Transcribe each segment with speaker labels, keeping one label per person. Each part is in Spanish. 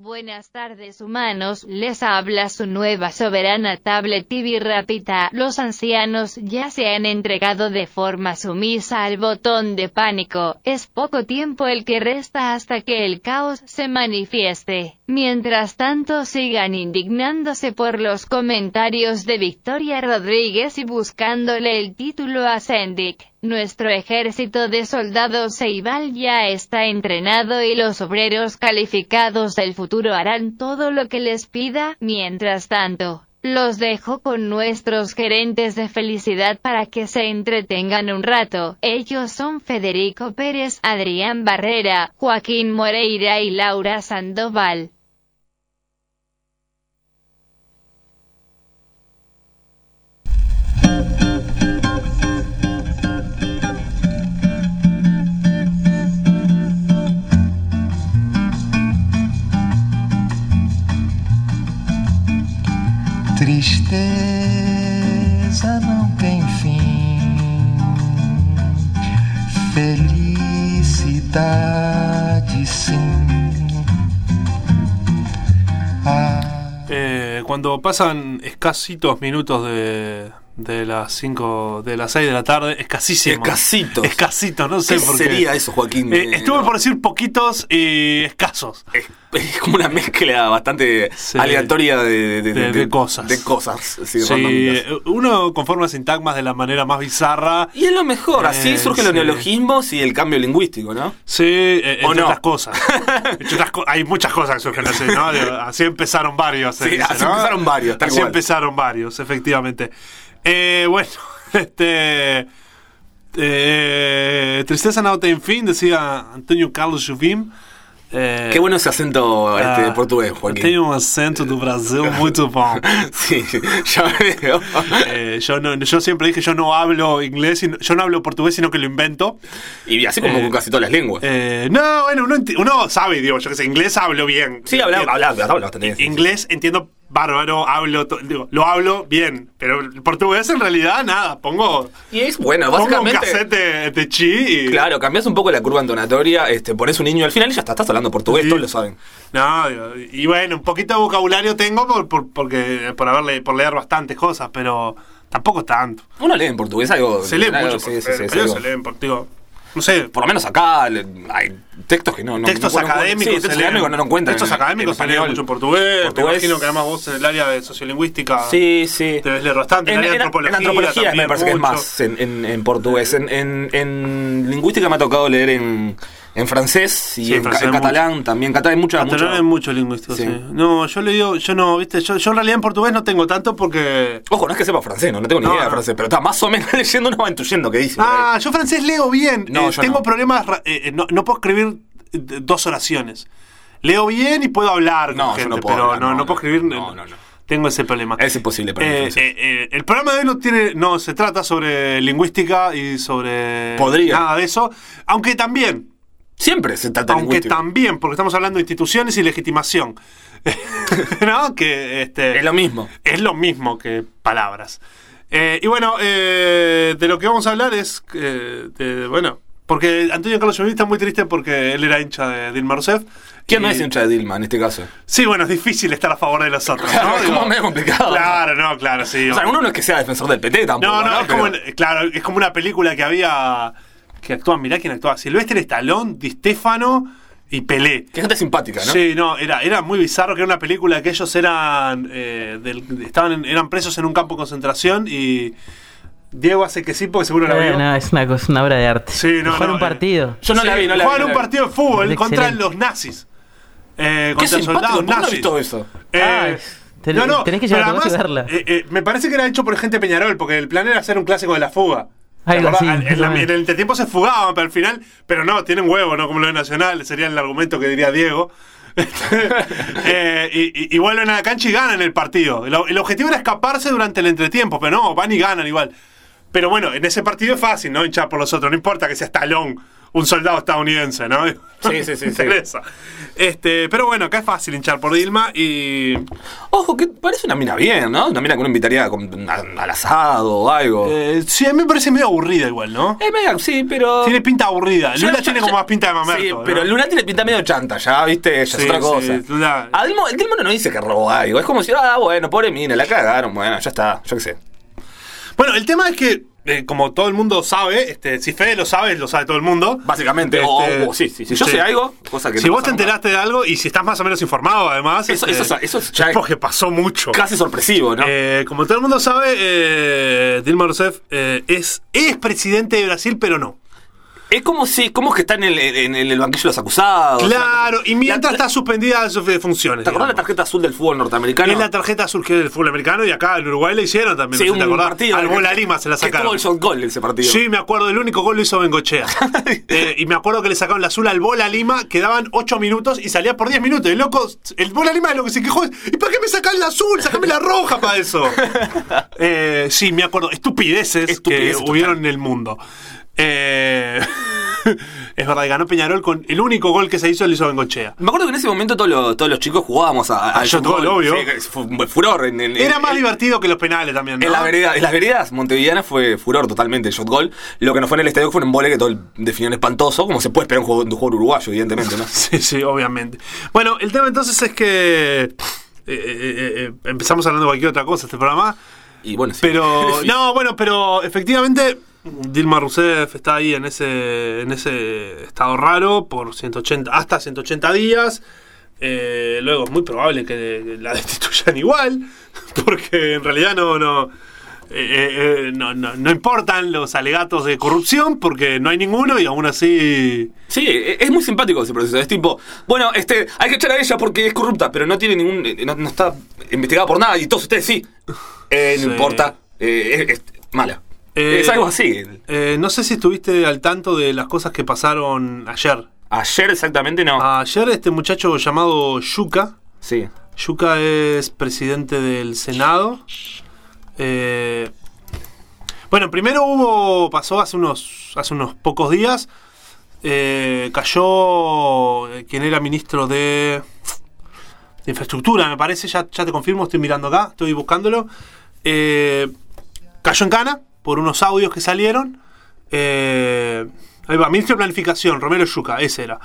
Speaker 1: Buenas tardes humanos, les habla su nueva soberana tablet TV Rapita. Los ancianos ya se han entregado de forma sumisa al botón de pánico. Es poco tiempo el que resta hasta que el caos se manifieste. Mientras tanto sigan indignándose por los comentarios de Victoria Rodríguez y buscándole el título a Sendik. Nuestro ejército de soldados Ceibal ya está entrenado y los obreros calificados del futuro harán todo lo que les pida. Mientras tanto, los dejo con nuestros gerentes de felicidad para que se entretengan un rato. Ellos son Federico Pérez, Adrián Barrera, Joaquín Moreira y Laura Sandoval.
Speaker 2: Tristeza não tem fim, felicidade sim.
Speaker 3: Cuando pasan escasitos minutos de las 6 de la tarde, escasísimo. Escasitos, no sé por qué.
Speaker 4: ¿Qué sería eso, Joaquín?
Speaker 3: Estuve por decir poquitos y escasos.
Speaker 4: Es como una mezcla bastante aleatoria de
Speaker 3: cosas.
Speaker 4: De cosas.
Speaker 3: Sí, uno conforma sintagmas de la manera más bizarra.
Speaker 4: Y es lo mejor, así surgen los neologismos y el cambio lingüístico, ¿no?
Speaker 3: Sí, entre otras cosas. Hay muchas cosas que surgen así, ¿no? Así empezaron varios.
Speaker 4: Sí, así empezaron varios, tal
Speaker 3: cual. Así empezaron varios, efectivamente. Bueno, tristeza no tem fin, decía Antonio Carlos Jobim.
Speaker 4: Qué bueno ese acento portugués, Joaquín.
Speaker 3: Tiene un acento do Brasil muy bom.
Speaker 4: Sí, ya veo.
Speaker 3: Yo siempre dije, yo no hablo inglés, yo no hablo portugués, sino que lo invento.
Speaker 4: Y así como con casi todas las lenguas.
Speaker 3: No, bueno, uno sabe, digo, yo que sé, inglés hablo bien.
Speaker 4: Sí, hablo bastante bien.
Speaker 3: Inglés entiendo bárbaro, lo hablo bien, pero el portugués en realidad nada,
Speaker 4: y es bueno, básicamente
Speaker 3: pongo un cassette de chi y...
Speaker 4: Claro, cambias un poco la curva entonatoria, pones un niño al final y ya estás hablando portugués, sí. Todos lo saben.
Speaker 3: No, y bueno, un poquito de vocabulario tengo por leer bastantes cosas, pero tampoco tanto.
Speaker 4: Uno lee en portugués algo.
Speaker 3: Se lee mucho,
Speaker 4: se
Speaker 3: lee en portugués. No sé,
Speaker 4: por lo menos acá hay textos que no
Speaker 3: textos académicos,
Speaker 4: textos académicos no cuentan.
Speaker 3: Textos académicos se leen mucho en portugués. Me imagino que además vos en el área de sociolingüística debes leer bastante. En
Speaker 4: antropología me parece que es más en portugués. En lingüística me ha tocado leer en francés y en catalán también. Catalán hay
Speaker 3: mucho lingüístico, sí. No, yo en realidad en portugués no tengo tanto porque...
Speaker 4: Ojo, no es que sepa francés, no tengo ni idea de francés, pero está más o menos leyendo, uno va intuyendo qué dice.
Speaker 3: Yo francés leo bien, tengo problemas, no puedo escribir 2 oraciones. Leo bien y puedo hablar con gente, pero no puedo escribir... No. Tengo ese problema.
Speaker 4: Es imposible para mí.
Speaker 3: El programa de hoy no se trata sobre lingüística y sobre nada de eso, aunque también...
Speaker 4: Siempre se trata de lingüística.
Speaker 3: Aunque también, porque estamos hablando de instituciones y legitimación. ¿No? Que
Speaker 4: es lo mismo.
Speaker 3: Es lo mismo que palabras. Y bueno, de lo que vamos a hablar es porque Antonio Carlos Jobim está muy triste porque él era hincha de Dilma Rousseff.
Speaker 4: ¿Quién no es hincha de Dilma en este caso?
Speaker 3: Sí, bueno, es difícil estar a favor de los otros, ¿no?
Speaker 4: Es como medio complicado.
Speaker 3: Claro, sí.
Speaker 4: O sea, uno no es que sea defensor del PT tampoco.
Speaker 3: No, es como una película que había... que actúan, mirá quién actuaba, Sylvester Stallone, Di Stefano y Pelé.
Speaker 4: Qué gente simpática, ¿no?
Speaker 3: Sí, era muy bizarro, que era una película que ellos eran presos en un campo de concentración y Diego hace que sí porque seguro la vio.
Speaker 5: No, es una obra de arte.
Speaker 3: Sí,
Speaker 5: jugaron un partido.
Speaker 4: Yo no la vi.
Speaker 3: Jugaron un partido de fútbol contra los nazis. Contra soldados nazis.
Speaker 4: ¿No he visto eso?
Speaker 5: Tenés que llegar a tu casa y verla.
Speaker 3: Me parece que era hecho por gente de Peñarol, porque el plan era hacer un clásico de la fuga.
Speaker 5: Algo así,
Speaker 3: en el entretiempo se fugaban, pero al final, no, tienen huevo, ¿no? Como lo de Nacional, sería el argumento que diría Diego. Y vuelven a la cancha y ganan el partido. El objetivo era escaparse durante el entretiempo, pero no, van y ganan igual. Pero bueno, en ese partido es fácil, ¿no? Hinchar por los otros, no importa que sea Stallone un soldado estadounidense, ¿no?
Speaker 4: Sí.
Speaker 3: Interesa. Pero bueno, acá es fácil hinchar por Dilma y...
Speaker 4: Ojo, que parece una mina bien, ¿no? Una mina que uno invitaría al asado o algo.
Speaker 3: Sí, a mí me parece medio aburrida igual, ¿no?
Speaker 4: Sí, pero...
Speaker 3: Tiene pinta aburrida. Lula tiene como más pinta de mamerto.
Speaker 4: Sí,
Speaker 3: ¿no?
Speaker 4: pero Lula tiene pinta medio chanta, ya, ¿viste? Ya es otra cosa. A Dilma no dice que robó algo. Es como si, bueno, pobre mina, la cagaron, bueno, ya está, yo qué sé.
Speaker 3: Bueno, el tema es que, como todo el mundo sabe, si Fede lo sabe todo el mundo.
Speaker 4: Básicamente, sí. Yo sé algo, cosa que
Speaker 3: si vos te enteraste de algo y si estás más o menos informado, además.
Speaker 4: Eso ya
Speaker 3: es porque pasó mucho.
Speaker 4: Casi sorpresivo, ¿no?
Speaker 3: Como todo el mundo sabe, Dilma Rousseff es presidente de Brasil, pero no.
Speaker 4: Es como que está en el banquillo de los acusados.
Speaker 3: Claro, y mientras está suspendida de sus funciones.
Speaker 4: ¿Te acordás de la tarjeta azul del fútbol norteamericano?
Speaker 3: Es la tarjeta azul que es del fútbol americano y acá en Uruguay le hicieron también.
Speaker 4: Sí,
Speaker 3: ¿no te acordás?
Speaker 4: Partido.
Speaker 3: Al Bola Lima se la sacaron.
Speaker 4: Tuvo el shot goal ese partido.
Speaker 3: Sí, me acuerdo. El único gol lo hizo Bengochea. Y me acuerdo que le sacaron la azul al Bola Lima, quedaban 8 minutos y salía por 10 minutos. El loco, el Bola Lima es lo que se quejó. ¿Y para qué me sacan la azul? Sacame la roja para eso. Sí, me acuerdo. Estupideces que hubieron en el mundo. Es verdad, ganó Peñarol con el único gol que se hizo, lo hizo Bengochea.
Speaker 4: Me acuerdo que en ese momento todos los chicos jugábamos al
Speaker 3: shot goal, obvio.
Speaker 4: Sí, fue un furor.
Speaker 3: Era más divertido que los penales también, ¿no?
Speaker 4: En las veredas montevideanas fue furor totalmente el shot goal. Lo que no fue en el estadio fue un embole que todo definió en espantoso, como se puede esperar de un jugador uruguayo, evidentemente, ¿no?
Speaker 3: Sí, obviamente. Bueno, el tema entonces es que empezamos hablando de cualquier otra cosa este programa.
Speaker 4: Y bueno, sí.
Speaker 3: Pero, pero efectivamente Dilma Rousseff está ahí en ese estado raro por hasta 180 días. Luego es muy probable que la destituyan igual, porque en realidad no importan los alegatos de corrupción, porque no hay ninguno y aún así...
Speaker 4: Sí, es muy simpático ese proceso. Es tipo, bueno, hay que echar a ella porque es corrupta, pero no tiene no está investigada por nada y todos ustedes sí. No importa, es mala. Es algo así.
Speaker 3: No sé si estuviste al tanto de las cosas que pasaron ayer.
Speaker 4: Ayer exactamente no.
Speaker 3: Ayer este muchacho llamado Yuka.
Speaker 4: Sí.
Speaker 3: Yuka es presidente del Senado. Bueno, primero pasó hace unos pocos días. Cayó quien era ministro de Infraestructura, me parece. Ya te confirmo, estoy mirando acá, estoy buscándolo. Cayó en cana por unos audios que salieron. Ahí va, ministro de Planificación, Romero Yuka, ese era.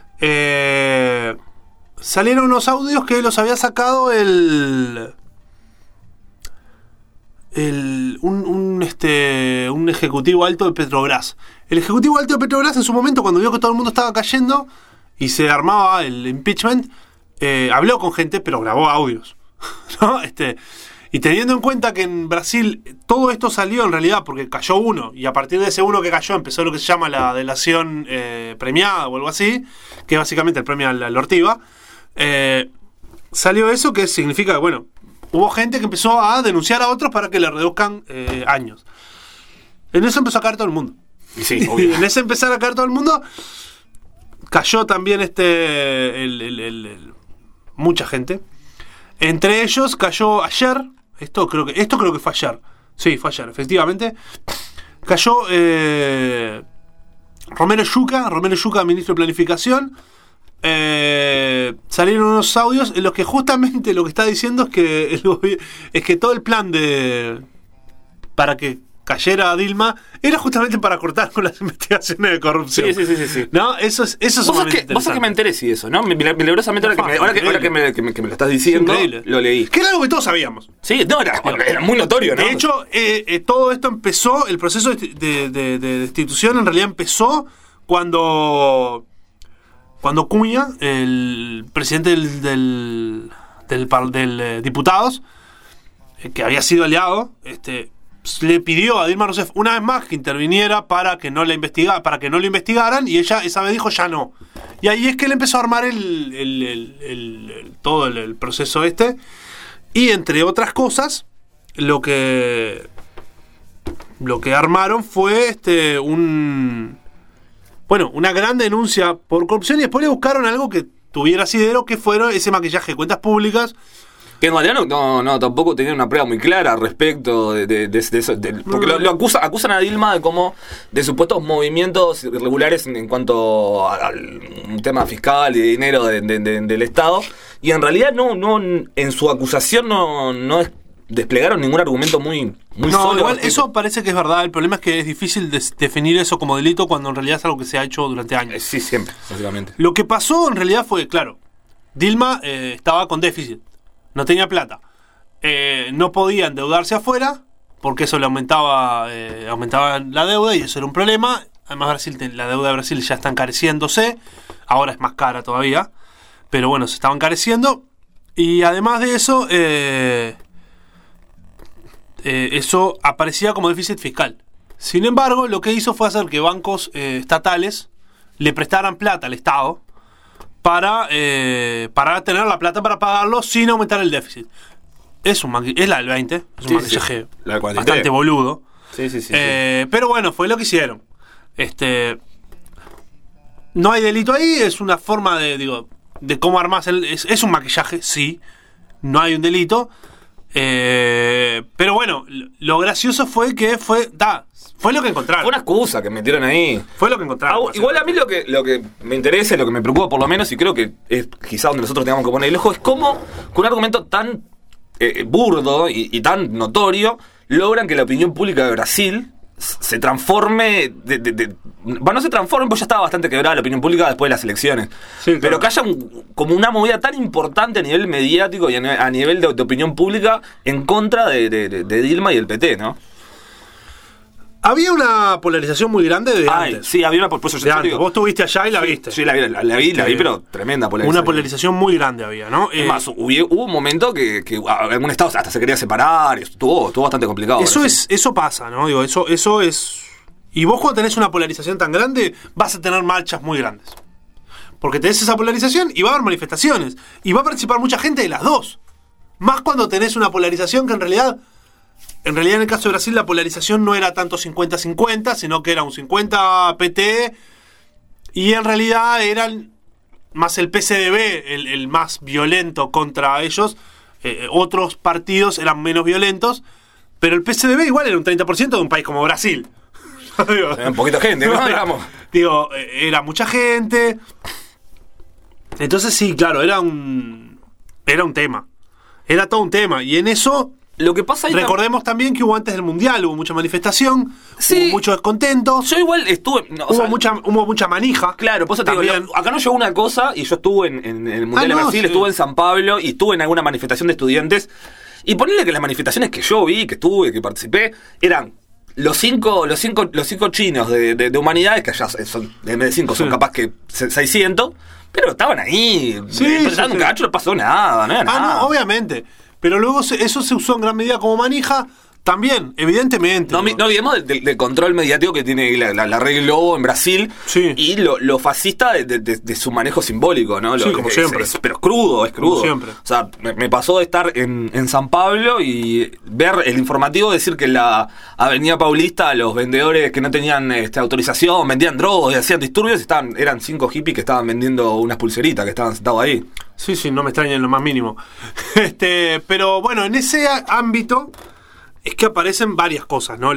Speaker 3: Salieron unos audios que los había sacado un ejecutivo alto de Petrobras. El ejecutivo alto de Petrobras en su momento, cuando vio que todo el mundo estaba cayendo y se armaba el impeachment, habló con gente, pero grabó audios. ¿No? Y teniendo en cuenta que en Brasil todo esto salió en realidad porque cayó uno, y a partir de ese uno que cayó empezó lo que se llama la delación premiada o algo así, que es básicamente el premio al Ortiva, salió eso, que significa que, bueno, hubo gente que empezó a denunciar a otros para que le reduzcan años. En eso empezó a caer todo el mundo.
Speaker 4: Sí, obvio.
Speaker 3: Y en ese empezar a caer todo el mundo, cayó también mucha gente. Entre ellos cayó ayer. Esto creo que fue ayer. Sí, fue ayer, efectivamente. Cayó Romero Yuka, ministro de Planificación. Salieron unos audios en los que justamente lo que está diciendo es que todo el plan para que cayera Dilma era justamente para cortar con las investigaciones de corrupción.
Speaker 4: Sí.
Speaker 3: ¿No? Eso es sumamente interesante.
Speaker 4: Vos sabés que me enteré si eso, ¿no? Milagrosamente ahora que me lo estás diciendo, lo leí.
Speaker 3: Que era algo que todos sabíamos.
Speaker 4: Sí, no, era muy notorio, ¿no?
Speaker 3: De hecho, todo esto empezó, el proceso de destitución en realidad empezó cuando Cunha, el presidente del Diputados, que había sido aliado, le pidió a Dilma Rousseff una vez más que interviniera para que no lo investigaran, y ella esa vez dijo ya no. Y ahí es que él empezó a armar todo el proceso y entre otras cosas lo que armaron fue una gran denuncia por corrupción, y después le buscaron algo que tuviera asidero, que fuera ese maquillaje de cuentas públicas.
Speaker 4: Que en realidad no, tampoco tenía una prueba muy clara respecto de eso. Porque lo acusan a Dilma de supuestos movimientos irregulares en cuanto al tema fiscal y de dinero del Estado. Y en realidad en su acusación no desplegaron ningún argumento muy sólido.
Speaker 3: Igual eso parece que es verdad. El problema es que es difícil definir eso como delito cuando en realidad es algo que se ha hecho durante años.
Speaker 4: Sí, siempre, básicamente.
Speaker 3: Lo que pasó en realidad fue, claro, Dilma estaba con déficit, no tenía plata, no podía endeudarse afuera porque eso le aumentaba la deuda y eso era un problema. Además la deuda de Brasil ya está encareciéndose, ahora es más cara todavía, pero bueno, se estaba encareciendo y además de eso eso aparecía como déficit fiscal. Sin embargo, lo que hizo fue hacer que bancos estatales le prestaran plata al Estado para tener la plata para pagarlo sin aumentar el déficit. Es la del 20, es un maquillaje bastante boludo.
Speaker 4: Sí.
Speaker 3: Pero bueno, fue lo que hicieron. No hay delito ahí, es una forma de cómo armás es un maquillaje, sí. No hay un delito. Pero bueno, lo gracioso fue que fue lo que encontraron.
Speaker 4: Fue una excusa que metieron ahí.
Speaker 3: Fue lo que encontraron.
Speaker 4: Igual a mí lo que me interesa, lo que me preocupa por lo menos, y creo que es quizá donde nosotros tengamos que poner el ojo, es cómo con un argumento tan burdo y tan notorio logran que la opinión pública de Brasil se transforme no se transforme, pues ya estaba bastante quebrada la opinión pública después de las elecciones, sí, claro. Pero que haya como una movida tan importante a nivel mediático y a nivel de opinión pública en contra de Dilma y el PT, ¿no?
Speaker 3: Había una polarización muy grande de antes.
Speaker 4: Sí, había una polarización.
Speaker 3: Vos estuviste allá y la viste.
Speaker 4: Sí, la vi, pero tremenda polarización.
Speaker 3: Una polarización muy grande había, ¿no?
Speaker 4: Es más, hubo un momento que algún estado hasta se quería separar y estuvo bastante complicado.
Speaker 3: Eso pasa, ¿no? Digo, eso es... Y vos cuando tenés una polarización tan grande, vas a tener marchas muy grandes. Porque tenés esa polarización y va a haber manifestaciones. Y va a participar mucha gente de las dos. Más cuando tenés una polarización que en realidad en el caso de Brasil la polarización no era tanto 50-50, sino que era un 50 PT y en realidad eran más el PCDB el más violento contra ellos. Otros partidos eran menos violentos, pero el PCDB igual era un 30% de un país como Brasil.
Speaker 4: Era un poquito gente, ¿no?
Speaker 3: Era mucha gente. Entonces sí, claro, era un tema. Era todo un tema. Y en eso...
Speaker 4: Lo que pasa ahí
Speaker 3: recordemos también que hubo antes del Mundial, hubo mucha manifestación, hubo mucho descontento.
Speaker 4: Yo igual estuve...
Speaker 3: hubo mucha manija.
Speaker 4: Claro, por eso te digo, acá no llegó una cosa, y yo estuve en el Mundial de Brasil, estuve en San Pablo, y estuve en alguna manifestación de estudiantes, y ponerle que las manifestaciones que yo vi, que estuve, que participé, eran los cinco chinos de humanidades, que allá son, en vez de 5 son capaz que 600, pero estaban ahí, nunca no pasó nada, no era nada.
Speaker 3: No, obviamente. Pero luego eso se usó en gran medida como manija, también, evidentemente.
Speaker 4: No olvidemos del control mediático que tiene la Red Globo en Brasil, y lo fascista de su manejo simbólico, ¿no?
Speaker 3: Como siempre.
Speaker 4: Pero es crudo.
Speaker 3: Como siempre.
Speaker 4: O sea, me pasó de estar en San Pablo y ver el informativo decir que en la Avenida Paulista los vendedores que no tenían autorización vendían drogas y hacían disturbios, eran 5 hippies que estaban vendiendo unas pulseritas que estaban sentados ahí.
Speaker 3: Sí, no me extraña en lo más mínimo. Pero bueno, en ese ámbito es que aparecen varias cosas, ¿no?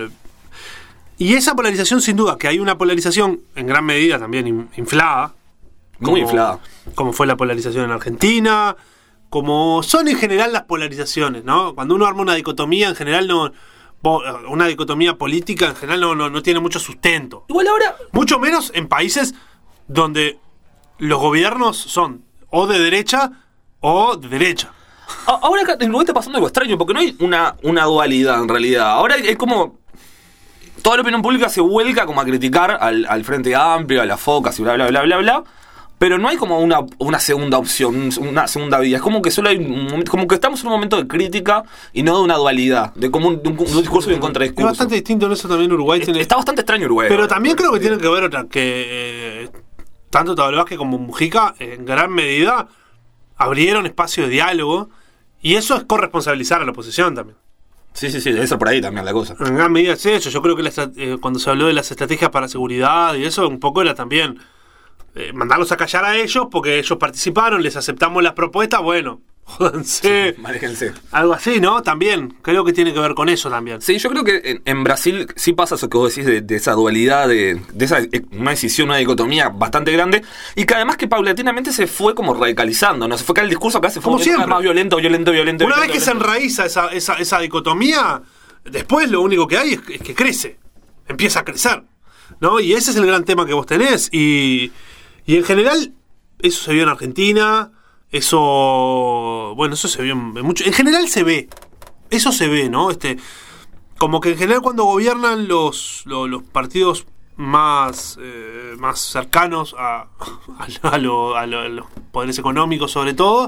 Speaker 3: Y esa polarización, sin duda, que hay una polarización en gran medida también inflada.
Speaker 4: Muy inflada.
Speaker 3: Como fue la polarización en Argentina, como son en general las polarizaciones, ¿no? Cuando uno arma una dicotomía, en general una dicotomía política, en general no tiene mucho sustento.
Speaker 4: Igual ahora...
Speaker 3: Mucho menos en países donde los gobiernos son o de derecha o de derecha.
Speaker 4: Ahora en Uruguay está pasando algo extraño, porque no hay una dualidad en realidad. Ahora es como... Toda la opinión pública se vuelca como a criticar al Frente Amplio, a la Focas y bla, bla, bla, bla, bla. Pero no hay como una segunda opción, una segunda vía. Es como que solo hay como que estamos en un momento de crítica y no de una dualidad, de como un discurso y un contradiscurso.
Speaker 3: Es bastante distinto en eso también Uruguay.
Speaker 4: Está bastante extraño Uruguay.
Speaker 3: Pero también creo que tiene que ver que tanto Tabaré Vázquez como Mujica en gran medida abrieron espacio de diálogo y eso es corresponsabilizar a la oposición también.
Speaker 4: Sí, debe ser por ahí también la cosa.
Speaker 3: En gran medida es eso. Yo creo que cuando se habló de las estrategias para seguridad y eso, un poco era también mandarlos a callar a ellos porque ellos participaron, les aceptamos las propuestas, bueno, jódanse.
Speaker 4: Sí, manéjense.
Speaker 3: Algo así, ¿no? También, creo que tiene que ver con eso también.
Speaker 4: Sí, yo creo que en Brasil sí pasa eso que vos decís de esa dualidad, de esa una decisión, una dicotomía bastante grande, y que además que paulatinamente se fue como radicalizando, ¿no? Se fue que el discurso acá se fue cada vez más violento.
Speaker 3: Una vez que se enraiza esa dicotomía, después lo único que hay es que crece, empieza a crecer, ¿no? Y ese es el gran tema que vos tenés, y en general eso se vio en Argentina. Eso se vio mucho. En general se ve. Eso se ve, ¿no? Como que en general cuando gobiernan los partidos más cercanos a los poderes económicos, sobre todo,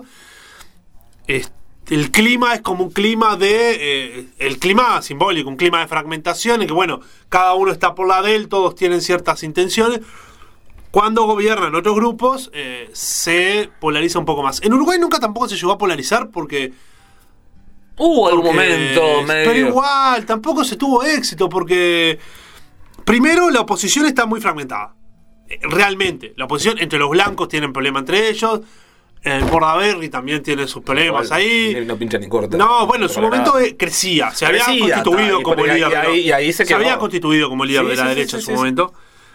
Speaker 3: el clima es como un clima el clima simbólico, un clima de fragmentación, en que cada uno está por la de él, todos tienen ciertas intenciones. Cuando gobiernan otros grupos, se polariza un poco más. En Uruguay nunca tampoco se llegó a polarizar porque...
Speaker 4: algún momento medio...
Speaker 3: Pero igual, tampoco se tuvo éxito porque... Primero, la oposición está muy fragmentada. Realmente. La oposición, entre los blancos tienen problemas entre ellos. Bordaberry también tiene sus problemas ahí.
Speaker 4: No pincha ni corta.
Speaker 3: No, en su momento crecía. Se había constituido como líder.
Speaker 4: Y ahí se
Speaker 3: había constituido como líder de la derecha en su momento.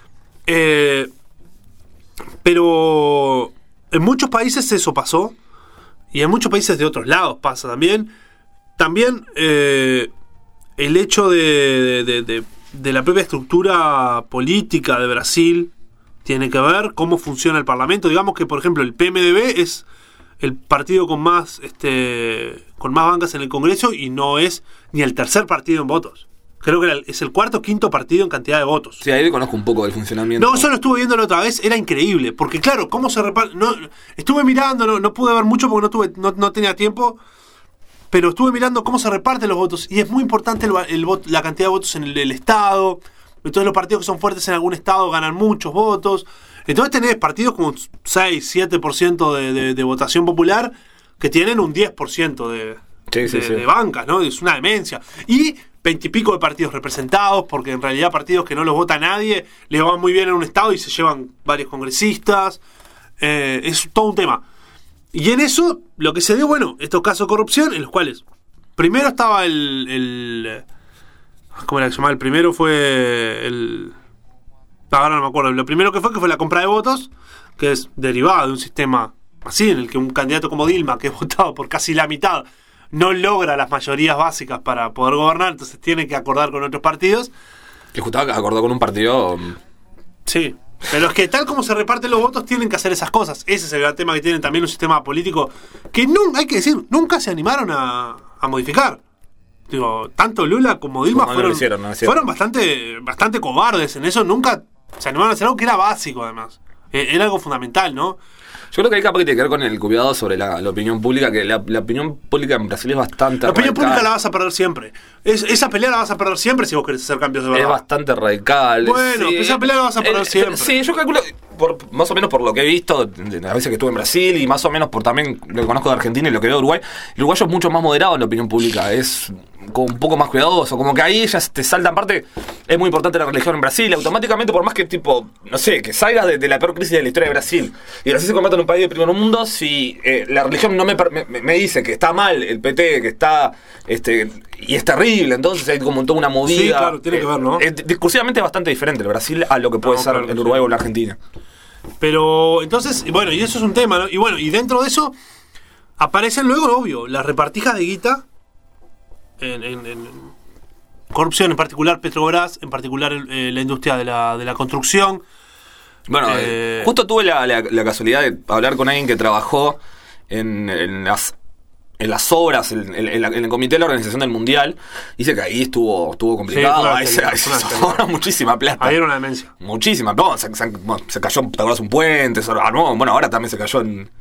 Speaker 3: Pero en muchos países eso pasó, y en muchos países de otros lados pasa también. También el hecho de la propia estructura política de Brasil tiene que ver cómo funciona el Parlamento. Digamos que, por ejemplo, el PMDB es el partido con más bancas en el Congreso y no es ni el tercer partido en votos. Creo que es el cuarto o quinto partido en cantidad de votos.
Speaker 4: Sí, ahí le conozco un poco del funcionamiento.
Speaker 3: No, eso lo estuve viendo la otra vez, era increíble. Porque claro, cómo se reparte... estuve mirando, no pude ver mucho porque no tenía tiempo. Pero estuve mirando cómo se reparten los votos. Y es muy importante la cantidad de votos en el Estado. Entonces los partidos que son fuertes en algún Estado ganan muchos votos. Entonces tenés partidos como 6-7% de votación popular que tienen un 10% de bancas, ¿no? Es una demencia. Y 20 y pico de partidos representados, porque en realidad partidos que no los vota nadie, les van muy bien en un estado y se llevan varios congresistas. Es todo un tema. Y en eso, lo que se dio, estos casos de corrupción, en los cuales primero estaba ¿cómo era que se llamaba? El primero fue ahora no me acuerdo. Lo primero que fue la compra de votos, que es derivada de un sistema así, en el que un candidato como Dilma, que es votado por casi la mitad, no logra las mayorías básicas para poder gobernar, entonces tiene que acordar con otros partidos.
Speaker 4: Que justo acordó con un partido...
Speaker 3: Sí, pero es que tal como se reparten los votos tienen que hacer esas cosas. Ese es el gran tema que tienen también un sistema político que hay que decir, nunca se animaron a modificar. Digo, tanto Lula como Dilma fueron bastante cobardes en eso, nunca se animaron a hacer algo que era básico además. Era algo fundamental, ¿no?
Speaker 4: Yo creo que hay que ver con el cuidado sobre la opinión pública, que la opinión pública en Brasil es bastante
Speaker 3: radical. La opinión pública la vas a perder siempre. Esa pelea la vas a perder siempre si vos querés hacer cambios de verdad.
Speaker 4: Es bastante radical.
Speaker 3: Bueno, sí, esa pelea la vas a perder siempre.
Speaker 4: Sí, yo calculo, más o menos por lo que he visto, a veces que estuve en Brasil, y más o menos por también lo que conozco de Argentina y lo que veo de Uruguay, el uruguayo es mucho más moderado en la opinión pública, es como un poco más cuidadoso, como que ahí ya te saltan parte. Es muy importante la religión en Brasil, automáticamente, por más que que salgas de la peor crisis de la historia de Brasil, y Brasil se convierte en un país de primer mundo, si la religión no me dice que está mal el PT, que está y es terrible, entonces hay como toda una movida.
Speaker 3: Sí, claro, tiene que ver, ¿no?
Speaker 4: Discursivamente es bastante diferente el Brasil a lo que puede ser el Uruguay o la Argentina.
Speaker 3: Pero entonces, y eso es un tema, ¿no? Y dentro de eso aparecen luego, obvio, las repartijas de guita en corrupción, en particular Petrobras, en particular la industria de la construcción.
Speaker 4: Bueno, justo tuve la casualidad de hablar con alguien que trabajó en las obras, en el comité de la organización del Mundial. Dice que ahí estuvo complicado. Sí, ahí se sobró muchísima plata.
Speaker 3: Ahí era una demencia.
Speaker 4: Muchísima. No, se cayó, ¿te acuerdas? Un puente. Ahora también se cayó en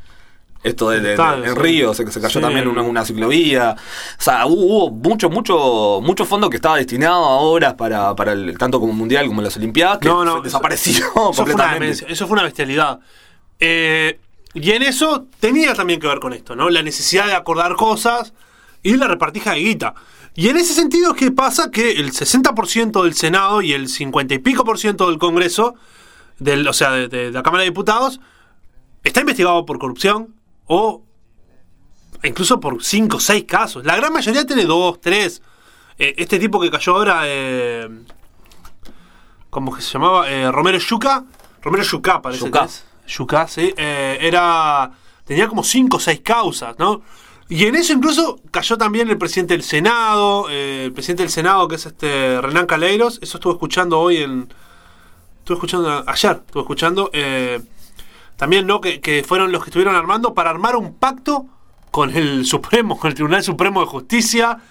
Speaker 4: Río, se cayó también una ciclovía. O sea, hubo mucho fondo que estaba destinado a obras para tanto como Mundial como las Olimpiadas, que desapareció completamente.
Speaker 3: Eso fue una bestialidad. Y en eso tenía también que ver con esto, ¿no? La necesidad de acordar cosas y la repartija de guita. Y en ese sentido, ¿qué pasa? Que el 60% del Senado y el 50 y pico % del Congreso, de la Cámara de Diputados, está investigado por corrupción o incluso por 5 o 6 casos. La gran mayoría tiene 2, 3. Este tipo que cayó ahora, ¿cómo que se llamaba? Romero Yucca parece
Speaker 4: Yucca.
Speaker 3: que es. Yucca, sí. Tenía como 5 o 6 causas, ¿no? Y en eso incluso cayó también el presidente del Senado, que es Renán Calheiros. Eso estuve escuchando ayer. También, ¿no? Que fueron los que estuvieron armando para armar un pacto con el Tribunal Supremo de Justicia,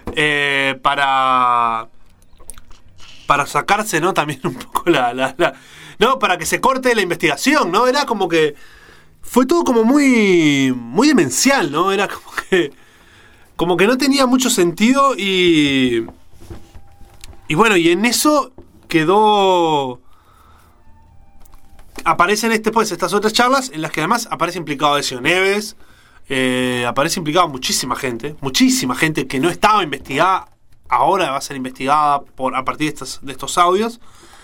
Speaker 3: para sacarse, ¿no? También un poco no, para que se corte la investigación, ¿no? Era como que fue todo como muy demencial, ¿no? Era como que no tenía mucho sentido y bueno, y en eso quedó. Aparecen estas otras charlas en las que además aparece implicado Aécio Neves, aparece implicado muchísima gente que no estaba investigada, ahora va a ser investigada a partir de estos audios.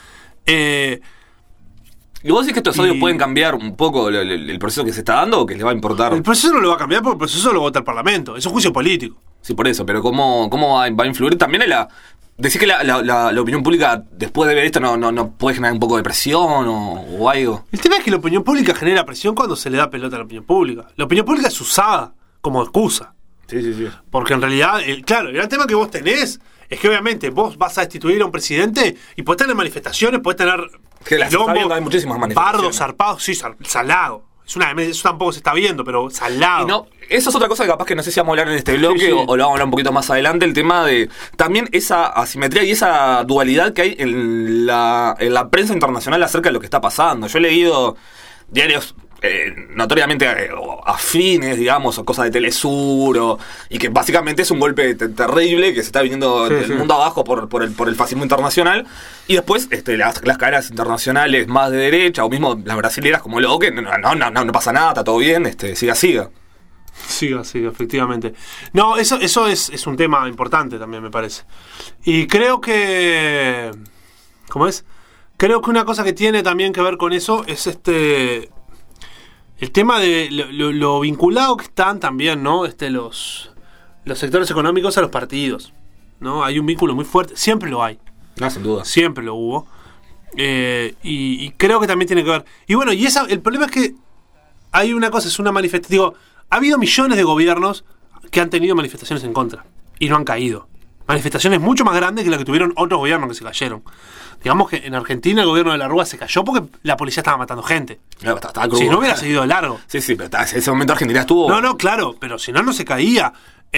Speaker 4: ¿Y vos decís que estos audios pueden cambiar un poco el proceso que se está dando o que les va a importar?
Speaker 3: El proceso no lo va a cambiar porque el proceso lo vota el Parlamento, es un juicio político.
Speaker 4: Sí, por eso, pero ¿cómo va a influir también en decís que la opinión pública después de ver esto no puede generar un poco de presión o algo?
Speaker 3: El tema es que la opinión pública genera presión cuando se le da pelota a la opinión pública. La opinión pública es usada como excusa.
Speaker 4: Sí.
Speaker 3: Porque en realidad, el gran tema que vos tenés es que obviamente vos vas a destituir a un presidente y podés tener manifestaciones, podés tener
Speaker 4: hay muchísimas manifestaciones.
Speaker 3: Pardos, zarpados, sí, salado. Eso tampoco se está viendo, pero salado.
Speaker 4: Y no, eso es otra cosa que capaz que no sé si vamos a hablar en este bloque, sí. O lo vamos a hablar un poquito más adelante, el tema de también esa asimetría y esa dualidad que hay en la prensa internacional acerca de lo que está pasando. Yo he leído diarios notoriamente afines, digamos, o cosas de Telesur, y que básicamente es un golpe terrible que se está viniendo del mundo abajo por el fascismo internacional, y después las cadenas internacionales más de derecha, o mismo las brasileras como lo que no pasa nada, está todo bien, siga.
Speaker 3: Siga, efectivamente. No, eso es un tema importante también, me parece. Y creo que... ¿Cómo es? Creo que una cosa que tiene también que ver con eso es el tema de lo vinculado que están también, ¿no? Los sectores económicos a los partidos, ¿no? Hay un vínculo muy fuerte, siempre lo hay.
Speaker 4: No, sin duda.
Speaker 3: Siempre lo hubo. Y creo que también tiene que ver. Y bueno, el problema es que hay una cosa, es una manifestación. Digo, ha habido millones de gobiernos que han tenido manifestaciones en contra y no han caído. Manifestaciones mucho más grandes que las que tuvieron otros gobiernos que se cayeron. Digamos que en Argentina el gobierno de la Rúa se cayó porque la policía estaba matando gente.
Speaker 4: Claro,
Speaker 3: si no hubiera seguido de largo.
Speaker 4: Sí, pero en ese momento Argentina estuvo...
Speaker 3: No, claro, pero si no se caía.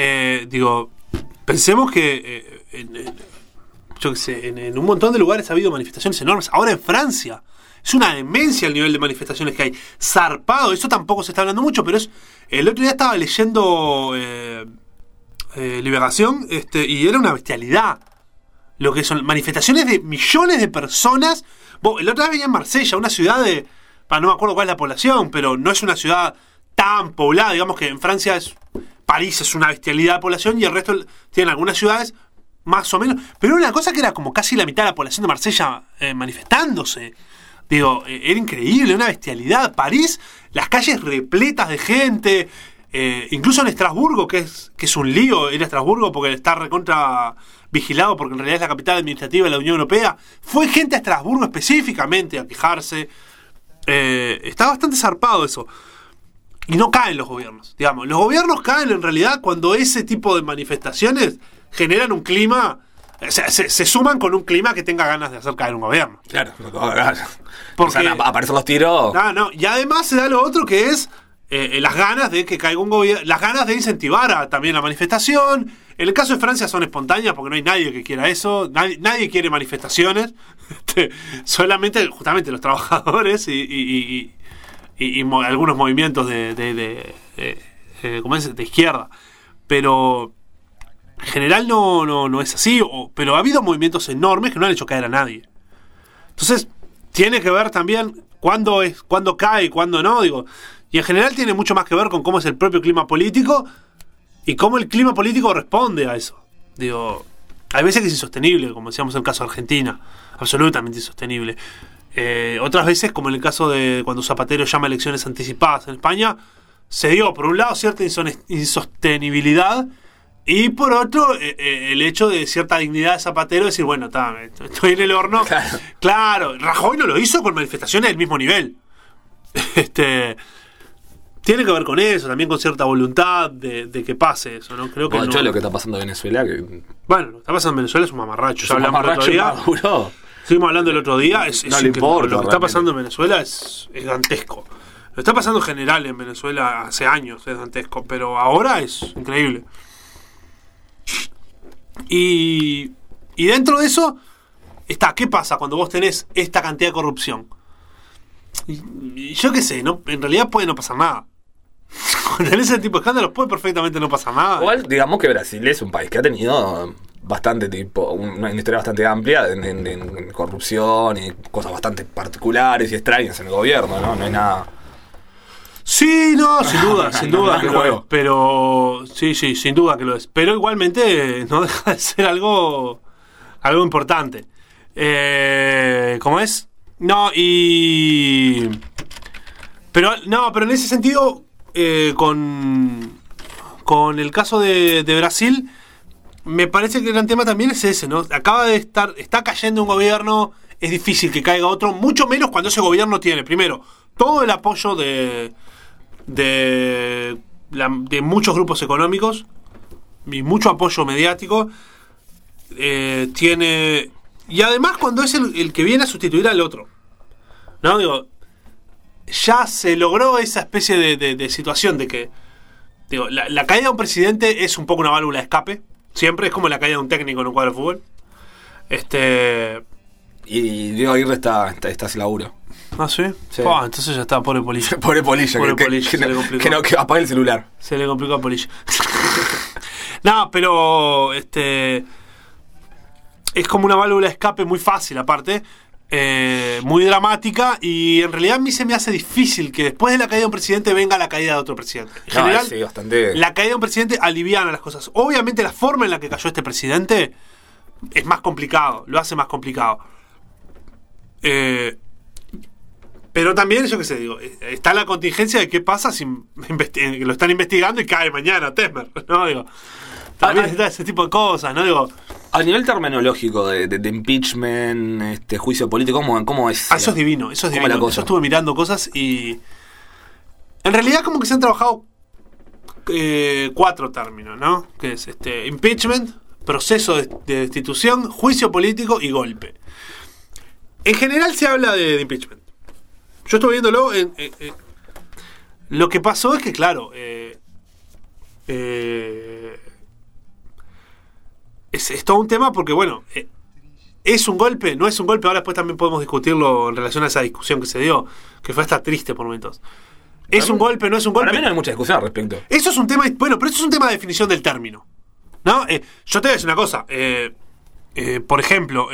Speaker 3: Pensemos que yo qué sé, en un montón de lugares ha habido manifestaciones enormes. Ahora en Francia es una demencia el nivel de manifestaciones que hay. Zarpado, eso tampoco se está hablando mucho, pero el otro día estaba leyendo Liberación, y era una bestialidad. Lo que son manifestaciones de millones de personas. El otro día veía en Marsella, una ciudad no me acuerdo cuál es la población, pero no es una ciudad tan poblada. Digamos que en Francia París es una bestialidad de población y el resto tienen algunas ciudades más o menos. Pero era una cosa que era como casi la mitad de la población de Marsella manifestándose. Era increíble, una bestialidad. París, las calles repletas de gente. Incluso en Estrasburgo, que es un lío ir a Estrasburgo porque está recontra vigilado, porque en realidad es la capital administrativa de la Unión Europea. Fue gente a Estrasburgo específicamente a quejarse. Está bastante zarpado eso. Y no caen los gobiernos. Digamos, los gobiernos caen en realidad cuando ese tipo de manifestaciones generan un clima. Se suman con un clima que tenga ganas de hacer caer un gobierno.
Speaker 4: Claro, porque aparecen los tiros.
Speaker 3: No. Y además se da lo otro que es las ganas de que caiga un gobierno, las ganas de incentivar también la manifestación. En el caso de Francia son espontáneas porque no hay nadie que quiera eso, nadie quiere manifestaciones, solamente justamente los trabajadores y algunos movimientos de izquierda, pero en general no es así, pero ha habido movimientos enormes que no han hecho caer a nadie. Entonces tiene que ver también cuándo cae y cuándo no, y en general tiene mucho más que ver con cómo es el propio clima político y cómo el clima político responde a eso. Hay veces que es insostenible, como decíamos en el caso de Argentina, absolutamente insostenible. Otras veces, como en el caso de cuando Zapatero llama elecciones anticipadas en España, se dio, por un lado, cierta insostenibilidad y por otro, el hecho de cierta dignidad de Zapatero, decir, bueno, estoy en el horno. Claro, Rajoy no lo hizo con manifestaciones del mismo nivel. Tiene que ver con eso, también con cierta voluntad de que pase eso, ¿no? Creo que
Speaker 4: bueno, lo que está pasando en Venezuela.
Speaker 3: Bueno, lo que está pasando en Venezuela es un mamarracho. Ya hablamos el otro día. Estuvimos hablando el otro día.
Speaker 4: No le importa.
Speaker 3: Lo que está pasando en Venezuela es dantesco. Lo que está pasando en general en Venezuela hace años es dantesco, pero ahora es increíble. Y dentro de eso está, ¿qué pasa cuando vos tenés esta cantidad de corrupción? Y yo qué sé, no, en realidad puede no pasar nada. Cuando tenés ese tipo de escándalos puede perfectamente no pasar nada.
Speaker 4: Igual, digamos que Brasil es un país que ha tenido bastante una historia bastante amplia en corrupción y cosas bastante particulares y extrañas en el gobierno, ¿no? No hay nada.
Speaker 3: Sí, no, sin duda que lo es. Pero sí, sin duda que lo es. Pero igualmente no deja de ser algo importante. ¿Cómo es? No, pero en ese sentido, con el caso de Brasil, me parece que el gran tema también es ese, ¿no? Está cayendo un gobierno, es difícil que caiga otro, mucho menos cuando ese gobierno tiene, primero, todo el apoyo de muchos grupos económicos y mucho apoyo mediático, tiene, y además cuando es el que viene a sustituir al otro, ¿no? Digo, ya se logró esa especie de situación de que, digo, la caída de un presidente es un poco una válvula de escape, siempre es como la caída de un técnico en un cuadro de fútbol.
Speaker 4: Y Diego Aguirre está sin laburo.
Speaker 3: ¿Ah, sí? Entonces ya está, pobre Polilla.
Speaker 4: Pobre Polilla, que apague el celular.
Speaker 3: Se le complicó a Polilla. No, pero es como una válvula de escape muy fácil, aparte, muy dramática, y en realidad a mí se me hace difícil que después de la caída de un presidente venga la caída de otro presidente. En general,
Speaker 4: sí, bastante.
Speaker 3: La caída de un presidente aliviana las cosas. Obviamente la forma en la que cayó este presidente es más complicado, lo hace más complicado. Pero también, yo qué sé, digo, está la contingencia de qué pasa si lo están investigando y cae mañana Temer, ¿no? Digo, también está ese tipo de cosas, ¿no? Digo,
Speaker 4: a nivel terminológico de impeachment, juicio político, ¿cómo es?
Speaker 3: Eso es divino, eso es divino. Yo estuve mirando cosas y en realidad como que se han trabajado 4 términos, ¿no? Que es impeachment, proceso de destitución, juicio político y golpe. En general se habla de impeachment. Yo estuve viéndolo. Lo que pasó es que, claro, es todo un tema porque, bueno, ¿es un golpe? ¿No es un golpe? Ahora después también podemos discutirlo en relación a esa discusión que se dio, que fue hasta triste por momentos. ¿Es un golpe? ¿No es un golpe?
Speaker 4: Para mí no hay mucha discusión al respecto.
Speaker 3: Eso es un tema, bueno, pero eso es un tema de definición del término, ¿no? Yo te voy a decir una cosa. Por ejemplo,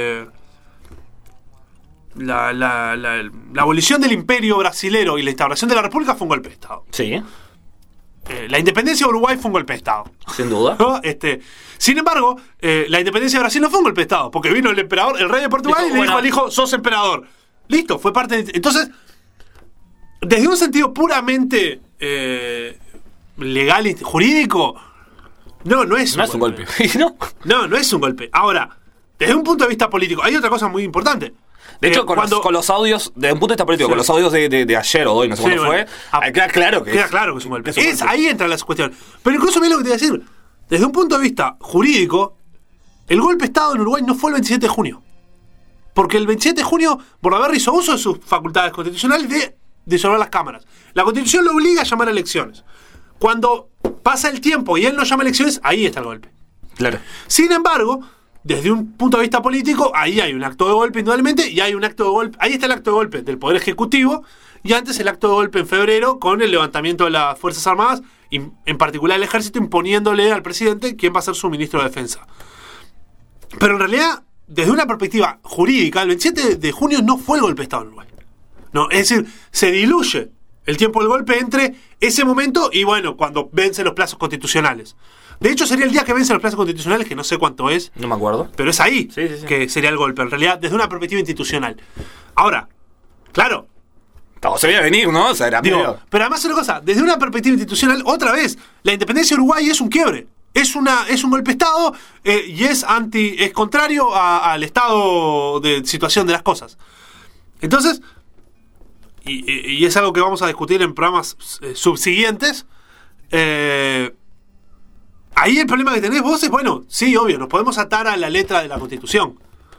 Speaker 3: la abolición del imperio brasilero y la instauración de la república fue un golpe de Estado.
Speaker 4: Sí.
Speaker 3: La independencia de Uruguay fue un golpe de Estado.
Speaker 4: Sin duda.
Speaker 3: ¿No? Sin embargo, la independencia de Brasil no fue un golpe de Estado, porque vino el emperador, el rey de Portugal, y le dijo al hijo, sos emperador. Listo, fue parte de... Entonces, desde un sentido puramente legal y jurídico, no es un golpe. No es un golpe. Ahora, desde un punto de vista político, hay otra cosa muy importante.
Speaker 4: De hecho, con los audios, desde un punto de vista político, sí, con los audios de ayer o hoy, no sé cuándo fue, queda claro que es un golpe.
Speaker 3: Ahí entra la cuestión. Pero incluso, mira lo que te voy a decir, desde un punto de vista jurídico, el golpe de Estado en Uruguay no fue el 27 de junio. Porque el 27 de junio, Bordaberry hizo uso de sus facultades constitucionales de disolver las cámaras. La Constitución lo obliga a llamar a elecciones. Cuando pasa el tiempo y él no llama a elecciones, ahí está el golpe.
Speaker 4: Claro.
Speaker 3: Sin embargo, desde un punto de vista político, ahí hay un acto de golpe indudablemente, y hay un acto de golpe, ahí está el acto de golpe del Poder Ejecutivo, y antes el acto de golpe en febrero con el levantamiento de las Fuerzas Armadas, y en particular el Ejército, imponiéndole al presidente quién va a ser su ministro de Defensa. Pero en realidad, desde una perspectiva jurídica, el 27 de junio no fue el golpe de Estado en Uruguay. No, es decir, se diluye el tiempo del golpe entre ese momento y, bueno, cuando vencen los plazos constitucionales. De hecho, sería el día que vencen los plazos constitucionales, que no sé cuánto es.
Speaker 4: No me acuerdo.
Speaker 3: Pero es ahí que sería el golpe, en realidad, desde una perspectiva institucional. Ahora, claro,
Speaker 4: todo se veía venir, ¿no? O sea, era
Speaker 3: Digo, pero además una cosa, desde una perspectiva institucional, otra vez, la independencia de Uruguay es un quiebre. Es un golpe de Estado y es contrario al estado de situación de las cosas. Entonces, y es algo que vamos a discutir en programas subsiguientes. Ahí el problema que tenés vos es, bueno, sí, obvio, nos podemos atar a la letra de la Constitución.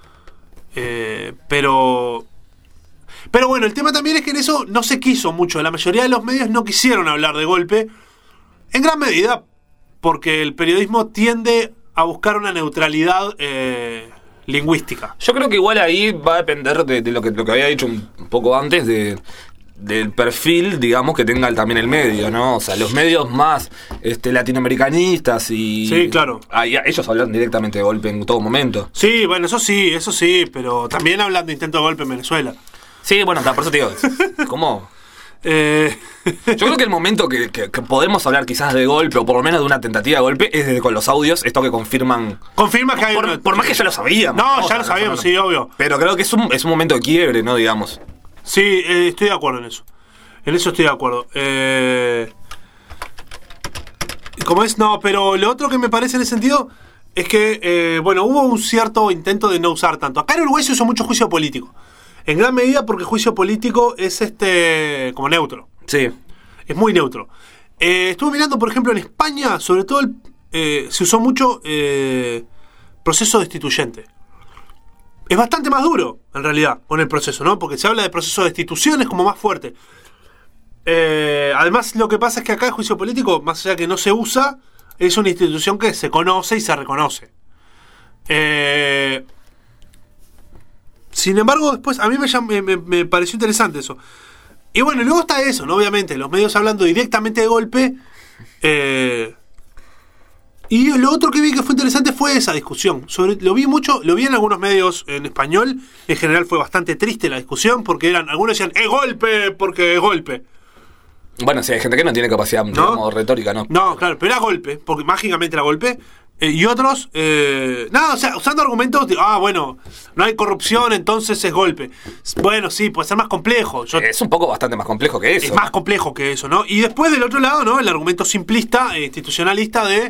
Speaker 3: Pero bueno, el tema también es que en eso no se quiso mucho. La mayoría de los medios no quisieron hablar de golpe, en gran medida porque el periodismo tiende a buscar una neutralidad lingüística.
Speaker 4: Yo creo que igual ahí va a depender de lo que había dicho un poco antes, del perfil, digamos, que tenga también el medio, ¿no? O sea, los medios más latinoamericanistas y...
Speaker 3: Sí, claro.
Speaker 4: Ellos hablan directamente de golpe en todo momento.
Speaker 3: Sí, bueno, eso sí, pero también hablan de intento de golpe en Venezuela.
Speaker 4: Sí, bueno, por eso te digo, ¿cómo? Yo creo que el momento que podemos hablar quizás de golpe, o por lo menos de una tentativa de golpe, es con los audios, esto que confirma
Speaker 3: que hay
Speaker 4: por más que ya lo sabíamos.
Speaker 3: No, ya lo sabíamos, sí, obvio.
Speaker 4: Pero creo que es un momento de quiebre, ¿no? Digamos.
Speaker 3: Sí, estoy de acuerdo en eso. En eso estoy de acuerdo. ¿Cómo es? No, pero lo otro que me parece en ese sentido es que, hubo un cierto intento de no usar tanto. Acá en Uruguay se usó mucho juicio político. En gran medida porque el juicio político es como neutro.
Speaker 4: Sí.
Speaker 3: Es muy neutro. Estuve mirando, por ejemplo, en España, sobre todo se usó mucho proceso destituyente. Es bastante más duro, en realidad, con el proceso, ¿no? Porque se habla de proceso de destitución, es como más fuerte. Además, lo que pasa es que acá el juicio político, más allá que no se usa, es una institución que se conoce y se reconoce. Sin embargo, después a mí me pareció interesante eso. Y bueno, luego está eso, ¿no? Obviamente, los medios hablando directamente de golpe. Y lo otro que vi que fue interesante fue esa discusión. Lo vi en algunos medios en español. En general fue bastante triste la discusión, porque algunos decían, ¡es golpe! Porque es golpe.
Speaker 4: Bueno, sí, hay gente que no tiene capacidad, digamos, retórica, ¿no?
Speaker 3: No, claro, pero era golpe, porque mágicamente era golpe. Y otros, usando argumentos de, bueno, no hay corrupción, entonces es golpe. Bueno, sí, puede ser más complejo.
Speaker 4: Es un poco bastante más complejo que eso.
Speaker 3: Es más complejo que eso, ¿no? Y después del otro lado, ¿no? El argumento simplista, institucionalista de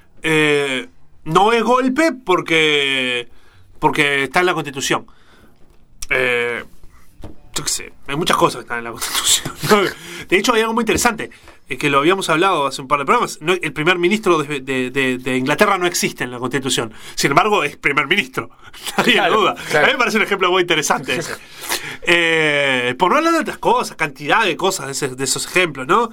Speaker 3: no es golpe porque está en la Constitución. Yo qué sé, hay muchas cosas que están en la Constitución, ¿no? De hecho, hay algo muy interesante, que lo habíamos hablado hace un par de programas. El primer ministro de Inglaterra no existe en la Constitución. Sin embargo, es primer ministro. Nadie duda. Claro. A mí me parece un ejemplo muy interesante ese. Por no hablar de otras cosas, cantidad de cosas de esos ejemplos, ¿no?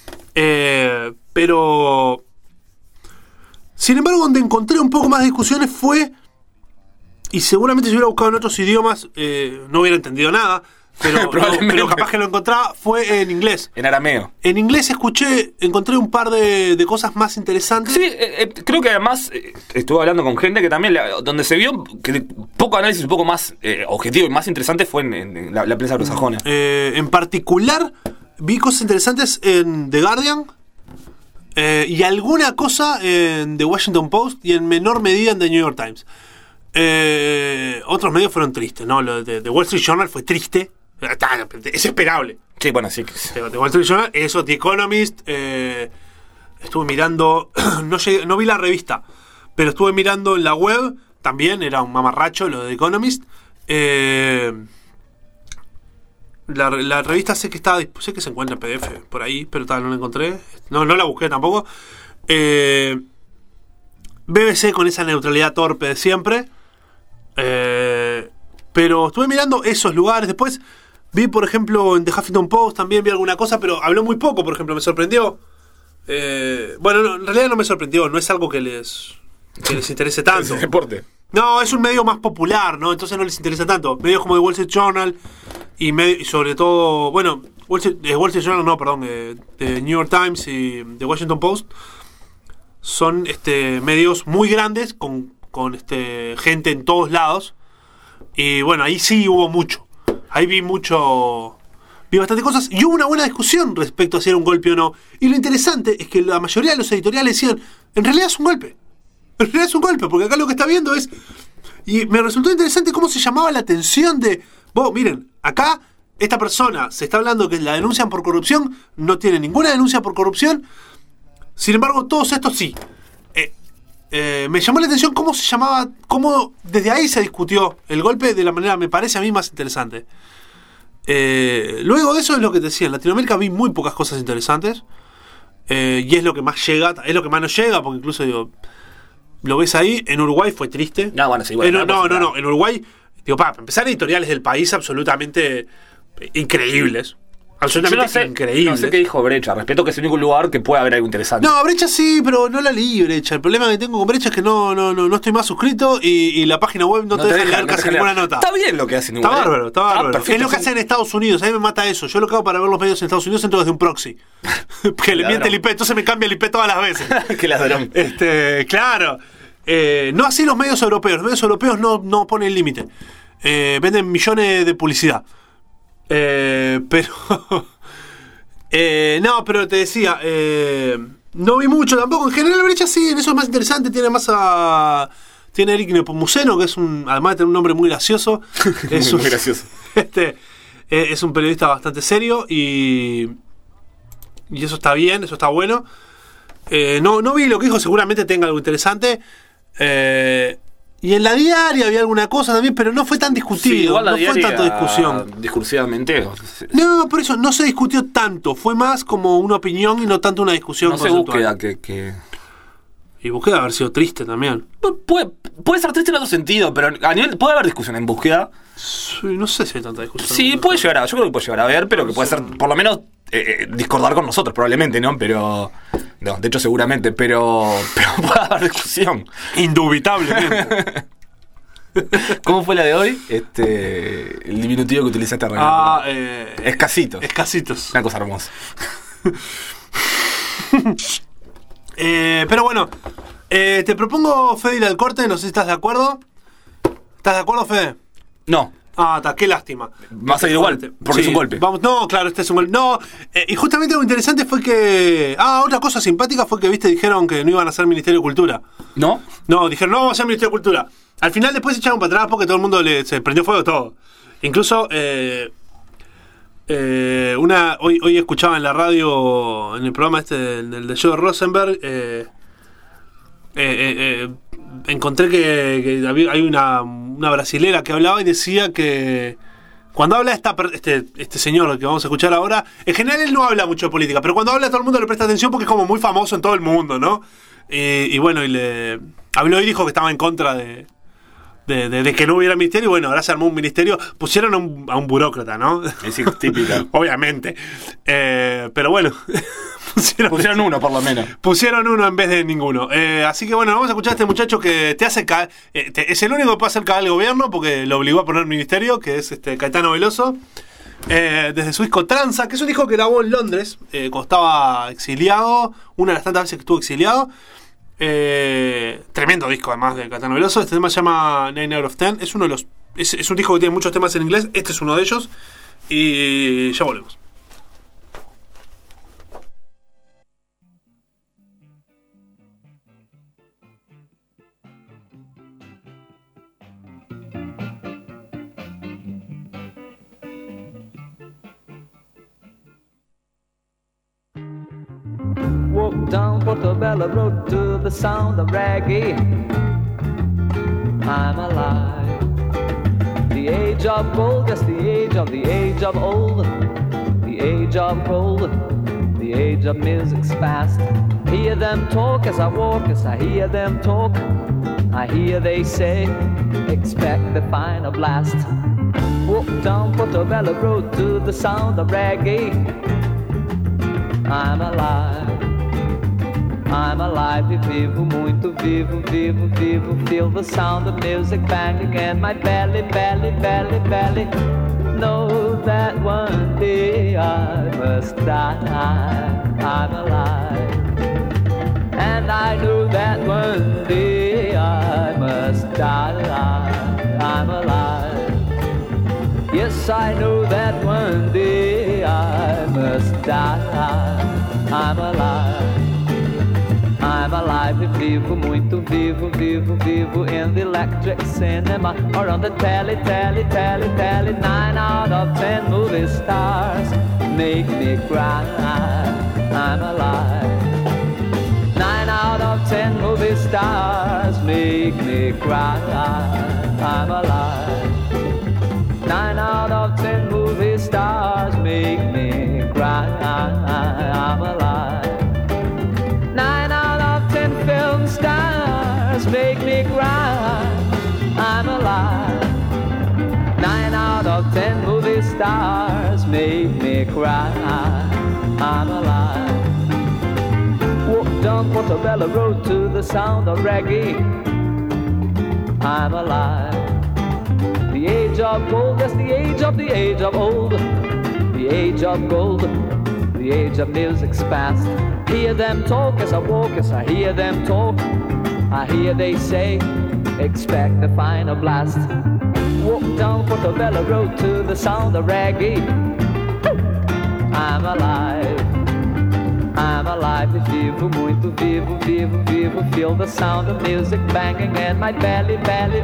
Speaker 3: Pero... Sin embargo, donde encontré un poco más de discusiones fue... Y seguramente si hubiera buscado en otros idiomas, no hubiera entendido nada... Pero capaz que lo encontraba fue en inglés.
Speaker 4: En arameo.
Speaker 3: En inglés encontré un par de cosas más interesantes.
Speaker 4: Sí, creo que además estuve hablando con gente que también, donde se vio que poco análisis, un poco más objetivo y más interesante fue en la prensa anglosajona.
Speaker 3: En particular, vi cosas interesantes en The Guardian y alguna cosa en The Washington Post y en menor medida en The New York Times. Otros medios fueron tristes, ¿no? Lo de The Wall Street Journal fue triste. Es esperable.
Speaker 4: Sí, bueno, sí.
Speaker 3: The Wall Street Journal, eso, The Economist. Estuve mirando, no vi la revista, pero estuve mirando en la web. También era un mamarracho lo de The Economist. La revista sé que se encuentra en PDF por ahí, pero no la encontré. No la busqué tampoco. BBC con esa neutralidad torpe de siempre. Pero estuve mirando esos lugares. Después vi, por ejemplo, en The Huffington Post también vi alguna cosa, pero habló muy poco, por ejemplo, me sorprendió. No, en realidad no me sorprendió, no es algo que les interese tanto.
Speaker 4: Es deporte.
Speaker 3: No, es un medio más popular, ¿no? Entonces no les interesa tanto. Medios como The Wall Street Journal y sobre todo, bueno, Wall Street Journal no, perdón, The New York Times y The Washington Post son medios muy grandes con gente en todos lados. Y bueno, ahí sí hubo mucho. Ahí vi bastante cosas. Y hubo una buena discusión respecto a si era un golpe o no. Y lo interesante es que la mayoría de los editoriales decían, en realidad es un golpe. En realidad es un golpe, porque acá lo que está viendo es... Y me resultó interesante cómo se llamaba la atención de... miren, acá esta persona se está hablando que la denuncian por corrupción, no tiene ninguna denuncia por corrupción, sin embargo todos estos sí. Me llamó la atención cómo se llamaba, cómo desde ahí se discutió el golpe de la manera, me parece a mí, más interesante. Luego de eso es lo que te decía, en Latinoamérica vi muy pocas cosas interesantes, y es lo que más llega, es lo que más nos llega, porque incluso digo, lo ves ahí, en Uruguay fue triste.
Speaker 4: No, bueno, sí, bueno,
Speaker 3: no, en Uruguay, digo, para empezar, editoriales del país absolutamente increíbles. Absolutamente increíble.
Speaker 4: No sé qué dijo Brecha. Respeto que es el único lugar que puede haber algo interesante.
Speaker 3: No, Brecha sí, pero no la leí, Brecha. El problema que tengo con Brecha es que no estoy más suscrito y la página web no te deja leer casi ninguna nota.
Speaker 4: Está bien lo que hacen igual.
Speaker 3: Está bárbaro. Es lo que hacen en Estados Unidos. A mí me mata eso. Yo lo que hago para ver los medios en Estados Unidos entro desde un proxy. Que le miente el IP, entonces me cambia el IP todas las veces.
Speaker 4: Qué ladrón.
Speaker 3: Claro. No así los medios europeos. Los medios europeos no ponen límite. Venden millones de publicidad. Pero... no, pero te decía, no vi mucho tampoco. En general, Brecha sí, en eso es más interesante. Tiene más a. Tiene a Eric Nepomuceno, que es además de tener un nombre muy gracioso. Es
Speaker 4: muy gracioso.
Speaker 3: Es un periodista bastante serio y eso está bien, eso está bueno. No vi lo que dijo, seguramente tenga algo interesante. Y en la diaria había alguna cosa también, pero no fue tan discutido. Sí, igual la diaria, fue tanta discusión.
Speaker 4: Discursivamente.
Speaker 3: No, por eso no se discutió tanto. Fue más como una opinión y no tanto una discusión.
Speaker 4: No sé, búsqueda que...
Speaker 3: Y búsqueda haber sido triste también.
Speaker 4: Puede ser triste en otro sentido, pero a nivel puede haber discusión en búsqueda.
Speaker 3: Sí, no sé si hay tanta discusión.
Speaker 4: Sí, puede llegar a... Yo creo que puede llegar a ver, pero que puede ser, por lo menos, discordar con nosotros, probablemente, ¿no? Pero... No, de hecho seguramente, pero puede haber discusión.
Speaker 3: Indubitablemente.
Speaker 4: ¿Cómo fue la de hoy? El diminutivo que utilizaste arriba. Escasitos.
Speaker 3: Escasitos.
Speaker 4: Una cosa hermosa.
Speaker 3: Pero bueno, te propongo, Fede, ir al corte, no sé si estás de acuerdo. ¿Estás de acuerdo, Fede?
Speaker 4: No.
Speaker 3: Qué lástima.
Speaker 4: Va a salir igual, porque es un golpe.
Speaker 3: No, claro, este es un golpe. No, y justamente lo interesante fue que... otra cosa simpática fue que, dijeron que no iban a hacer Ministerio de Cultura.
Speaker 4: ¿No?
Speaker 3: No, dijeron, no vamos a hacer Ministerio de Cultura. Al final después se echaron para atrás porque todo el mundo se prendió fuego todo. Incluso, hoy escuchaba en la radio, en el programa el de Joe Rosenberg, encontré que hay una brasilera que hablaba y decía que cuando habla este señor que vamos a escuchar ahora, en general él no habla mucho de política, pero cuando habla todo el mundo le presta atención porque es como muy famoso en todo el mundo, ¿no? Y bueno, le habló y dijo que estaba en contra de que no hubiera ministerio. Y bueno, ahora se armó un ministerio, pusieron a un burócrata, ¿no?
Speaker 4: Es típica.
Speaker 3: Obviamente. Pero bueno,
Speaker 4: pusieron uno por lo menos.
Speaker 3: Pusieron uno en vez de ninguno. Así que bueno, vamos a escuchar a este muchacho que te hace caer. Es el único que puede hacer caer al gobierno porque lo obligó a poner ministerio, que es Caetano Veloso. Desde su disco Tranza, que es un disco que grabó en Londres cuando estaba exiliado, una de las tantas veces que estuvo exiliado. Tremendo disco además de Caetano Veloso. Este tema se llama 9 out of 10. Es uno de los. Es un disco que tiene muchos temas en inglés. Este es uno de ellos. Y ya volvemos.
Speaker 6: Walk down Portobello Road to the sound of reggae. I'm alive. The age of gold, yes, the age of old. The age of gold, the age of music's fast. Hear them talk as I walk, as I hear them talk. I hear they say, expect the final blast. Walk down Portobello Road to the sound of reggae. I'm alive. I'm alive, vivo, muito vivo, vivo, vivo. Feel the sound of music banging in my belly, belly, belly, belly. Know that one day I must die. I'm alive. And I know that one day I must die. I'm alive. Yes, I know that one day I must die. I'm alive. I'm alive e vivo, muito vivo, vivo, vivo in the electric cinema or on the telly. 9 out of 10 movie stars make me cry. I'm alive. 9 out of 10 movie stars make me cry. I'm alive. 9 out of 10 movie stars make me cry. I'm alive. 9 out of 10 film stars make me cry. I'm alive. 9 out of 10 movie stars make me cry. I'm alive. Walk down Portobello Road to the sound of reggae. I'm alive. The age of gold, that's the age of old. The age of gold, the age of music's past. Hear them talk as I walk, as I hear them talk. I hear they say, expect the final blast. Walk down Portobello Road to the sound of reggae. I'm alive. I'm alive, vivo, muito vivo, vivo, vivo. Feel the sound of music banging in my belly.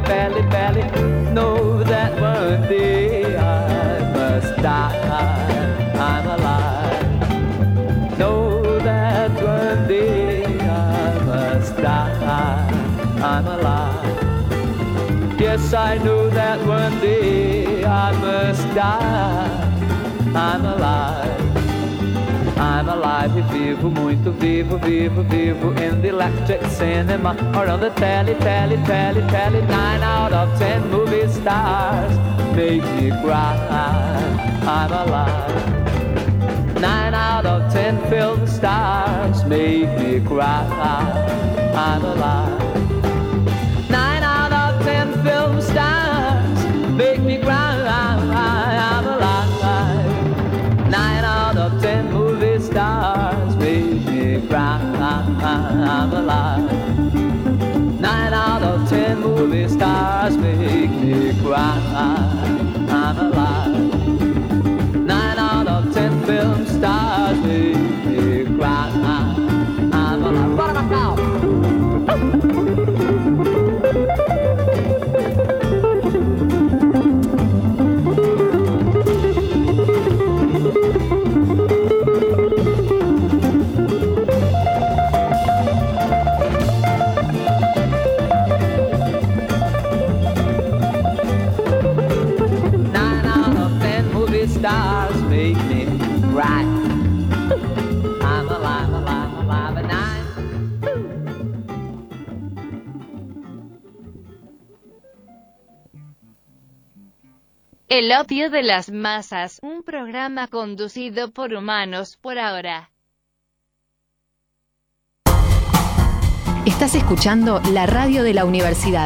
Speaker 6: Know that one day I must die. I'm alive. Know that one day I must die. I'm alive. Yes, I know that one day I must die. I'm alive. I'm alive e vivo, muito vivo, vivo, vivo in the electric cinema or on the telly. 9 out of 10 movie stars make me cry. I'm alive. 9 out of 10 film stars make me cry. I'm alive. 9 out of 10 film stars make me cry. I'm alive. 9 out of 10 movie stars make me cry. I'm alive. 9 out of 10 movie stars make me cry. I'm alive. 9 out of 10 film stars make me cry. I'm alive. What about now? Stars make me cry. I'm alive, alive, alive at night.
Speaker 1: El opio de las masas, un programa conducido por humanos por ahora.
Speaker 7: Estás escuchando la radio de la universidad.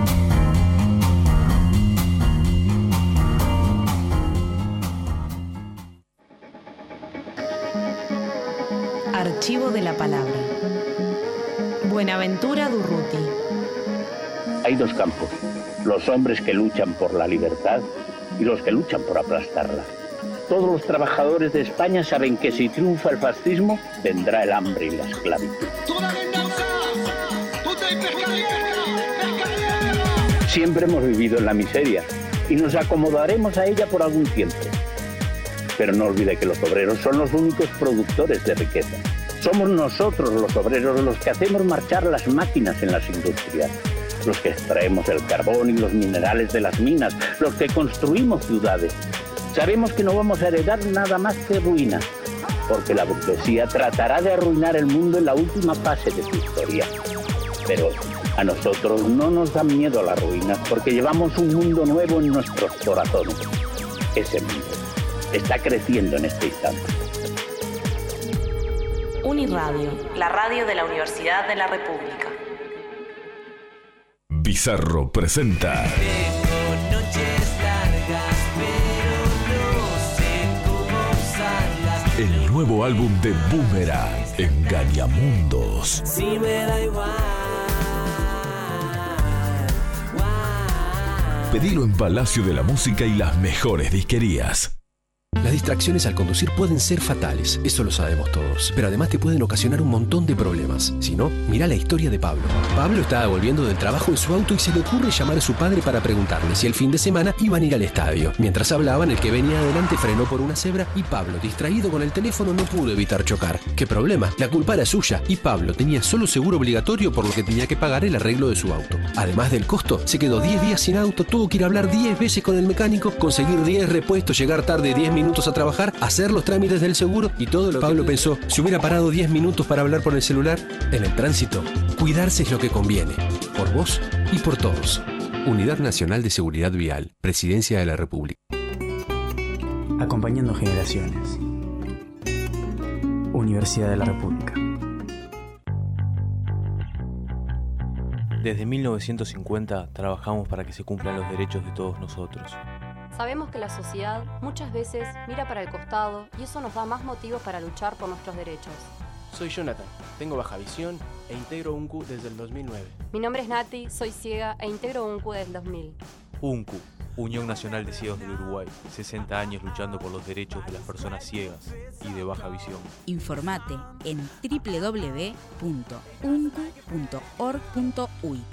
Speaker 7: Archivo de la palabra. Buenaventura Durruti.
Speaker 8: Hay dos campos, los hombres que luchan por la libertad y los que luchan por aplastarla. Todos los trabajadores de España saben que si triunfa el fascismo, vendrá el hambre y la esclavitud. Siempre hemos vivido en la miseria y nos acomodaremos a ella por algún tiempo. Pero no olvide que los obreros son los únicos productores de riqueza. Somos nosotros los obreros los que hacemos marchar las máquinas en las industrias, los que extraemos el carbón y los minerales de las minas, los que construimos ciudades. Sabemos que no vamos a heredar nada más que ruina, porque la burguesía tratará de arruinar el mundo en la última fase de su historia. Pero a nosotros no nos dan miedo las ruinas, porque llevamos un mundo nuevo en nuestros corazones. Ese mundo está creciendo en este instante.
Speaker 7: Uniradio, la radio de la Universidad de la República.
Speaker 9: Bizarro presenta.
Speaker 10: Tengo noches largas, pero no sé cómo usarlas.
Speaker 9: El nuevo álbum de Boomerang, Engañamundos.
Speaker 10: Si me da igual.
Speaker 9: Pedilo en Palacio de la Música y las mejores disquerías.
Speaker 11: La distracciones al conducir pueden ser fatales, eso lo sabemos todos, pero además te pueden ocasionar un montón de problemas. Si no, mirá la historia de Pablo. Pablo estaba volviendo del trabajo en su auto y se le ocurre llamar a su padre para preguntarle si el fin de semana iban a ir al estadio. Mientras hablaban, el que venía adelante frenó por una cebra y Pablo, distraído con el teléfono, no pudo evitar chocar. ¿Qué problema? La culpa era suya y Pablo tenía solo seguro obligatorio, por lo que tenía que pagar el arreglo de su auto. Además del costo, se quedó 10 días sin auto, tuvo que ir a hablar 10 veces con el mecánico, conseguir 10 repuestos, llegar tarde 10 minutos a trabajar, hacer los trámites del seguro y todo lo que Pablo pensó, si hubiera parado 10 minutos para hablar por el celular. En el tránsito, cuidarse es lo que conviene, por vos y por todos. Unidad Nacional de Seguridad Vial, Presidencia de la República.
Speaker 12: Acompañando generaciones. Universidad de la República.
Speaker 13: Desde 1950 trabajamos para que se cumplan los derechos de todos nosotros.
Speaker 14: Sabemos que la sociedad muchas veces mira para el costado y eso nos da más motivos para luchar por nuestros derechos.
Speaker 15: Soy Jonathan, tengo baja visión e integro UNCU desde el 2009.
Speaker 14: Mi nombre es Nati, soy ciega e integro UNCU desde el 2000.
Speaker 13: UNCU, Unión Nacional de Ciegos del Uruguay, 60 años luchando por los derechos de las personas ciegas y de baja visión.
Speaker 16: Informate en www.uncu.org.uy.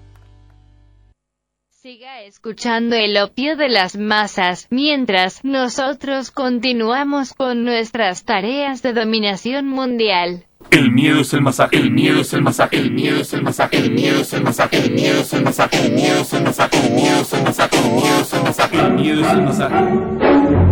Speaker 1: Siga escuchando el opio de las masas, mientras nosotros continuamos con nuestras tareas de dominación mundial.
Speaker 17: El miedo es el masaje, el miedo es el masaje, el miedo es el masaje, el miedo es el masaje, el miedo es el masaje, el miedo es el masaje, el miedo es el masaje, el miedo es el masaje, el miedo es el masaje.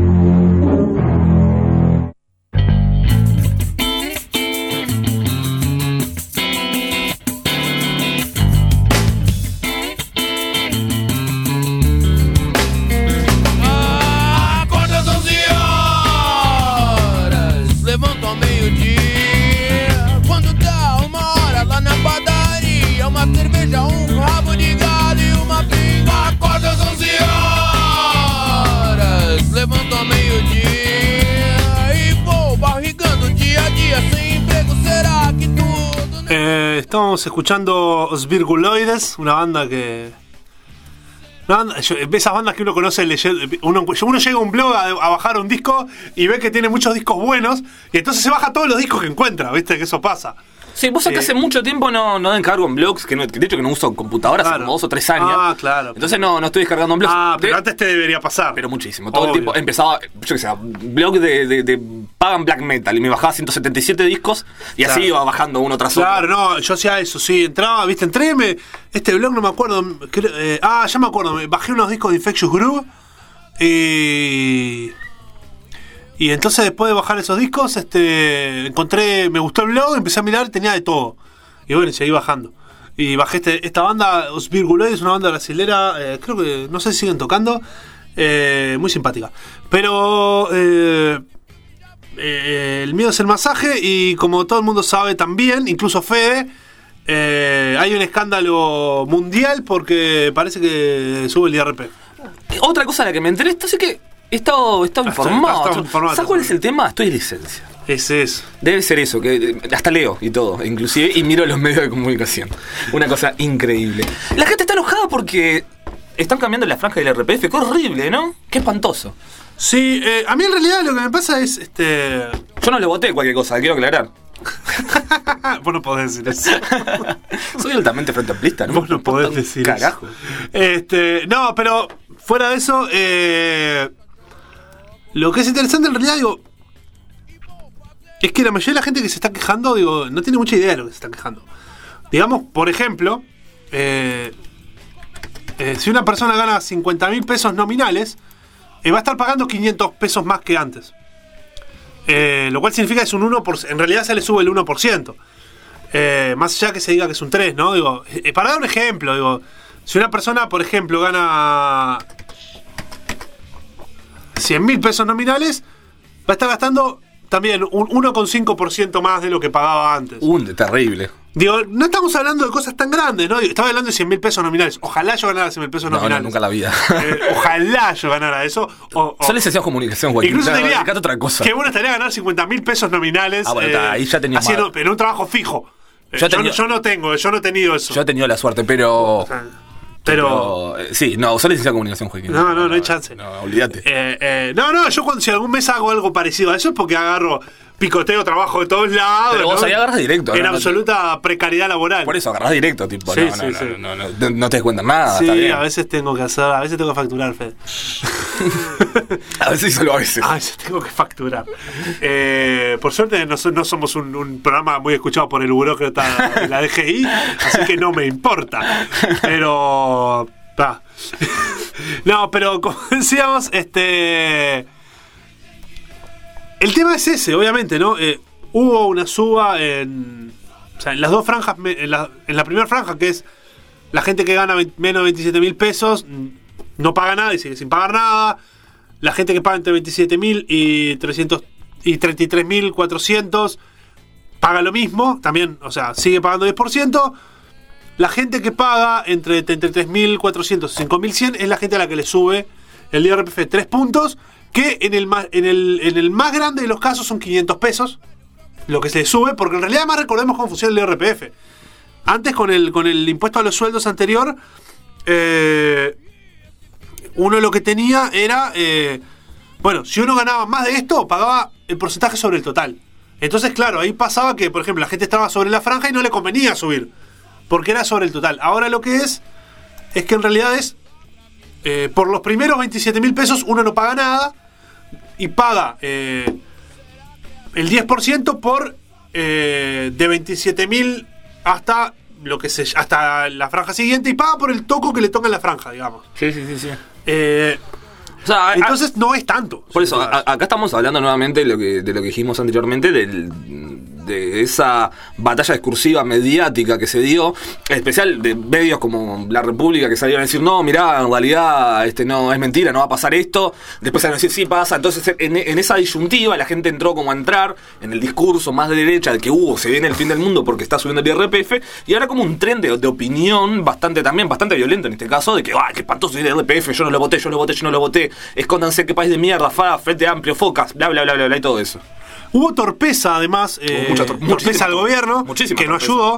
Speaker 3: Estamos escuchando Os Virguloides, una banda que... esas bandas que uno conoce leyendo, uno llega a un blog a bajar un disco y ve que tiene muchos discos buenos y entonces se baja todos los discos que encuentra, ¿viste? Que eso pasa.
Speaker 4: Sí, vos acá hace mucho tiempo no descargo en blogs, que de hecho que no uso computadoras hace como 2 o 3 años.
Speaker 3: Ah, claro.
Speaker 4: Entonces no estoy descargando en blogs.
Speaker 3: Ah, pero antes te debería pasar.
Speaker 4: Pero muchísimo. Todo el tiempo empezaba, yo qué sé, blog de Pagan Black Metal y me bajaba 177 discos y así iba bajando uno tras otro.
Speaker 3: Claro, no, yo hacía eso, sí, entraba, viste, este blog no me acuerdo, ya me acuerdo, me bajé unos discos de Infectious Groove y entonces después de bajar esos discos, me gustó el blog, empecé a mirar, tenía de todo. Y bueno, seguí bajando. Y bajé esta banda, Os Virguloides, una banda brasilera, creo que, no sé si siguen tocando, muy simpática. Pero el miedo es el masaje y como todo el mundo sabe también, incluso Fede, hay un escándalo mundial porque parece que sube el IRP.
Speaker 4: Otra cosa a la que me enteré, esto sí que he estado informado. ¿Sabes cuál es el tema? Estoy en licencia.
Speaker 3: Ese es.
Speaker 4: Debe ser eso, que hasta leo y todo, inclusive, y miro los medios de comunicación. Una cosa increíble. La gente está enojada porque están cambiando la franja del RPF. Qué horrible, ¿no? Qué espantoso.
Speaker 3: Sí, a mí en realidad lo que me pasa es...
Speaker 4: Yo no le voté cualquier cosa, quiero aclarar.
Speaker 3: Vos no podés decir eso.
Speaker 4: Soy altamente frente amplista, ¿no?
Speaker 3: Vos no podés decir
Speaker 4: carajo.
Speaker 3: Eso. No, pero fuera de eso, lo que es interesante en realidad, digo, es que la mayoría de la gente que se está quejando, digo, no tiene mucha idea de lo que se está quejando. Digamos, por ejemplo, si una persona gana 50.000 pesos nominales, va a estar pagando 500 pesos más que antes. Lo cual significa que es un 1%, en realidad se le sube el 1%. Más allá que se diga que es un 3%, ¿no? Digo, para dar un ejemplo, digo, si una persona, por ejemplo, gana 100.000 pesos nominales, va a estar gastando también un 1,5% más de lo que pagaba antes.
Speaker 4: Terrible.
Speaker 3: Digo, no estamos hablando de cosas tan grandes, ¿no? Estaba hablando de 100.000 pesos nominales. Ojalá yo ganara 100.000 pesos nominales.
Speaker 4: No, nunca en la vida.
Speaker 3: Ojalá yo ganara eso.
Speaker 4: Soy licenciado en comunicación, güey.
Speaker 3: Incluso te diría,
Speaker 4: otra cosa.
Speaker 3: Qué bueno estaría ganar 50.000 pesos nominales.
Speaker 4: Bueno, ahí ya tenía
Speaker 3: haciendo, pero un trabajo fijo. Yo no he tenido eso.
Speaker 4: Yo he tenido la suerte, pero...
Speaker 3: Pero
Speaker 4: sí, no, usar licencia de comunicación, Joaquín.
Speaker 3: No hay chance.
Speaker 4: No, olvídate.
Speaker 3: Yo si algún mes hago algo parecido a eso es porque agarro, picoteo, trabajo de todos lados.
Speaker 4: Pero vos ahí agarras directo.
Speaker 3: En absoluta precariedad laboral.
Speaker 4: Por eso, agarrás directo, tipo,
Speaker 3: Sí,
Speaker 4: no te descuentan nada.
Speaker 3: Sí,
Speaker 4: está bien.
Speaker 3: a veces tengo que facturar, Fede.
Speaker 4: A veces solo a veces.
Speaker 3: A veces tengo que facturar. Por suerte no somos un programa muy escuchado por el burócrata de la DGI, así que no me importa. Pero... No, pero como decíamos, el tema es ese, obviamente, ¿no? Hubo una suba en las dos franjas, en la primera franja, que es la gente que gana menos de 27.000 pesos, no paga nada y sigue sin pagar nada. La gente que paga entre 27.000 y 33.400 paga lo mismo, también, o sea, sigue pagando 10%. La gente que paga entre 33.400 y 5.100 es la gente a la que le sube el IRPF 3 puntos, que en el más grande de los casos son 500 pesos, lo que se le sube, porque en realidad además recordemos cómo funciona el IRPF. Antes con el impuesto a los sueldos anterior, uno lo que tenía era, si uno ganaba más de esto, pagaba el porcentaje sobre el total. Entonces, claro, ahí pasaba que, por ejemplo, la gente estaba sobre la franja y no le convenía subir, porque era sobre el total. Ahora lo que es que en realidad es, por los primeros 27.000 pesos uno no paga nada y paga el 10% por de 27.000 hasta hasta la franja siguiente, y paga por el toco que le toca en la franja, digamos.
Speaker 4: Sí.
Speaker 3: Entonces no es tanto.
Speaker 4: Por eso, acá estamos hablando nuevamente de lo que dijimos anteriormente, de esa batalla discursiva mediática que se dio, en especial de medios como La República, que salieron a decir, no, mirá, en realidad no es mentira, no va a pasar esto. Después salieron a decir, sí pasa. Entonces en esa disyuntiva la gente entró como a entrar en el discurso más de derecha de que se viene el fin del mundo porque está subiendo el IRPF, y ahora como un tren de opinión bastante violento en este caso, de que qué espantoso el IRPF, yo no lo voté, escóndanse, qué país de mierda, Frente Amplio, Focas, bla bla bla bla, y todo eso.
Speaker 3: Hubo torpeza, además, torpeza al gobierno, que no ayudó.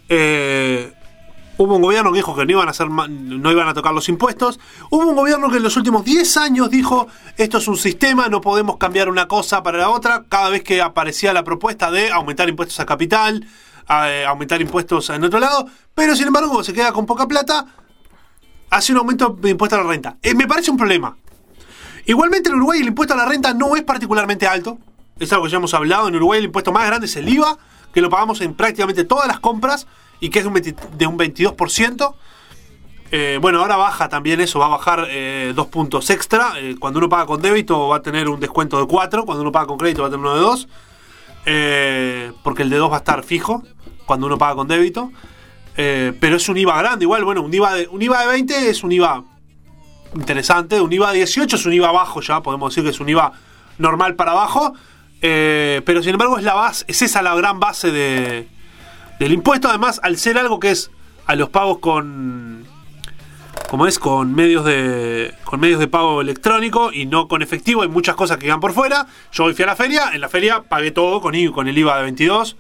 Speaker 3: Hubo un gobierno que dijo que no iban a tocar los impuestos. Hubo un gobierno que en los últimos 10 años dijo, esto es un sistema, no podemos cambiar una cosa para la otra. Cada vez que aparecía la propuesta de aumentar impuestos a capital, aumentar impuestos en otro lado, pero sin embargo, como se queda con poca plata, hace un aumento de impuesto a la renta. Me parece un problema. Igualmente en Uruguay el impuesto a la renta no es particularmente alto. Es algo que ya hemos hablado. En Uruguay el impuesto más grande es el IVA, que lo pagamos en prácticamente todas las compras y que es de un 22%. Ahora baja también eso, va a bajar 2 puntos extra. Cuando uno paga con débito va a tener un descuento de 4, cuando uno paga con crédito va a tener uno de 2. Porque el de 2 va a estar fijo cuando uno paga con débito. Pero es un IVA grande, igual, un IVA de 20 es un IVA interesante, un IVA de 18 es un IVA bajo ya, podemos decir que es un IVA normal para abajo. Pero sin embargo es esa la gran base del impuesto. Además, al ser algo que es a los pagos con medios de pago electrónico y no con efectivo, hay muchas cosas que quedan por fuera. Yo hoy fui a la feria, en la feria pagué todo con el IVA de 22,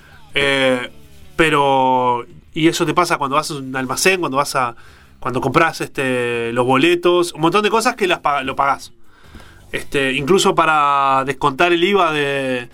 Speaker 3: y eso te pasa cuando vas a un almacén, cuando compras los boletos, un montón de cosas que lo pagás. Incluso para descontar el IVA de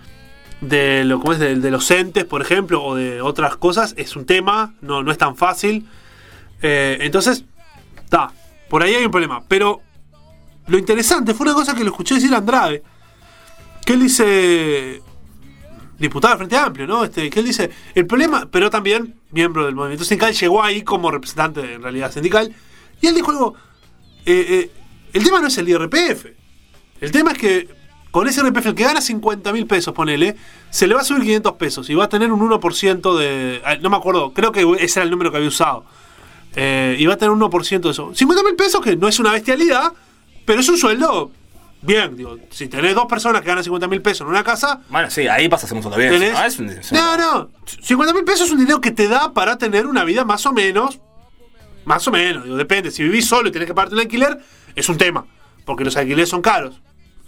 Speaker 3: los entes, por ejemplo, o de otras cosas, es un tema, no es tan fácil. Entonces, por ahí hay un problema. Pero lo interesante fue una cosa que lo escuché decir a Andrade, que él dice, diputado del Frente Amplio, ¿no? Que él dice, el problema, pero también miembro del movimiento sindical, llegó ahí como representante en realidad sindical, y él dijo algo, el tema no es el IRPF. El tema es que con ese IRPF, el que gana 50.000 pesos, ponele, se le va a subir 500 pesos y va a tener un 1% de... No me acuerdo, creo que ese era el número que había usado. Y va a tener un 1% de eso. 50.000 pesos, que no es una bestialidad, pero es un sueldo bien. Digo, si tenés 2 personas que ganan 50.000 pesos en una casa...
Speaker 4: Bueno, sí, ahí pasas un sueldo bien.
Speaker 3: No, 50.000 pesos es un dinero que te da para tener una vida más o menos. Digo, depende. Si vivís solo y tenés que pagarte un alquiler, es un tema, porque los alquileres son caros.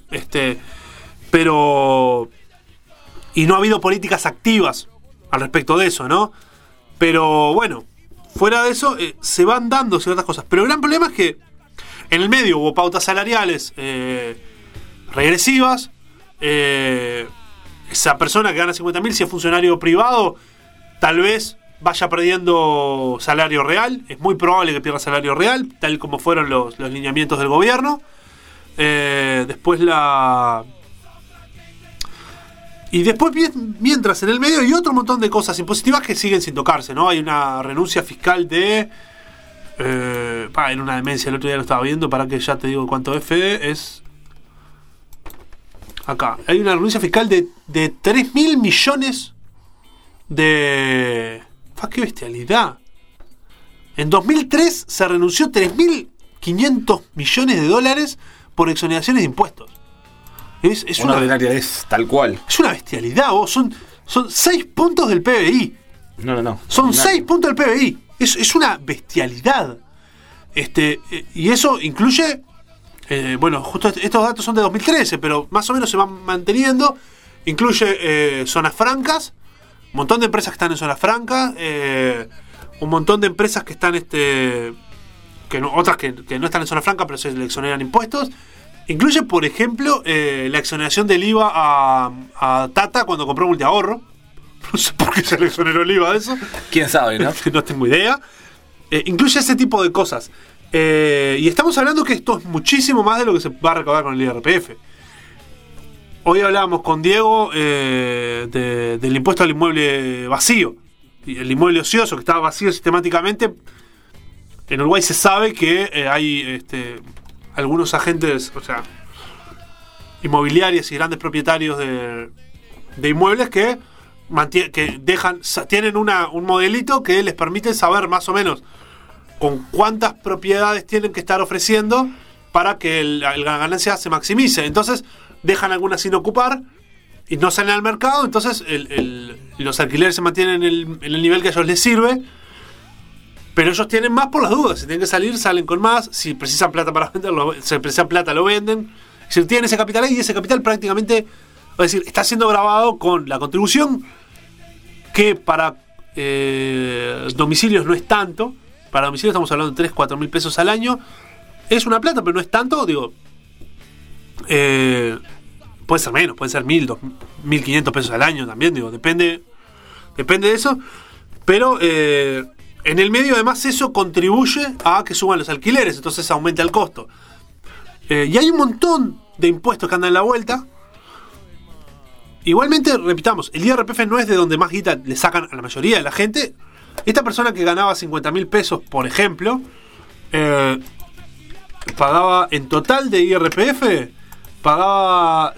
Speaker 3: Pero... Y no ha habido políticas activas al respecto de eso, ¿no? Pero bueno, fuera de eso, se van dando ciertas cosas. Pero el gran problema es que en el medio hubo pautas salariales regresivas. Esa persona que gana 50.000, si es funcionario privado, tal vez vaya perdiendo salario real. Es muy probable que pierda salario real, tal como fueron los lineamientos del gobierno. Después Y después, mientras en el medio hay otro montón de cosas impositivas que siguen sin tocarse, ¿no? Hay una renuncia fiscal de... era una demencia, el otro día lo estaba viendo, para que ya te digo cuánto es, Fede, es... Acá, hay una renuncia fiscal de 3.000 millones de... ¡Qué bestialidad! En 2003 se renunció 3.500 millones de dólares por exoneraciones de impuestos. Es
Speaker 4: una ordinaria, es tal cual.
Speaker 3: Es una bestialidad, vos. Son 6 puntos del PBI.
Speaker 4: No.
Speaker 3: Son 6 puntos del PBI. Es una bestialidad. Y eso incluye... justo estos datos son de 2013, pero más o menos se van manteniendo. Incluye zonas francas, un montón de empresas que están en zonas francas, un montón de empresas que están otras que no están en zona franca, pero se le exoneran impuestos. Incluye, por ejemplo, la exoneración del IVA a Tata cuando compró Multiahorro. No sé por qué se le exoneró el IVA de eso.
Speaker 4: ¿Quién sabe, no?
Speaker 3: No tengo idea. Incluye ese tipo de cosas. Y estamos hablando que esto es muchísimo más de lo que se va a recaudar con el IRPF. Hoy hablábamos con Diego del impuesto al inmueble vacío. Y el inmueble ocioso, que estaba vacío sistemáticamente. En Uruguay se sabe que hay algunos agentes, inmobiliarios y grandes propietarios de inmuebles que tienen un modelito que les permite saber más o menos con cuántas propiedades tienen que estar ofreciendo para que la ganancia se maximice. Entonces dejan algunas sin ocupar y no salen al mercado. Entonces los alquileres se mantienen en el nivel que a ellos les sirve, pero ellos tienen más por las dudas. Si tienen que salir, salen con más. Si precisan plata para venderlo, si precisan plata, lo venden. Si tienen ese capital ahí, y ese capital prácticamente, está siendo grabado con la contribución, que para domicilios no es tanto. Para domicilios estamos hablando de 3-4 mil pesos al año. Es una plata, pero no es tanto. Puede ser menos, puede ser 1.000, 1.500 pesos al año también. Depende de eso. Pero en el medio, además, eso contribuye a que suban los alquileres. Entonces aumenta el costo. Y hay un montón de impuestos que andan en la vuelta. Igualmente, repitamos, el IRPF no es de donde más guita le sacan a la mayoría de la gente. Esta persona que ganaba 50.000 pesos, por ejemplo, pagaba en total de IRPF, pagaba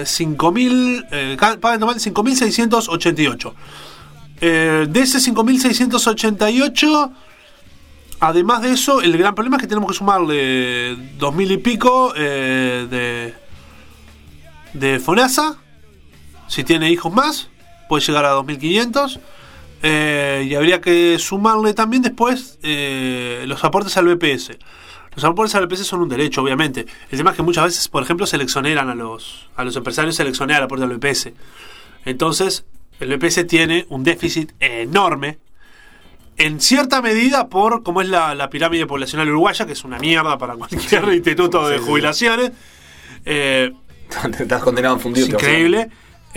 Speaker 3: 5.688. De ese 5.688, además de eso, el gran problema es que tenemos que sumarle 2.000 y pico de FONASA. Si tiene hijos más, puede llegar a 2.500. Y habría que sumarle también después los aportes al BPS. Los aportes al BPS son un derecho, obviamente. El tema es que muchas veces, por ejemplo, se le exoneran a los empresarios, se le exonera el aporte al BPS. Entonces, el BPS tiene un déficit enorme, en cierta medida por cómo es la pirámide poblacional uruguaya, que es una mierda para cualquier instituto de jubilaciones.
Speaker 4: Te estás condenado a fundirte.
Speaker 3: Es increíble.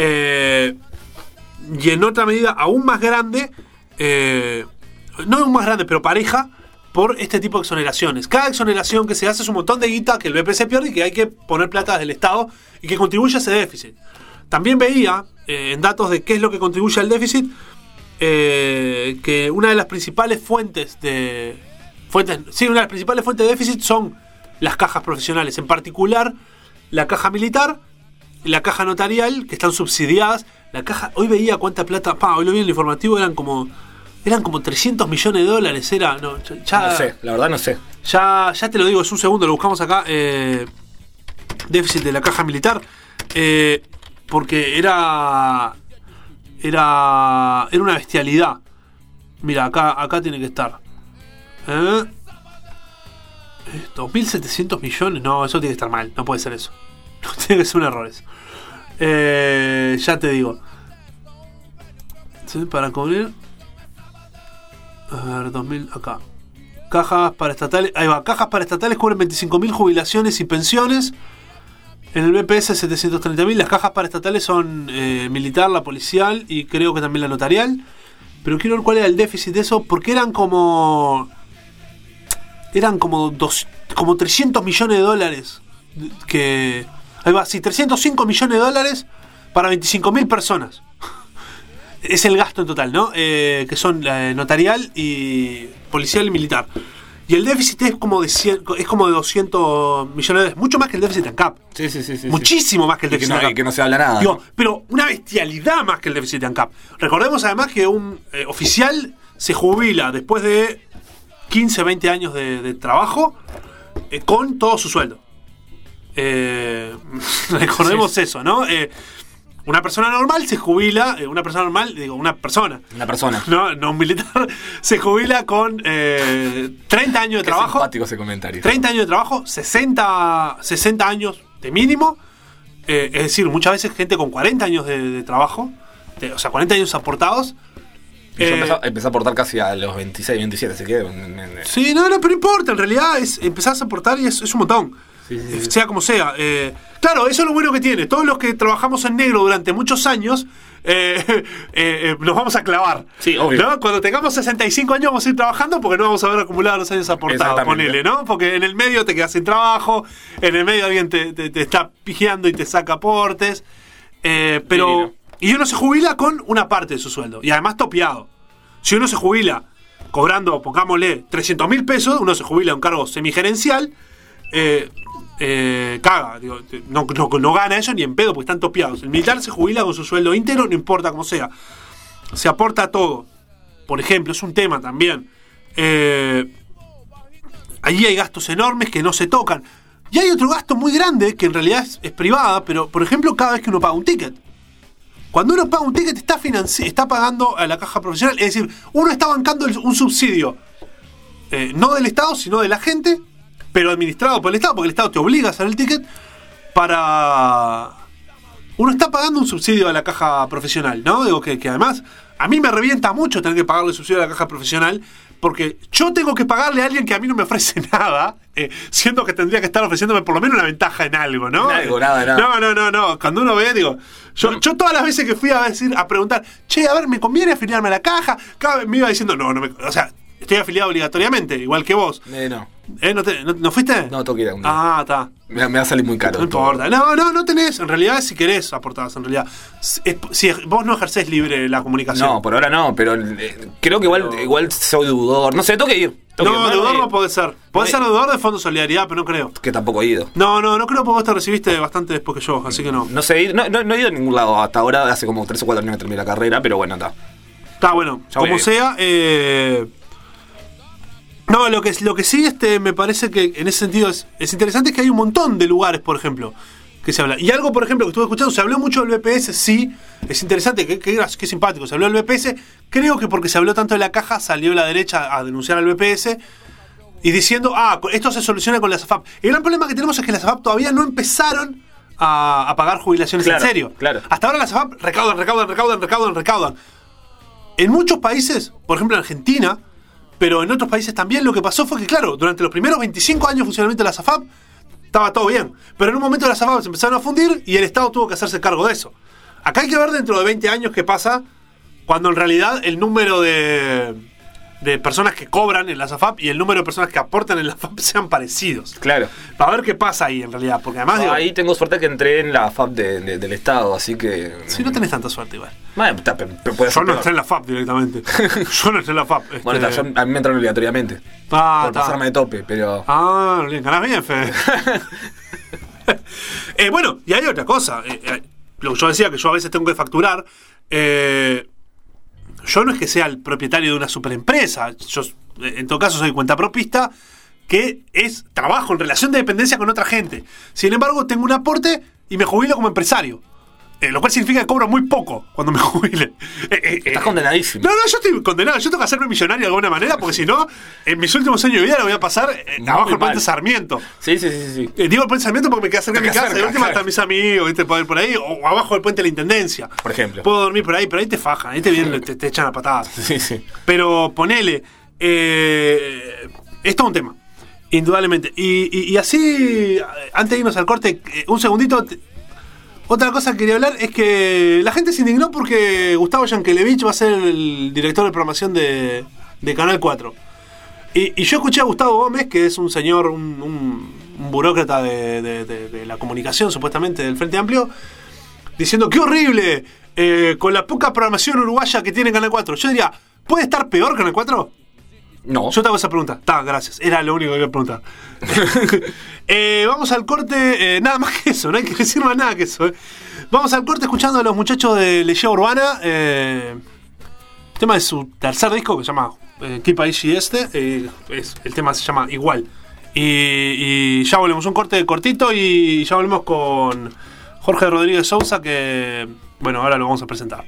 Speaker 3: Y en otra medida aún más grande, no aún más grande, pero pareja, por este tipo de exoneraciones. Cada exoneración que se hace es un montón de guita que el BPS pierde y que hay que poner plata del Estado y que contribuye a ese déficit. También veía en datos de qué es lo que contribuye al déficit, que una de las principales fuentes de déficit son las cajas profesionales, en particular la caja militar, la caja notarial, que están subsidiadas. La caja, hoy veía cuánta plata, hoy lo vi en el informativo, eran como 300 millones de dólares. No
Speaker 4: sé, la verdad no sé.
Speaker 3: Ya te lo digo, es un segundo, lo buscamos acá. Déficit de la caja militar, porque era una bestialidad. Mira, acá tiene que estar 2.700 millones. No, eso tiene que estar mal, no puede ser eso. No tiene que ser un error eso. Ya te digo. ¿Sí? Para cubrir A ver, 2000, acá. Cajas paraestatales, ahí va, cajas paraestatales cubren 25.000 jubilaciones y pensiones. En el BPS 730.000. Las cajas paraestatales son militar, la policial y creo que también la notarial. Pero quiero ver cuál era el déficit de eso, porque eran como 300 millones de dólares. Que ahí va, sí, 305 millones de dólares para 25.000 personas. Es el gasto en total, ¿no? Que son notarial y policial y militar. Y el déficit es como de 200 millones de dólares. Mucho más que el déficit en CAP.
Speaker 4: Sí.
Speaker 3: Muchísimo más que el déficit en CAP.
Speaker 4: Y que no se habla nada.
Speaker 3: Digo,
Speaker 4: ¿no?
Speaker 3: pero una bestialidad más que el déficit en CAP. Recordemos además que un oficial se jubila después de 15, 20 años de trabajo con todo su sueldo. Recordemos eso, ¿no? Una persona normal se jubila, una persona, no un militar, se jubila con 30 años de trabajo.
Speaker 4: Simpático ese comentario.
Speaker 3: 30 años de trabajo, 60 años de mínimo. Es decir, muchas veces gente con 40 años de trabajo, o sea, 40 años aportados.
Speaker 4: Yo empecé a aportar casi a los 26, 27, así que...
Speaker 3: Sí, no, pero importa, en realidad empezás a aportar y es un montón. Sí. Sea como sea. Claro, eso es lo bueno que tiene. Todos los que trabajamos en negro durante muchos años nos vamos a clavar.
Speaker 4: Sí, obvio.
Speaker 3: ¿No? Cuando tengamos 65 años vamos a ir trabajando porque no vamos a haber acumulado los años aportados. Ponele, ¿no? Porque en el medio te quedas sin trabajo, en el medio alguien te está pijeando y te saca aportes. Pero... Y uno se jubila con una parte de su sueldo. Y además topeado. Si uno se jubila cobrando, pongámosle, 300.000 pesos, uno se jubila a un cargo semigerencial, caga. Digo, no gana eso ni en pedo porque están topeados. El militar se jubila con su sueldo íntegro, no importa cómo sea. Se aporta todo. Por ejemplo, es un tema también. Allí hay gastos enormes que no se tocan. Y hay otro gasto muy grande que en realidad es privada, pero por ejemplo, cada vez que uno paga un ticket. Cuando uno paga un ticket está pagando a la caja profesional, es decir, uno está bancando un subsidio, no del Estado, sino de la gente, pero administrado por el Estado, porque el Estado te obliga a hacer el ticket uno está pagando un subsidio a la caja profesional, ¿no? Digo que además, a mí me revienta mucho tener que pagarle subsidio a la caja profesional, porque yo tengo que pagarle a alguien que a mí no me ofrece nada, siendo que tendría que estar ofreciéndome por lo menos una ventaja en algo, ¿no? No. Cuando uno ve, digo, yo todas las veces que fui a preguntar, che, a ver, ¿me conviene afiliarme a la caja? Cada vez me iba diciendo, o sea, estoy afiliado obligatoriamente, igual que vos.
Speaker 4: No.
Speaker 3: ¿No fuiste?
Speaker 4: No, tengo que ir a un día.
Speaker 3: Ah, está.
Speaker 4: Me va a salir muy caro.
Speaker 3: No importa. No tenés. En realidad, si querés, aportás. En realidad, si vos no ejercés libre la comunicación.
Speaker 4: No, por ahora no, pero creo que igual soy deudor. No sé, tengo que ir.
Speaker 3: Deudor no puede ser. Podés ser deudor de Fondo Solidaridad, pero no creo.
Speaker 4: Que tampoco he ido.
Speaker 3: No creo porque vos te recibiste bastante después que yo, así que no.
Speaker 4: No sé, no he ido a ningún lado hasta ahora. Hace como 3 o 4 años que terminé la carrera, pero bueno, está.
Speaker 3: Está bueno. Ya como sea, no, lo que sí me parece que en ese sentido es interesante es que hay un montón de lugares, por ejemplo, que se habla. Y algo, por ejemplo, que estuve escuchando, se habló mucho del BPS, sí, es interesante, que simpático, se habló del BPS, creo que porque se habló tanto de la caja, salió la derecha a denunciar al BPS y diciendo, esto se soluciona con la AFAP. El gran problema que tenemos es que las AFAP todavía no empezaron a pagar jubilaciones en serio.
Speaker 4: Claro.
Speaker 3: Hasta ahora las AFAP recaudan. En muchos países, por ejemplo en Argentina, pero en otros países también, lo que pasó fue que, claro, durante los primeros 25 años de funcionamiento de la AFAP, estaba todo bien. Pero en un momento las AFAP se empezaron a fundir y el Estado tuvo que hacerse cargo de eso. Acá hay que ver dentro de 20 años qué pasa cuando en realidad el número de personas que cobran en la AFAP y el número de personas que aportan en la AFAP sean parecidos.
Speaker 4: Claro.
Speaker 3: Para ver qué pasa ahí en realidad, porque además...
Speaker 4: ahí tengo suerte que entré en la AFAP del Estado, así que...
Speaker 3: Sí, no tenés tanta suerte igual.
Speaker 4: Bueno,
Speaker 3: yo no entré en la AFAP directamente. Yo no entré en la AFAP.
Speaker 4: Bueno, a mí me entraron obligatoriamente. Por pasarme de tope, pero...
Speaker 3: Bien, ganás bien, Fede. Bueno, y hay otra cosa. Lo que yo decía, que yo a veces tengo que facturar... Yo no es que sea el propietario de una superempresa. Yo, en todo caso, soy cuentapropista, que trabajo en relación de dependencia con otra gente. Sin embargo, tengo un aporte y me jubilo como empresario. Lo cual significa que cobro muy poco cuando me jubile.
Speaker 4: Estás condenadísimo.
Speaker 3: No, yo estoy condenado. Yo tengo que hacerme millonario de alguna manera, porque si no, en mis últimos años de vida lo voy a pasar abajo del puente Sarmiento.
Speaker 4: Sí.
Speaker 3: Digo el puente Sarmiento porque me queda cerca de mi casa. De última están mis amigos, ¿viste? Puedo ir por ahí. O abajo del puente de la Intendencia.
Speaker 4: Por ejemplo.
Speaker 3: Puedo dormir por ahí, pero ahí te fajan. Ahí te echan a patadas.
Speaker 4: Sí.
Speaker 3: Pero ponele, esto es un tema, indudablemente. Y así, antes de irnos al corte, un segundito. Otra cosa que quería hablar es que la gente se indignó porque Gustavo Yankelevich va a ser el director de programación de Canal 4. Y yo escuché a Gustavo Gómez, que es un señor, un burócrata de la comunicación, supuestamente, del Frente Amplio, diciendo ¡qué horrible! Con la poca programación uruguaya que tiene Canal 4. Yo diría, ¿puede estar peor Canal 4?
Speaker 4: No.
Speaker 3: Yo te hago esa pregunta. Gracias. Era lo único que quería preguntar. Vamos al corte. Nada más que eso. No hay que decir más nada que eso. Vamos al corte escuchando a los muchachos de Legión Urbana. El tema de su tercer disco que se llama ¿Qué país y este? El tema se llama Igual. Y ya volvemos. Un corte cortito y ya volvemos con Jorge Rodríguez Sousa, que bueno, ahora lo vamos a presentar.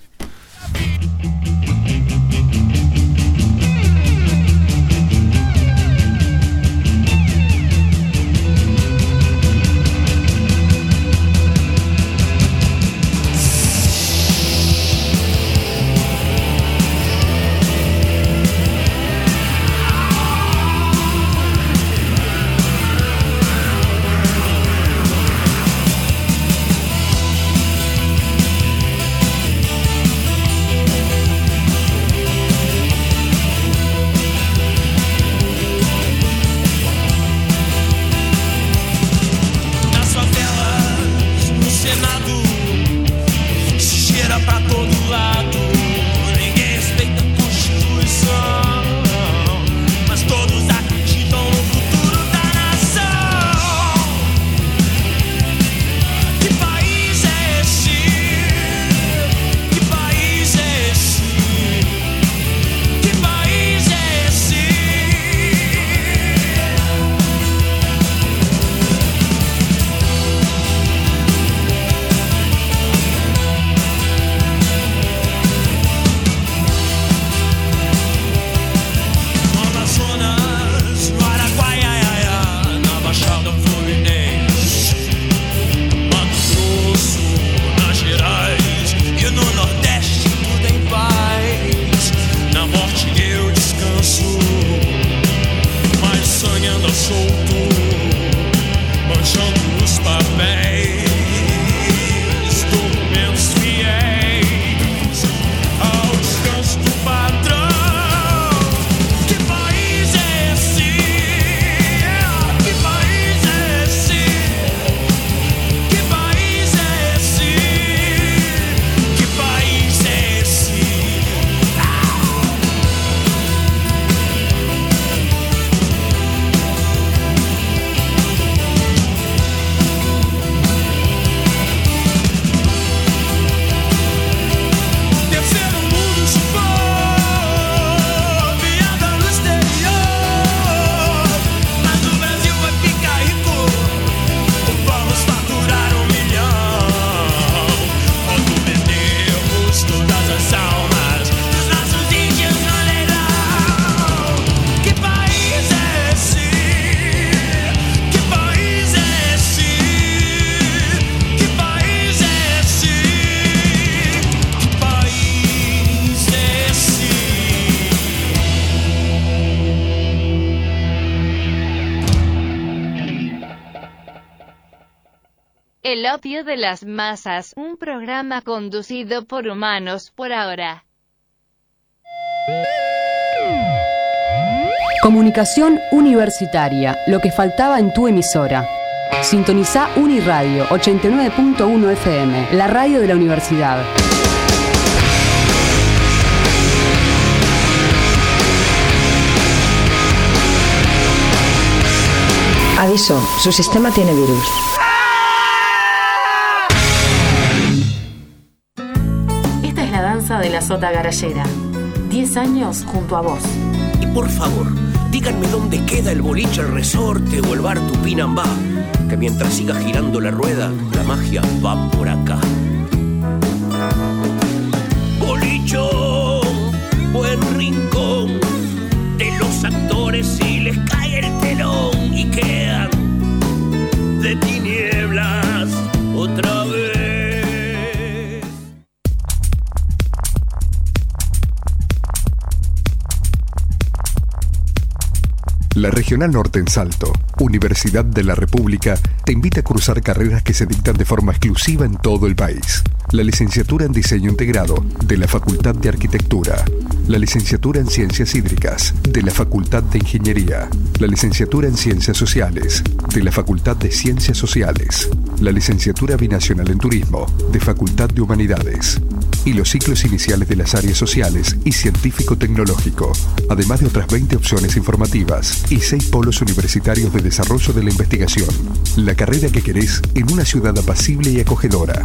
Speaker 1: El opio de las masas, un programa conducido por humanos por ahora.
Speaker 18: Comunicación universitaria, lo que faltaba en tu emisora. Sintonizá Uniradio 89.1 FM, la radio de la universidad.
Speaker 19: Aviso, su sistema tiene virus.
Speaker 20: Esta es la danza de la sota garallera. 10 años junto a vos.
Speaker 11: Y por favor, díganme dónde queda el boliche, el resorte o el bar Tupinambá. Que mientras siga girando la rueda, la magia va por acá. Bolichón, buen rincón de los actores, y les cae el telón y quedan de tinieblas otra vez.
Speaker 21: La Regional Norte en Salto, Universidad de la República, te invita a cursar carreras que se dictan de forma exclusiva en todo el país. La licenciatura en Diseño Integrado, de la Facultad de Arquitectura. La licenciatura en Ciencias Hídricas, de la Facultad de Ingeniería. La licenciatura en Ciencias Sociales, de la Facultad de Ciencias Sociales. La licenciatura binacional en Turismo, de Facultad de Humanidades. Y los ciclos iniciales de las áreas sociales y científico-tecnológico, además de otras 20 opciones informativas y 6 polos universitarios de desarrollo de la investigación. La carrera que querés en una ciudad apacible y acogedora.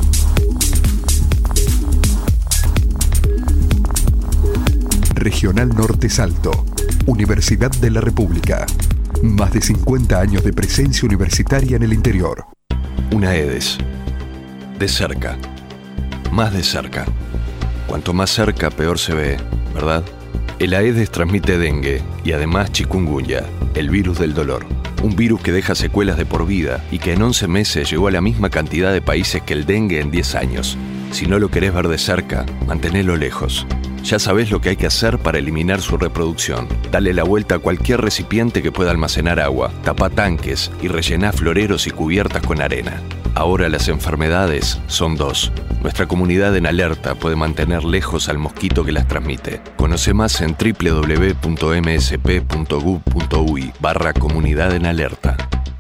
Speaker 21: Regional Norte Salto, Universidad de la República. Más de 50 años de presencia universitaria en el interior.
Speaker 22: Una EDES. De cerca. Más de cerca. Cuanto más cerca, peor se ve, ¿verdad? El Aedes transmite dengue y además chikungunya, el virus del dolor. Un virus que deja secuelas de por vida y que en 11 meses llegó a la misma cantidad de países que el dengue en 10 años. Si no lo querés ver de cerca, mantenelo lejos. Ya sabés lo que hay que hacer para eliminar su reproducción. Dale la vuelta a cualquier recipiente que pueda almacenar agua, tapa tanques y rellená floreros y cubiertas con arena. Ahora las enfermedades son 2. Nuestra comunidad en alerta puede mantener lejos al mosquito que las transmite. Conoce más en www.msp.gov.uy/comunidad en alerta.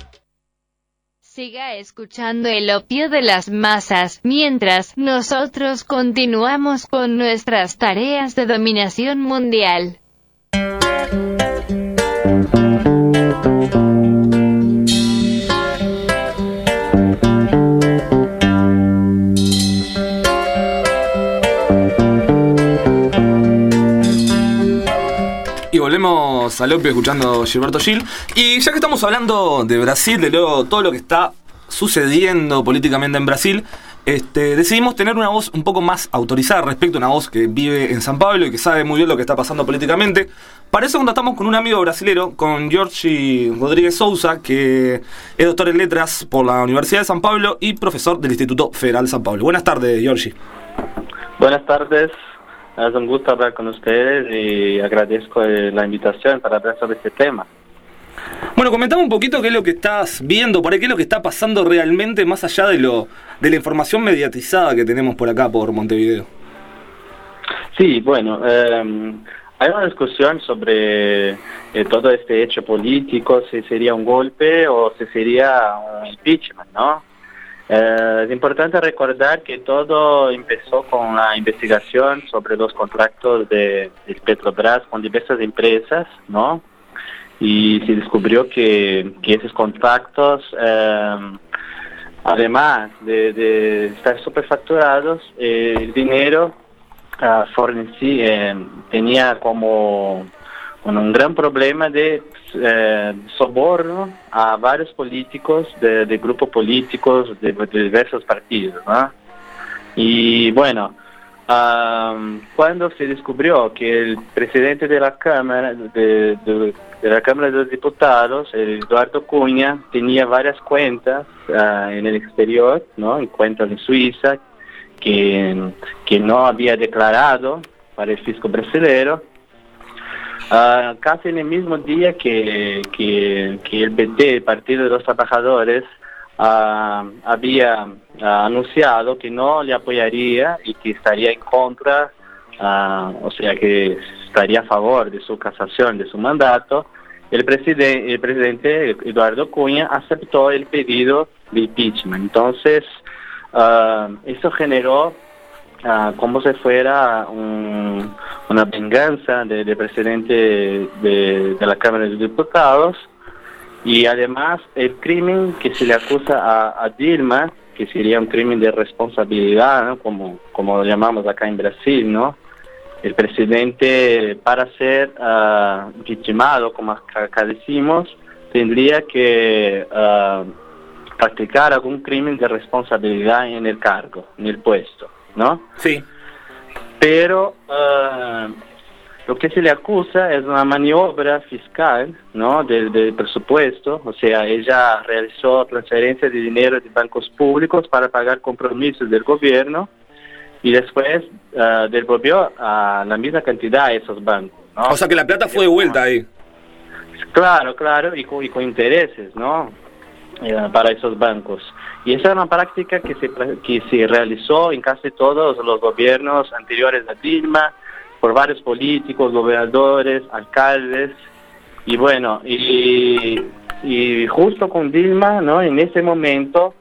Speaker 1: Siga escuchando el opio de las masas, mientras nosotros continuamos con nuestras tareas de dominación mundial.
Speaker 4: Y volvemos al opio escuchando Gilberto Gil. Y ya que estamos hablando de Brasil, de todo lo que está sucediendo políticamente en Brasil, decidimos tener una voz un poco más autorizada respecto a una voz que vive en San Pablo y que sabe muy bien lo que está pasando políticamente. Para eso contactamos con un amigo brasilero, con Jorge Rodríguez Souza, que es doctor en letras por la Universidad de San Pablo y profesor del Instituto Federal San Pablo. Buenas tardes, Jorge.
Speaker 23: Buenas tardes. Es un gusto hablar con ustedes y agradezco la invitación para hablar sobre este tema.
Speaker 4: Bueno, comentame un poquito qué es lo que estás viendo, por ahí qué es lo que está pasando realmente más allá de la información mediatizada que tenemos por acá, por Montevideo.
Speaker 23: Sí, bueno, hay una discusión sobre todo este hecho político, si sería un golpe o si sería un impeachment, ¿no? Es importante recordar que todo empezó con la investigación sobre los contratos de Petrobras con diversas empresas, ¿no? Y se descubrió que esos contratos, además de estar superfacturados, el dinero tenía como un gran problema de soborno a varios políticos de grupos políticos de diversos partidos, ¿no? Y bueno, cuando se descubrió que el presidente de la Cámara de la Cámara de los Diputados, Eduardo Cunha, tenía varias cuentas en el exterior, ¿no? En cuentas en Suiza que no había declarado para el fisco brasileño. Casi en el mismo día que el PT, el Partido de los Trabajadores, había anunciado que no le apoyaría y que estaría en contra, o sea que estaría a favor de su casación, de su mandato, el presidente Eduardo Cunha aceptó el pedido de impeachment. Entonces, eso generó como si fuera una venganza del presidente de la Cámara de Diputados, y además el crimen que se le acusa a Dilma, que sería un crimen de responsabilidad, ¿no? como lo llamamos acá en Brasil, ¿no? El presidente, para ser impeachmentado, como acá decimos, tendría que practicar algún crimen de responsabilidad en el cargo, en el puesto, ¿no?
Speaker 4: Sí.
Speaker 23: Pero lo que se le acusa es una maniobra fiscal, ¿no? Del presupuesto, o sea, ella realizó transferencias de dinero de bancos públicos para pagar compromisos del gobierno y después devolvió a la misma cantidad a esos bancos, ¿no?
Speaker 4: O sea que la plata fue de vuelta ahí.
Speaker 23: Claro, y con intereses, ¿no? Para esos bancos. Y esa es una práctica que se realizó en casi todos los gobiernos anteriores a Dilma, por varios políticos, gobernadores, alcaldes, y bueno, y justo con Dilma, ¿no? En ese momento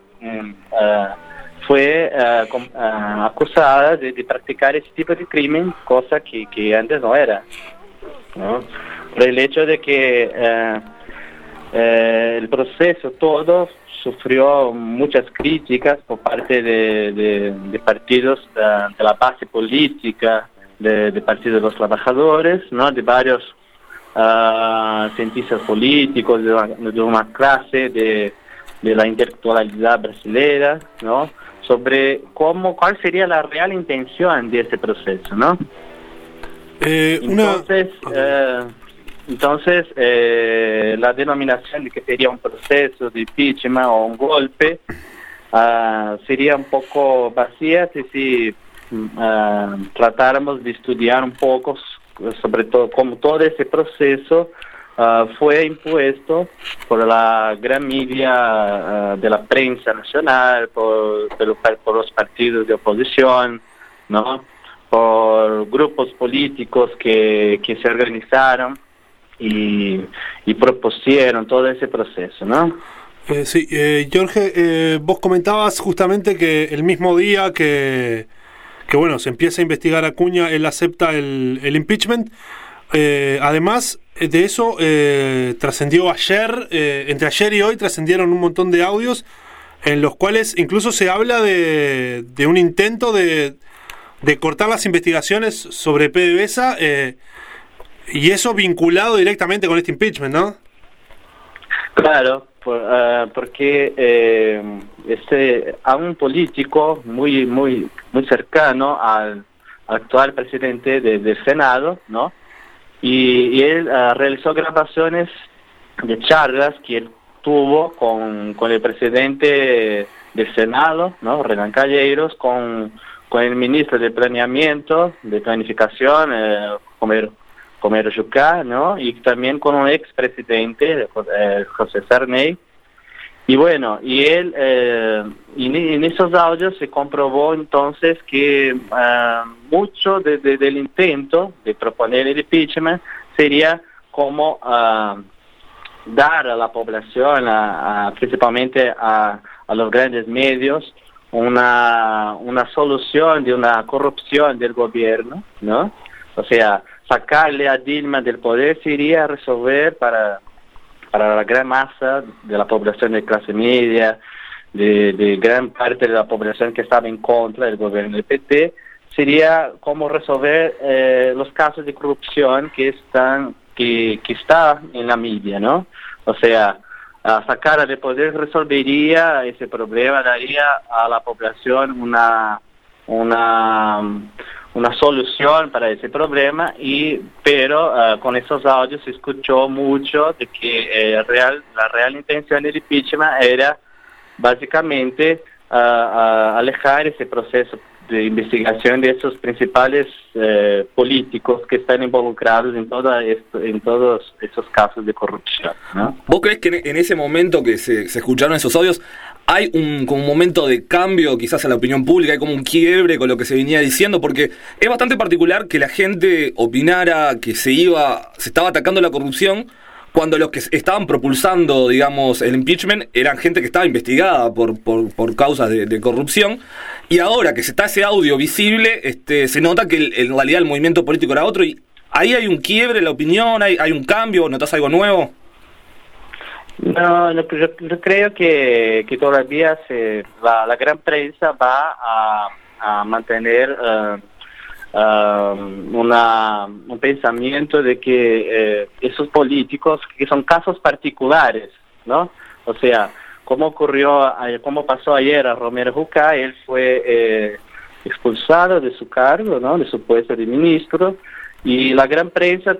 Speaker 23: fue acusada de practicar ese tipo de crimen, cosa que antes no era, ¿no? Por el hecho de que el proceso todo sufrió muchas críticas por parte de partidos de la base política, de partidos de los trabajadores, ¿no? De varios cientistas políticos, de una clase de la intelectualidad brasileña, ¿no? Sobre cuál sería la real intención de ese proceso, ¿no? Entonces, la denominación de que sería un proceso de impeachment o un golpe sería un poco vacía si tratáramos de estudiar un poco sobre todo cómo todo ese proceso fue impuesto por la gran media de la prensa nacional, por los partidos de oposición, ¿no? Por grupos políticos que se organizaron y propusieron todo ese proceso, ¿no?
Speaker 3: Sí, Jorge, vos comentabas justamente que el mismo día que bueno, se empieza a investigar a Acuña, él acepta el impeachment. Además de eso, trascendió ayer, entre ayer y hoy trascendieron un montón de audios en los cuales incluso se habla de un intento de cortar las investigaciones sobre PDVSA, y eso vinculado directamente con este impeachment, ¿no? Claro, porque a un político muy cercano al actual presidente del Senado, ¿no? Y él realizó grabaciones de charlas que él tuvo con el presidente del Senado, ¿no? Renan Calheiros, con el ministro de Planeamiento, de Planificación, Romero Jucá, ¿no? Y también con un expresidente, José Sarney. Y bueno, y él, en esos audios se comprobó entonces que mucho del intento de proponer el impeachment sería como dar a la población, principalmente a los grandes medios, una solución de una corrupción del gobierno, ¿no? O sea, sacarle a Dilma del poder sería resolver para la gran masa de la población de clase media, de gran parte de la población que estaba en contra del gobierno del PT, sería como resolver los casos de corrupción que está en la media, ¿no? O sea, sacar del poder resolvería ese problema, daría a la población una solución para ese problema, pero con esos audios se escuchó mucho de que la real intención del impeachment era básicamente alejar ese proceso de investigación de esos principales políticos que están involucrados en todos esos casos de corrupción, ¿no?
Speaker 4: ¿Vos crees que en ese momento que se escucharon esos audios hay como un momento de cambio quizás en la opinión pública, hay como un quiebre con lo que se venía diciendo? Porque es bastante particular que la gente opinara que se estaba atacando la corrupción cuando los que estaban propulsando, digamos, el impeachment eran gente que estaba investigada por causas de corrupción, y ahora que está ese audio visible, se nota que en realidad el movimiento político era otro, y ahí hay un quiebre en la opinión, hay un cambio, ¿notás algo nuevo?
Speaker 23: No, yo creo que todavía la gran prensa va a mantener un pensamiento de que esos políticos, que son casos particulares, ¿no? O sea, como pasó ayer a Romero Jucá, él fue expulsado de su cargo, ¿no? De su puesto de ministro, y la gran prensa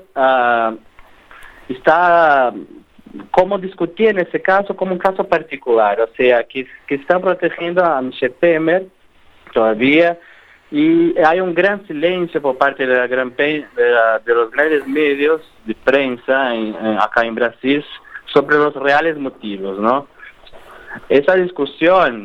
Speaker 23: está como discutir en ese caso como un caso particular, o sea, que están protegiendo a Michel Temer todavía, y hay un gran silencio por parte de los grandes medios de prensa acá en Brasil sobre los reales motivos, ¿no? Esa discusión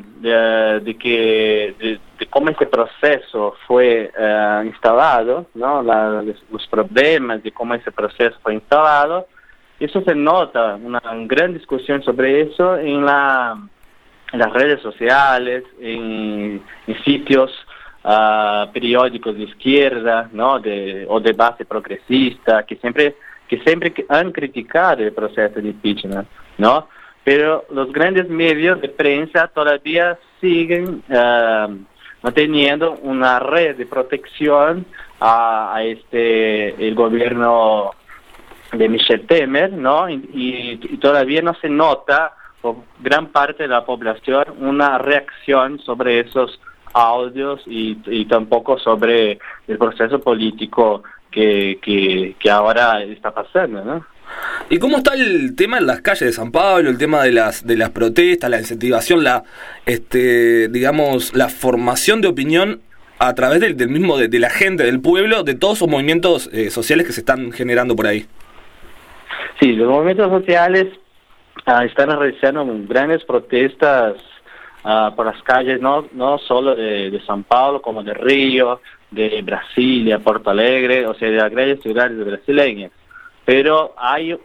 Speaker 23: de cómo ese proceso fue instalado, ¿no? Los problemas de cómo ese proceso fue instalado, eso se nota, una gran discusión sobre eso en las redes sociales, en sitios periódicos de izquierda, ¿no? O de base progresista, que siempre han criticado el proceso de impeachment, ¿no? Pero los grandes medios de prensa todavía siguen manteniendo una red de protección a el gobierno de Michel Temer, ¿no? Y todavía no se nota por gran parte de la población una reacción sobre esos audios y tampoco sobre el proceso político que ahora está pasando, ¿no?
Speaker 4: ¿Y cómo está el tema en las calles de San Pablo, el tema de las protestas, la incentivación, digamos, la formación de opinión a través del mismo, de la gente, del pueblo, de todos esos movimientos sociales que se están generando por ahí?
Speaker 23: Sí, los movimientos sociales están realizando grandes protestas por las calles, no solo de San Paulo, como de Río, de Brasilia, Porto Alegre, o sea, de las grandes ciudades brasileñas. Pero hay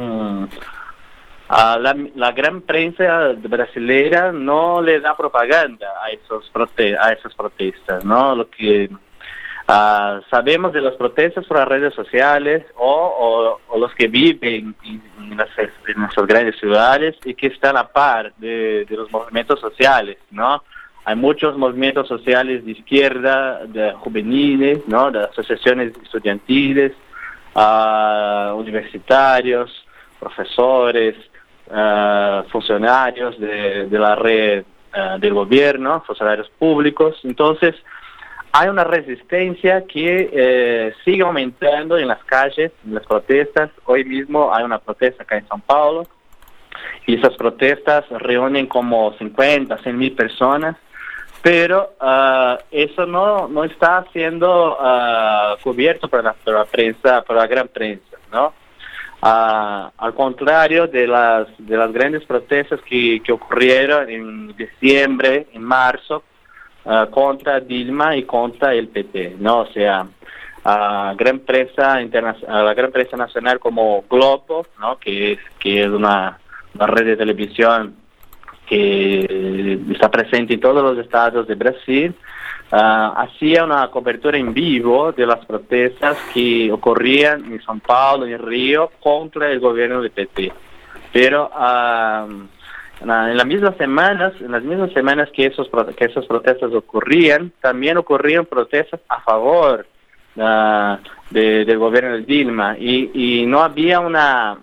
Speaker 23: la gran prensa brasileña no le da propaganda a esas protestas, ¿no? Lo que sabemos de las protestas por las redes sociales o los que viven en esas grandes ciudades y que están a par de los movimientos sociales, ¿no? Hay muchos movimientos sociales de izquierda, de juveniles, ¿no? De asociaciones estudiantiles, universitarios, profesores, funcionarios de la red del gobierno, funcionarios públicos. Entonces, hay una resistencia que sigue aumentando en las calles, en las protestas. Hoy mismo hay una protesta acá en São Paulo y esas protestas reúnen como 50, 100 mil personas, pero eso no está siendo cubierto por la prensa, por la gran prensa, ¿no? Al contrario de las grandes protestas que ocurrieron en diciembre, en marzo, contra Dilma y contra el PT, ¿no? O sea, la gran prensa nacional como Globo, ¿no? Que es una red de televisión que está presente en todos los estados de Brasil, hacía una cobertura en vivo de las protestas que ocurrían en São Paulo y en Río contra el gobierno del PT. Pero en las mismas semanas que esas protestas ocurrían, también ocurrían protestas a favor del gobierno de Dilma y no había una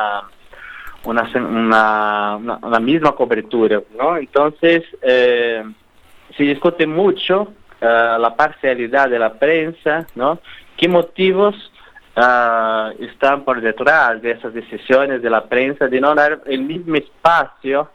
Speaker 23: misma cobertura, ¿no? Entonces se discute mucho la parcialidad de la prensa, ¿no? ¿Qué motivos están por detrás de esas decisiones de la prensa de no dar el mismo espacio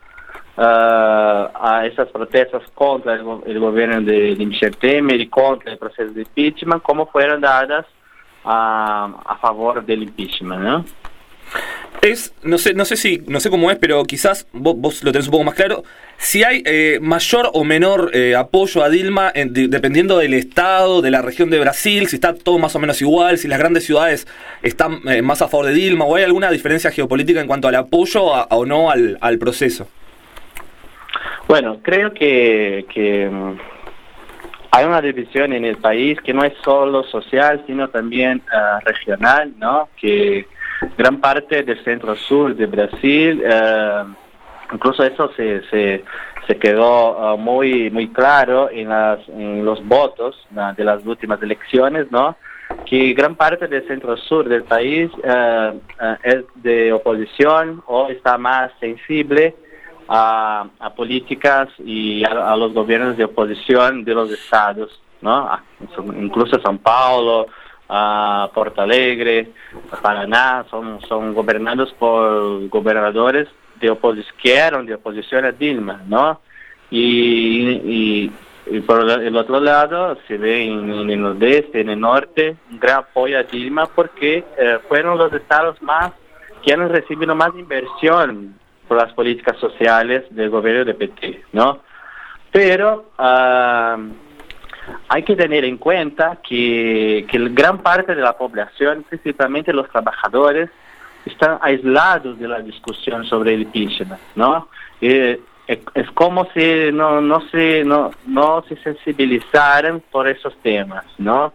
Speaker 23: a esas protestas contra el gobierno de Michel Temer y contra el proceso de impeachment, como fueron dadas a favor del impeachment, ¿no?
Speaker 4: No sé cómo es, pero quizás vos lo tenés un poco más claro. Si hay mayor o menor apoyo a Dilma dependiendo del estado, de la región de Brasil, si está todo más o menos igual, si las grandes ciudades están más a favor de Dilma, o hay alguna diferencia geopolítica en cuanto al apoyo o no al proceso.
Speaker 23: Bueno, creo que hay una división en el país que no es solo social, sino también regional, ¿no? Que gran parte del centro-sur de Brasil, incluso eso se quedó muy claro en los votos de las últimas elecciones, ¿no? Que gran parte del centro-sur del país es de oposición o está más sensible a políticas y a los gobiernos de oposición de los estados, ¿no? Incluso São Paulo, Porto Alegre, Paraná, son gobernados por gobernadores que eran de oposición a Dilma, ¿no? Y y por el otro lado se ve en el nordeste, en el norte, un gran apoyo a Dilma porque fueron los estados que han recibido más inversión por las políticas sociales del gobierno de PT, ¿no? Pero hay que tener en cuenta que gran parte de la población, principalmente los trabajadores, están aislados de la discusión sobre el impeachment, ¿no? Es como si no se sensibilizaran por esos temas, ¿no?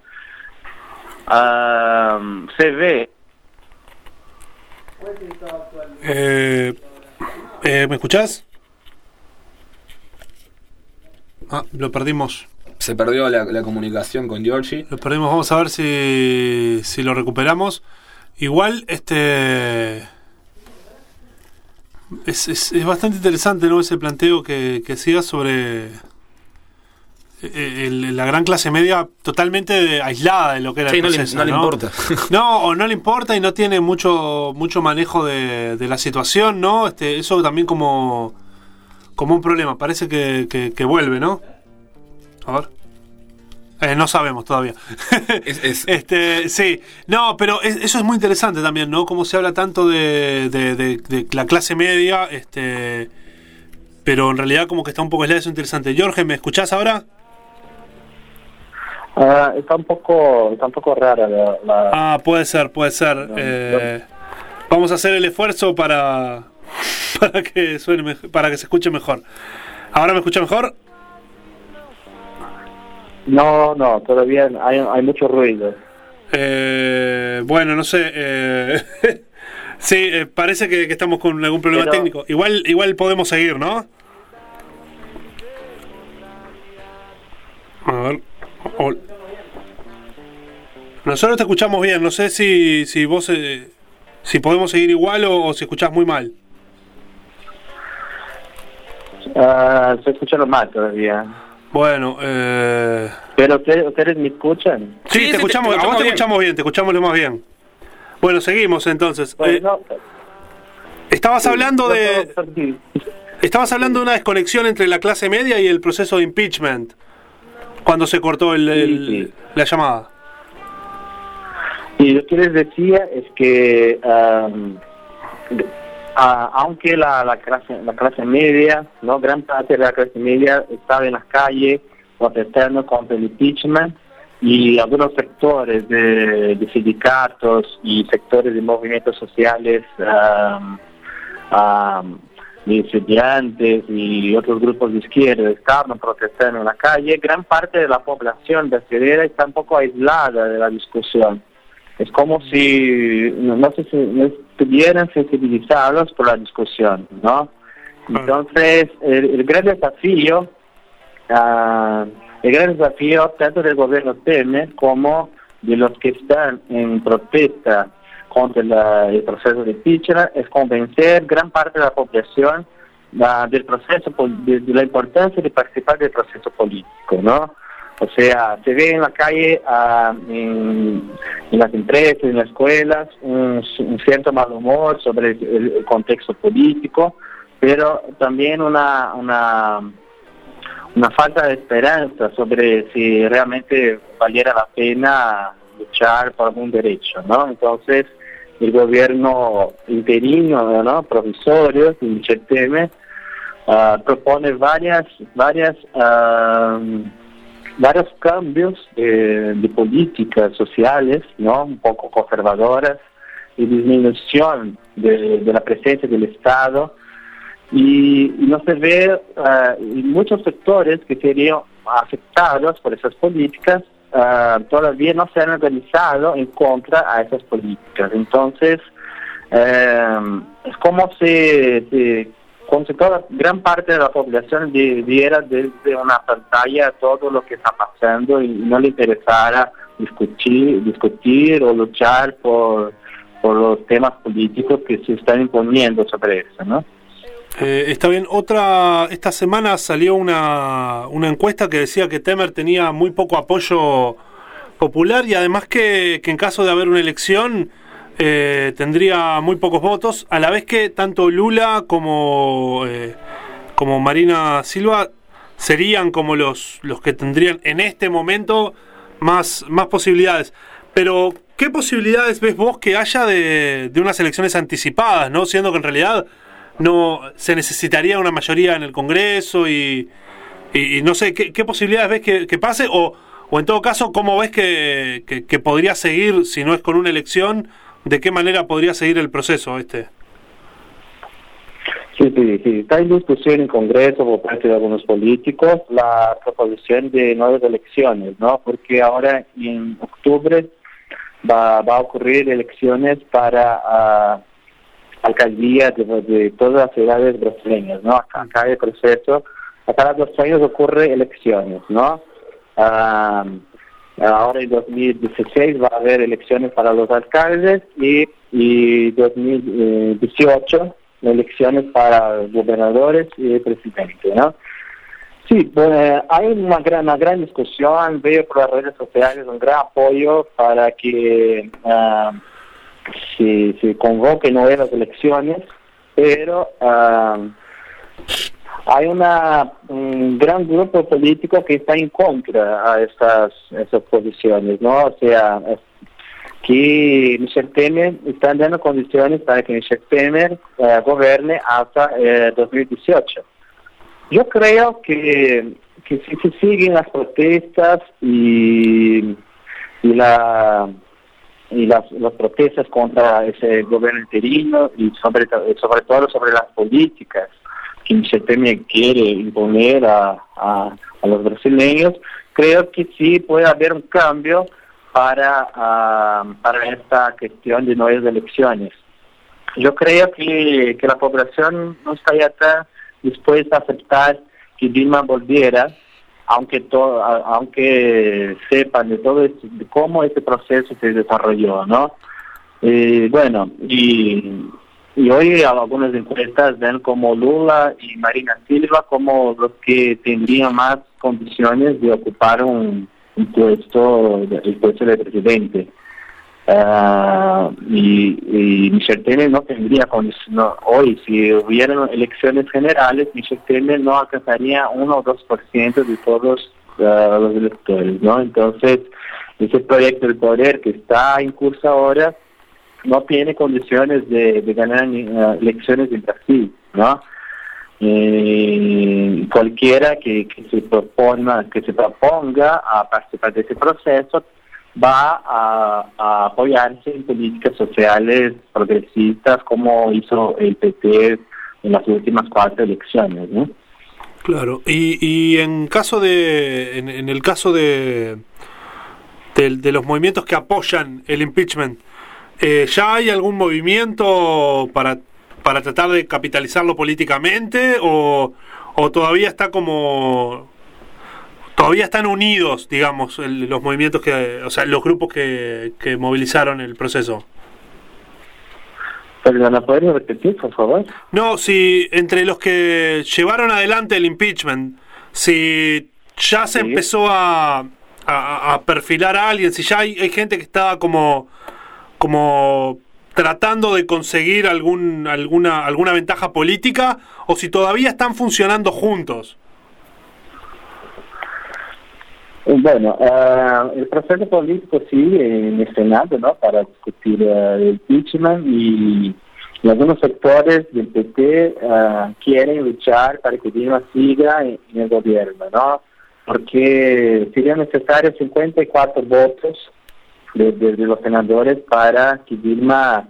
Speaker 23: Se ve.
Speaker 3: ¿Me escuchás? Lo perdimos.
Speaker 4: Se perdió la comunicación con Giorgi.
Speaker 3: Lo perdimos, vamos a ver si lo recuperamos. Igual, es bastante interesante, ¿no? Ese planteo que hacía sobre la gran clase media totalmente aislada de lo que era el proceso,
Speaker 4: no le importa.
Speaker 3: No le importa y no tiene mucho manejo de la situación, ¿no? Eso también como un problema. Parece que vuelve, ¿no? A ver. No sabemos todavía. Sí. No, pero eso es muy interesante también, ¿no? Como se habla tanto de la clase media, pero en realidad como que está un poco aislado. Eso es interesante. Jorge, ¿me escuchás ahora?
Speaker 23: Está un poco rara la...
Speaker 3: Puede ser. Vamos a hacer el esfuerzo para que suene para que se escuche mejor. ¿Ahora me escucha mejor?
Speaker 23: No, todavía hay mucho ruido.
Speaker 3: Bueno, no sé. Sí, parece que estamos con algún problema técnico. Igual podemos seguir, ¿no? A ver. Nosotros te escuchamos bien. No sé si vos si podemos seguir igual o si escuchás muy mal.
Speaker 23: Se escucha mal todavía.
Speaker 3: Bueno,
Speaker 23: ¿pero ustedes me escuchan?
Speaker 3: Sí, te escuchamos, a vos te escuchamos bien, te escuchamos lo más bien. Bueno, seguimos entonces. Estabas hablando de una desconexión entre la clase media y el proceso de impeachment, cuando se cortó la llamada.
Speaker 23: Y lo que les decía es que aunque la clase media, no, gran parte de la clase media estaba en las calles protestando contra el impeachment, y algunos sectores de sindicatos y sectores de movimientos sociales, de estudiantes y otros grupos de izquierda estaban protestando en la calle, gran parte de la población brasileña está un poco aislada de la discusión. Es como si no estuvieran sensibilizados por la discusión, ¿no? Entonces, el gran desafío tanto del gobierno Temer como de los que están en protesta contra el proceso de impeachment es convencer gran parte de la población del proceso, de la importancia de participar del proceso político, ¿no? O sea, se ve en la calle, en las empresas, en las escuelas, un cierto mal humor sobre el contexto político, pero también una falta de esperanza sobre si realmente valiera la pena luchar por algún derecho, ¿no? Entonces, el gobierno interino, ¿no?, provisorio, de Michel Temer, propone varios cambios de políticas sociales, ¿no?, un poco conservadoras, y disminución de la presencia del Estado, y no se ve muchos sectores que serían afectados por esas políticas todavía no se han organizado en contra a esas políticas. Entonces es como si toda gran parte de la población viera desde una pantalla todo lo que está pasando y no le interesara discutir o luchar por los temas políticos que se están imponiendo sobre eso, ¿no?
Speaker 3: Está bien. Esta semana salió una encuesta que decía que Temer tenía muy poco apoyo popular y además que en caso de haber una elección tendría muy pocos votos, a la vez que tanto Lula como Marina Silva serían como los que tendrían en este momento más posibilidades. Pero, ¿qué posibilidades ves vos que haya de unas elecciones anticipadas, ¿no? Siendo que en realidad no se necesitaría una mayoría en el Congreso y no sé, ¿qué posibilidades ves que pase? O en todo caso, ¿cómo ves que podría seguir, si no es con una elección, de qué manera podría seguir el proceso este?
Speaker 23: Sí. Está en discusión en el Congreso por parte de algunos políticos la proposición de nuevas elecciones, ¿no? Porque ahora en octubre va a ocurrir elecciones para alcaldías de todas las ciudades brasileñas, ¿no? Acá el proceso, a cada 2 años ocurre elecciones, ¿no? Ahora en 2016 va a haber elecciones para los alcaldes y 2018 elecciones para gobernadores y presidente, ¿no? Sí, hay una gran discusión, veo por las redes sociales un gran apoyo para que se convoquen nuevas elecciones, pero hay un gran grupo político que está en contra a estas posiciones, ¿no? O sea, que Michel Temer está dando condiciones para que Michel Temer gobierne hasta 2018. Yo creo que si se siguen las protestas y las protestas contra ese gobierno interino y sobre todo sobre las políticas que Michel Temer quiere imponer a los brasileños, creo que sí puede haber un cambio para esta cuestión de nuevas elecciones. Yo creo que la población no está ya tan dispuesta a aceptar que Dilma volviera, aunque sepan de todo de cómo este proceso se desarrolló, ¿no? Y hoy algunas encuestas ven como Lula y Marina Silva como los que tendrían más condiciones de ocupar el puesto de presidente. Y Michel Temer no tendría condiciones. Hoy, si hubieran elecciones generales, Michel Temer no alcanzaría 1 o 2% de todos los electores, ¿no? Entonces, ese proyecto del poder que está en curso ahora no tiene condiciones de ganar elecciones en Brasil, ¿no? Cualquiera que se proponga a participar de ese proceso va a apoyarse en políticas sociales progresistas como hizo el PT en las últimas 4 elecciones, ¿no?
Speaker 3: Claro, y en el caso de los movimientos que apoyan el impeachment, ¿ya hay algún movimiento para tratar de capitalizarlo políticamente o todavía está todavía están unidos, digamos, los movimientos los grupos que movilizaron el proceso?
Speaker 23: Perdona, ¿podrías repetir, por favor?
Speaker 3: No, si entre los que llevaron adelante el impeachment, si ya se empezó a perfilar a alguien, si ya hay gente que estaba como tratando de conseguir alguna ventaja política, o si todavía están funcionando juntos.
Speaker 23: Bueno, el proceso político sigue en el Senado, ¿no? Para discutir el impeachment y algunos sectores del PT quieren luchar para que Dilma siga en el gobierno, ¿no? Porque serían necesarios 54 votos de los senadores para que Dilma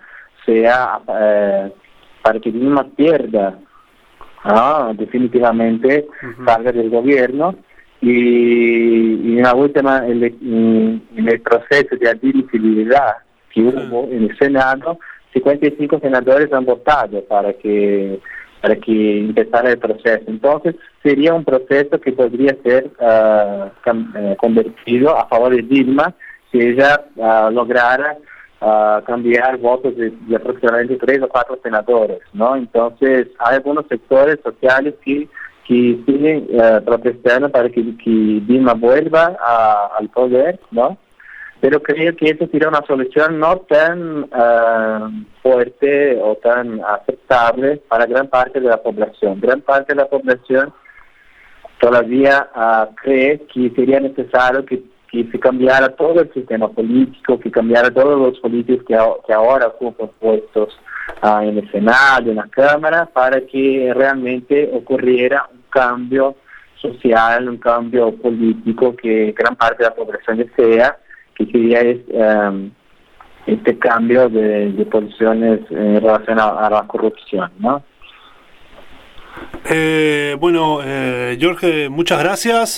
Speaker 23: pierda, ¿no? Definitivamente salga del gobierno. Y en la última en el proceso de admisibilidad que hubo en el Senado, 55 senadores han votado para que empezara el proceso. Entonces sería un proceso que podría ser convertido a favor de Dilma si ella lograra cambiar votos de aproximadamente 3 o 4 senadores, ¿no? Entonces hay algunos sectores sociales que siguen protestando para que Dilma vuelva al poder, ¿no? Pero creo que esa sería una solución no tan fuerte o tan aceptable para gran parte de la población. Gran parte de la población todavía cree que sería necesario que se cambiara todo el sistema político, que cambiara todos los políticos que ahora ocupan puestos en el Senado, en la Cámara, para que realmente ocurriera un cambio social, un cambio político que gran parte de la población desea, que sería este cambio de posiciones en relación a la corrupción, ¿no?
Speaker 3: Bueno, Jorge, muchas gracias.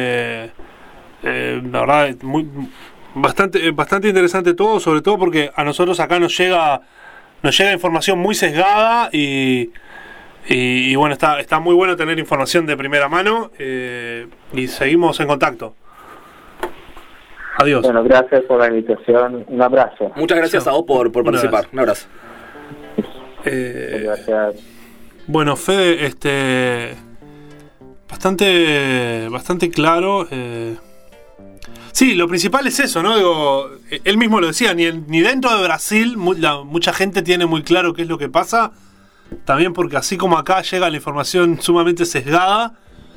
Speaker 3: La verdad, bastante interesante todo, sobre todo porque a nosotros acá nos llega información muy sesgada y bueno, está muy bueno tener información de primera mano, y seguimos en contacto. Adiós.
Speaker 23: Bueno, gracias por la invitación. Un abrazo.
Speaker 4: Muchas gracias a vos por participar. Un abrazo.
Speaker 23: Gracias.
Speaker 3: Bueno, Fede, bastante claro. Sí, lo principal es eso, ¿no? Digo, él mismo lo decía, ni dentro de Brasil mucha gente tiene muy claro qué es lo que pasa. También porque así como acá llega la información sumamente sesgada,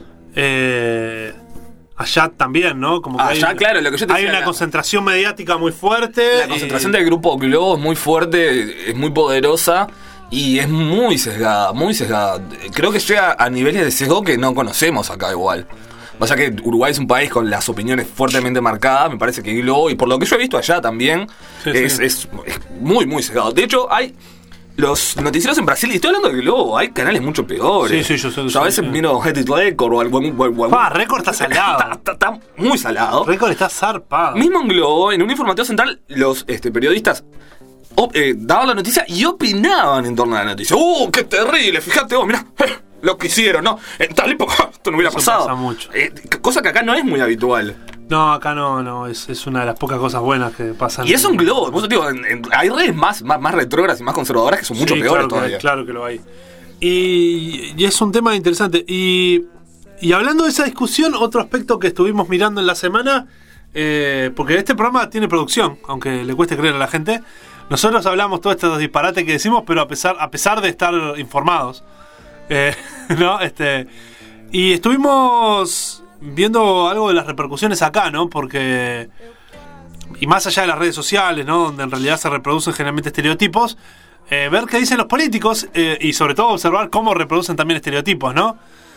Speaker 3: allá también, ¿no? Como que
Speaker 4: allá, claro, lo que yo te
Speaker 3: hay
Speaker 4: decía,
Speaker 3: una concentración mediática muy fuerte.
Speaker 4: La concentración del Grupo Globo es muy fuerte, es muy poderosa y es muy sesgada, muy sesgada. Creo que llega a niveles de sesgo que no conocemos acá igual. O sea que Uruguay es un país con las opiniones fuertemente marcadas. Me parece que Globo, y por lo que yo he visto allá también, es muy, muy sesgado. De hecho, hay los noticieros en Brasil, y estoy hablando de Globo, hay canales mucho peores.
Speaker 3: Sí, yo sé.
Speaker 4: Yo a veces miro Headed Record o algún...
Speaker 3: Record está salado.
Speaker 4: Está muy salado.
Speaker 3: Record está zarpado.
Speaker 4: Mismo en Globo, en un informativo central, los periodistas daban la noticia y opinaban en torno a la noticia. ¡Qué terrible! Fíjate vos, mirá, lo que hicieron, ¿no? En tal época esto no hubiera pasado.
Speaker 3: Pasa mucho.
Speaker 4: Cosa que acá no es muy habitual.
Speaker 3: No, acá no, es una de las pocas cosas buenas que pasan.
Speaker 4: Y es un Globo, por eso digo, hay redes más retrógradas y más conservadoras que son mucho peores todavía.
Speaker 3: Claro que lo hay. Y es un tema interesante. Y hablando de esa discusión, otro aspecto que estuvimos mirando en la semana, porque este programa tiene producción, aunque le cueste creer a la gente. Nosotros hablamos todos estos disparates que decimos, pero a pesar de estar informados. ¿No? Y estuvimos viendo algo de las repercusiones acá, ¿no? Porque, y más allá de las redes sociales, ¿no? Donde en realidad se reproducen generalmente estereotipos, ver qué dicen los políticos, y sobre todo observar cómo reproducen también estereotipos, ¿no?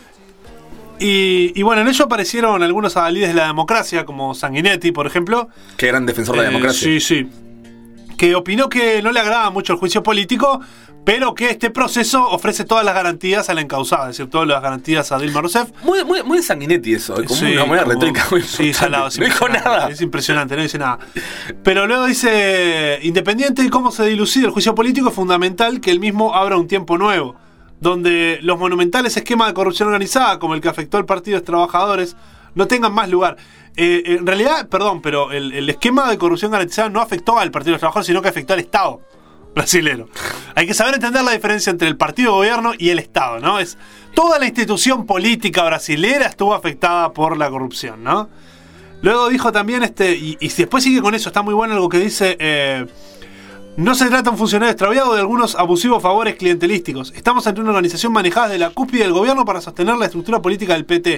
Speaker 3: Y bueno, en ello aparecieron algunos adalides de la democracia, como Sanguinetti, por ejemplo.
Speaker 4: Que eran defensor de la democracia.
Speaker 3: Sí. Que opinó que no le agrada mucho el juicio político, pero que este proceso ofrece todas las garantías a la encausada, es decir, todas las garantías a Dilma Rousseff.
Speaker 4: Muy Sanguinetti eso, como una manera retórica muy
Speaker 3: salado,
Speaker 4: no dijo nada.
Speaker 3: Es impresionante, no dice nada. Pero luego dice, independiente de cómo se dilucide el juicio político, es fundamental que el mismo abra un tiempo nuevo, donde los monumentales esquemas de corrupción organizada, como el que afectó al Partido de los Trabajadores, no tengan más lugar. En realidad, pero el esquema de corrupción garantizada no afectó al Partido de los Trabajadores, sino que afectó al Estado brasilero. Hay que saber entender la diferencia entre el partido de gobierno y el Estado, ¿no? Toda la institución política brasilera estuvo afectada por la corrupción, ¿no? Luego dijo también, y después sigue con eso, está muy bueno algo que dice, no se trata de un funcionario extraviado de algunos abusivos favores clientelísticos. Estamos ante una organización manejada de la cúspide del gobierno para sostener la estructura política del PT.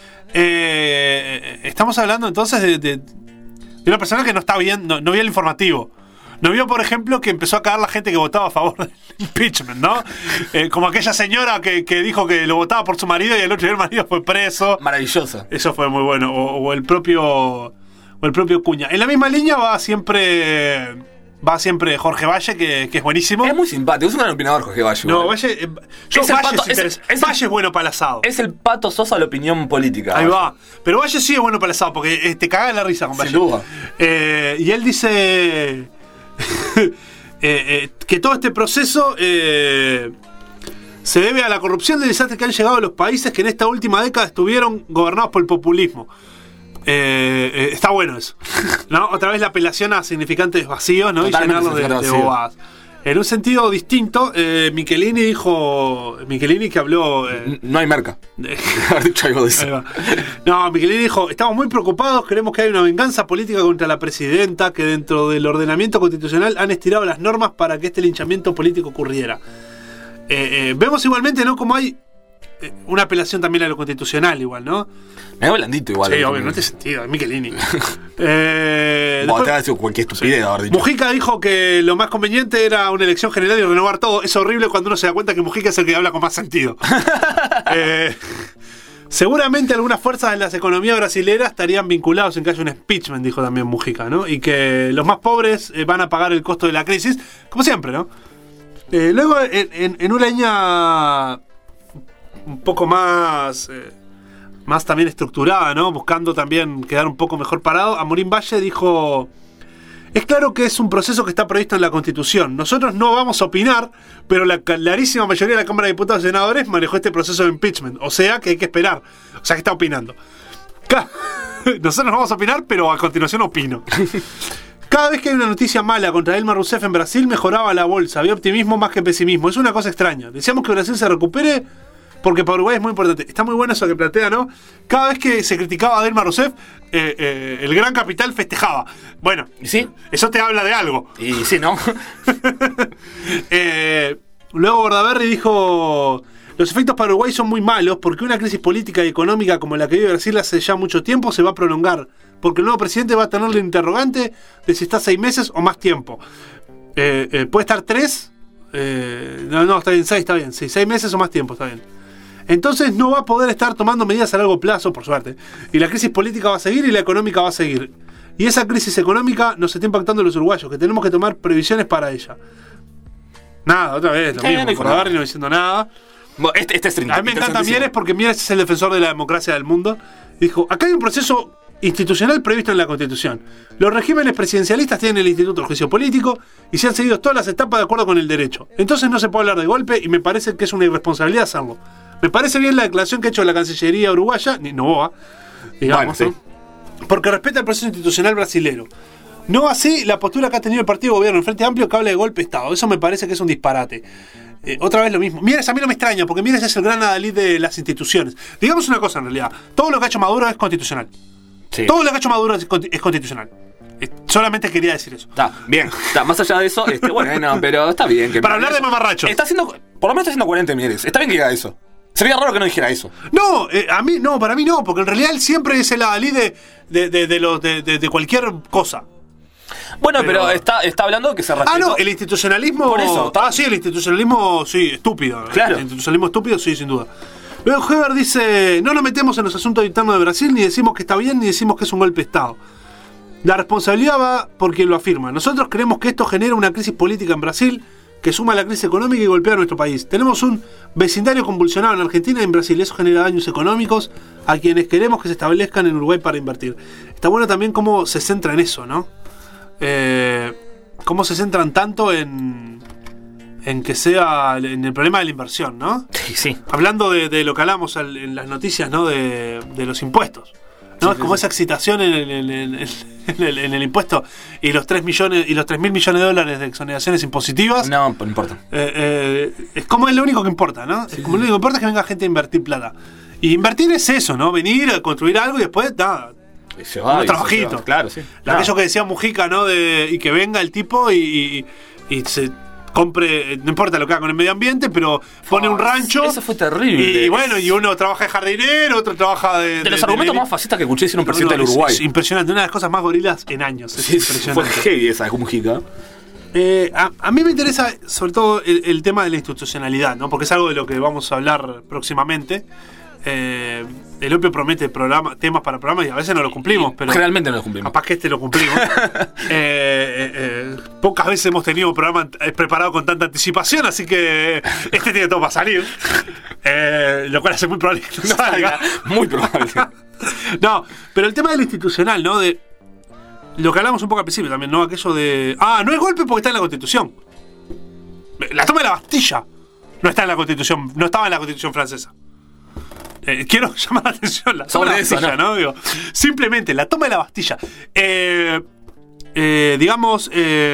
Speaker 3: Estamos hablando entonces de una persona que no está bien, no vio el informativo. No vio, por ejemplo, que empezó a caer la gente que votaba a favor del impeachment, ¿no? Como aquella señora que dijo que lo votaba por su marido y el otro día el marido fue preso.
Speaker 4: Maravillosa.
Speaker 3: Eso fue muy bueno. O el propio Cuña. En la misma línea va siempre Jorge Valle, que es buenísimo.
Speaker 4: Es muy simpático, es un gran opinador Jorge Valle.
Speaker 3: No, Valle, Valle es bueno para el asado.
Speaker 4: Es el Pato Sosa de la opinión política.
Speaker 3: Ahí va. Pero Valle sí es bueno para el asado, porque te caga la risa con Valle.
Speaker 4: Sin duda.
Speaker 3: Y él dice que todo este proceso se debe a la corrupción del desastre que han llegado a los países que en esta última década estuvieron gobernados por el populismo. Está bueno eso, ¿no? Otra vez la apelación a significantes vacíos, ¿no?
Speaker 4: Totalmente,
Speaker 3: y llenarlos de bobadas. En un sentido distinto, Michelini que habló...
Speaker 4: no hay marca. Haber dicho algo de eso.
Speaker 3: No, Michelini dijo, estamos muy preocupados, creemos que hay una venganza política contra la presidenta, que dentro del ordenamiento constitucional han estirado las normas para que este linchamiento político ocurriera. Vemos igualmente, ¿no?, como hay una apelación también a lo constitucional igual, ¿no?
Speaker 4: Me da blandito igual.
Speaker 3: Sí, obvio, no tiene sentido, Michelini.
Speaker 4: Te va a decir cualquier estupidez haber dicho.
Speaker 3: Mujica dijo que lo más conveniente era una elección general y renovar todo. Es horrible cuando uno se da cuenta que Mujica es el que habla con más sentido. Seguramente algunas fuerzas de las economías brasileras estarían vinculados en que haya un impeachment, dijo también Mujica, ¿no? Y que los más pobres van a pagar el costo de la crisis, como siempre, ¿no? Luego, en una línea un poco más también estructurada, ¿no? Buscando también quedar un poco mejor parado, Amorim Valle dijo: es claro que es un proceso que está previsto en la Constitución. Nosotros no vamos a opinar, pero la clarísima mayoría de la Cámara de Diputados y Senadores manejó este proceso de impeachment. O sea que hay que esperar. O sea que está opinando. Nosotros no vamos a opinar, pero a continuación opino. Cada vez que hay una noticia mala contra Dilma Rousseff en Brasil, mejoraba la bolsa. Había optimismo más que pesimismo. Es una cosa extraña. Decíamos que Brasil se recupere porque para Uruguay es muy importante. Está muy bueno eso que plantea, ¿no? Cada vez que se criticaba a Dilma Rousseff, el gran capital festejaba. Bueno,
Speaker 4: ¿sí?
Speaker 3: Eso te habla de algo.
Speaker 4: Y sí, ¿no?
Speaker 3: Luego Bordaberry dijo: los efectos para Uruguay son muy malos porque una crisis política y económica como la que vive Brasil hace ya mucho tiempo se va a prolongar. Porque el nuevo presidente va a tener la interrogante de si está 6 meses o más tiempo. ¿Puede estar 3? No, está bien, 6 está bien. Sí, 6 meses o más tiempo, está bien. Entonces no va a poder estar tomando medidas a largo plazo, por suerte. Y la crisis política va a seguir y la económica va a seguir. Y esa crisis económica nos está impactando a los uruguayos, que tenemos que tomar previsiones para ella. Nada, otra vez, lo mismo. Bordaberry no diciendo nada.
Speaker 4: Este es
Speaker 3: a mí me encanta Mieres porque Mieres es el defensor de la democracia del mundo. Dijo: acá hay un proceso institucional previsto en la Constitución. Los regímenes presidencialistas tienen el Instituto del Juicio Político y se han seguido todas las etapas de acuerdo con el derecho. Entonces no se puede hablar de golpe y me parece que es una irresponsabilidad hacerlo. Me parece bien la declaración que ha hecho la Cancillería uruguaya, Novoa, digamos, bueno, sí, porque respeta el proceso institucional brasilero. No así la postura que ha tenido el partido de gobierno, el Frente Amplio, que habla de golpe de Estado. Eso me parece que es un disparate. Otra vez lo mismo. Mieres a mí no me extraña, porque Mieres es el gran adalid de las instituciones. Digamos una cosa en realidad: todo lo que ha hecho Maduro es constitucional. Sí. Todo lo que ha hecho Maduro es constitucional. Solamente quería decir eso.
Speaker 4: Está bien, está más allá de eso, bueno, pero está bien. Que
Speaker 3: para hablar de mamarracho.
Speaker 4: Está haciendo, por lo menos está haciendo coherente Mieres. Está bien que diga eso. Sería raro que no dijera eso.
Speaker 3: No, para mí no, porque en realidad él siempre es el adalid de cualquier cosa.
Speaker 4: Bueno, pero está hablando de que se respetó.
Speaker 3: No, el institucionalismo.
Speaker 4: Por eso.
Speaker 3: Sí, el institucionalismo, sí, estúpido.
Speaker 4: Claro.
Speaker 3: El institucionalismo estúpido, sí, sin duda. Luego Heber dice: no nos metemos en los asuntos internos de Brasil, ni decimos que está bien, ni decimos que es un golpe de Estado. La responsabilidad va por quien lo afirma. Nosotros creemos que esto genera una crisis política en Brasil que suma la crisis económica y golpea a nuestro país. Tenemos un vecindario convulsionado en Argentina y en Brasil. Eso genera daños económicos a quienes queremos que se establezcan en Uruguay para invertir. Está bueno también cómo se centra en eso, ¿no? Cómo se centran tanto en que sea en el problema de la inversión, ¿no?
Speaker 4: Sí.
Speaker 3: Hablando de lo que hablamos en las noticias, ¿no? De los impuestos, ¿no? Sí, es como esa excitación en el impuesto y los 3 millones y los 3.000 millones de dólares de exoneraciones impositivas.
Speaker 4: No importa.
Speaker 3: Es como es lo único que importa, ¿no? Sí. Es como lo único que importa es que venga gente a invertir plata. Y invertir es eso, ¿no? Venir a construir algo y después nada.
Speaker 4: Se va,
Speaker 3: unos trabajitos.
Speaker 4: Claro, sí.
Speaker 3: Aquello que decía Mujica, ¿no? Y que venga el tipo y se compre, no importa lo que haga con el medio ambiente, pero pone un rancho.
Speaker 4: Eso fue terrible.
Speaker 3: Y bueno, y uno trabaja de jardinero, otro trabaja de
Speaker 4: los argumentos más fascistas que escuché decir un presidente del Uruguay.
Speaker 3: Es impresionante, una de las cosas más gorilas en años. Es impresionante.
Speaker 4: Fue heavy esa de Mujica.
Speaker 3: A mí me interesa sobre todo el tema de la institucionalidad, ¿no? Porque es algo de lo que vamos a hablar próximamente. El Opio promete temas para programas y a veces no lo cumplimos, pero
Speaker 4: generalmente no lo cumplimos.
Speaker 3: Capaz que lo cumplimos. Pocas veces hemos tenido un programa preparado con tanta anticipación, así que tiene todo para salir, lo cual hace muy probable que no salga.
Speaker 4: Muy probable.
Speaker 3: No, pero el tema del institucional, ¿no? De lo que hablamos un poco al principio también, ¿no? Aquello de no es golpe porque está en la Constitución. La toma de la Bastilla no está en la Constitución, no estaba en la Constitución francesa. Quiero llamar la atención la toma de la Bastilla, ¿no? Digo, simplemente la toma de la Bastilla. Digamos,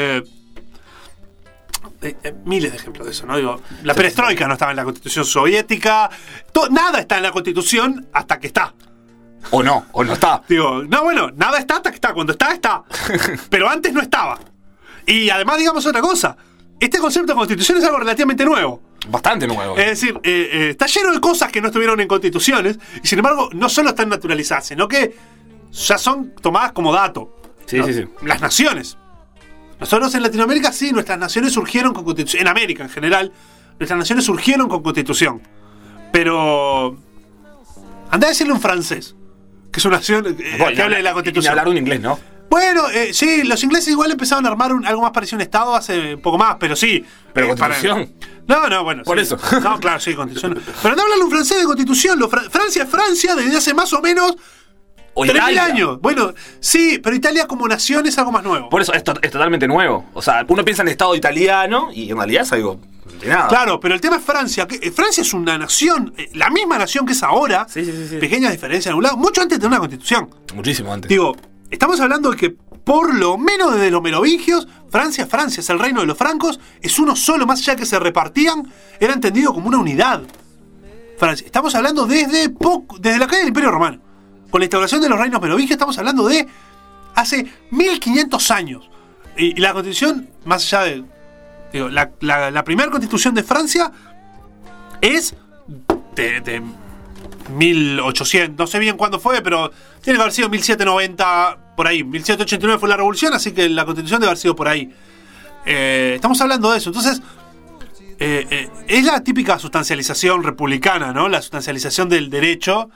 Speaker 3: miles de ejemplos de eso, ¿no? Digo, la perestroika no estaba en la Constitución soviética. Nada está en la Constitución hasta que está.
Speaker 4: O no está.
Speaker 3: Digo, no, bueno, nada está hasta que está. Cuando está. Pero antes no estaba. Y además, digamos otra cosa. Este concepto de Constitución es algo relativamente nuevo.
Speaker 4: bastante nuevo.
Speaker 3: Es decir, está lleno de cosas que no estuvieron en constituciones y sin embargo no solo están naturalizadas, sino que ya son tomadas como dato.
Speaker 4: Sí,
Speaker 3: ¿no?
Speaker 4: sí, sí.
Speaker 3: Las naciones. Nosotros en Latinoamérica sí, nuestras naciones surgieron con constitución. En América en general, nuestras naciones surgieron con constitución. Pero andá a decirle un francés, que es una nación que habla de la constitución.
Speaker 4: Y hablar un inglés, ¿no?
Speaker 3: Bueno, sí, los ingleses igual empezaron a armar algo más parecido a un Estado hace un poco más, pero sí.
Speaker 4: Pero constitución.
Speaker 3: No, bueno.
Speaker 4: Por
Speaker 3: sí.
Speaker 4: eso.
Speaker 3: No, claro, sí, constitución. Pero andá a hablarle un francés de constitución. Francia es Francia desde hace más o menos 3.000 años. Bueno, sí, pero Italia como nación es algo más nuevo.
Speaker 4: Por eso es totalmente nuevo. O sea, uno piensa en el Estado italiano y en realidad es algo de nada.
Speaker 3: Claro, pero el tema es Francia. Francia es una nación, la misma nación que es ahora.
Speaker 4: Sí.
Speaker 3: Pequeñas diferencias en un lado, mucho antes de una constitución.
Speaker 4: Muchísimo antes.
Speaker 3: Digo, estamos hablando de que por lo menos desde los merovingios, Francia es el reino de los francos, es uno solo, más allá de que se repartían, era entendido como una unidad. Francia. Estamos hablando desde la caída del Imperio Romano. Con la instauración de los reinos merovingios estamos hablando de hace 1500 años. Y la constitución, más allá de... Digo, la primera constitución de Francia es de 1800, no sé bien cuándo fue, pero tiene que haber sido 1790, por ahí. 1789 fue la revolución, así que la constitución debe haber sido por ahí. Estamos hablando de eso. Entonces, es la típica sustancialización republicana, ¿no? La sustancialización del derecho.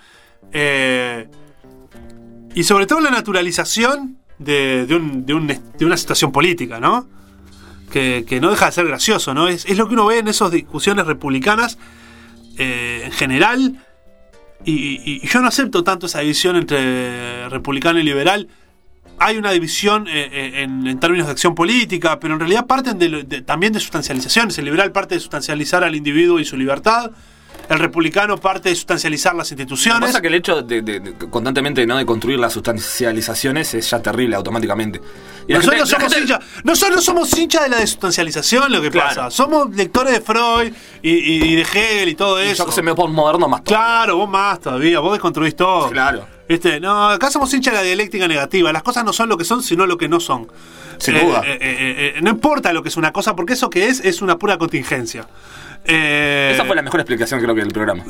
Speaker 3: Y sobre todo la naturalización de una situación política, ¿no? Que no deja de ser gracioso, ¿no? Es lo que uno ve en esas discusiones republicanas en general. Y yo no acepto tanto esa división entre republicano y liberal. Hay una división en términos de acción política, pero en realidad parten también de sustancializaciones. El liberal parte de sustancializar al individuo y su libertad. El republicano parte de sustancializar las instituciones.
Speaker 4: Lo que pasa es que el hecho de constantemente no de construir las sustancializaciones es ya terrible automáticamente. Y
Speaker 3: nosotros no somos hinchas de la desustancialización, lo que pasa. Somos lectores de Freud y de Hegel y todo eso.
Speaker 4: Yo que se me pone moderno más
Speaker 3: todavía. Claro, vos más todavía, vos desconstruís todo.
Speaker 4: Sí, claro.
Speaker 3: No, acá somos hinchas de la dialéctica negativa. Las cosas no son lo que son, sino lo que no son.
Speaker 4: Sin duda.
Speaker 3: No importa lo que es una cosa, porque eso que es una pura contingencia.
Speaker 4: Esa fue la mejor explicación, creo que, del programa.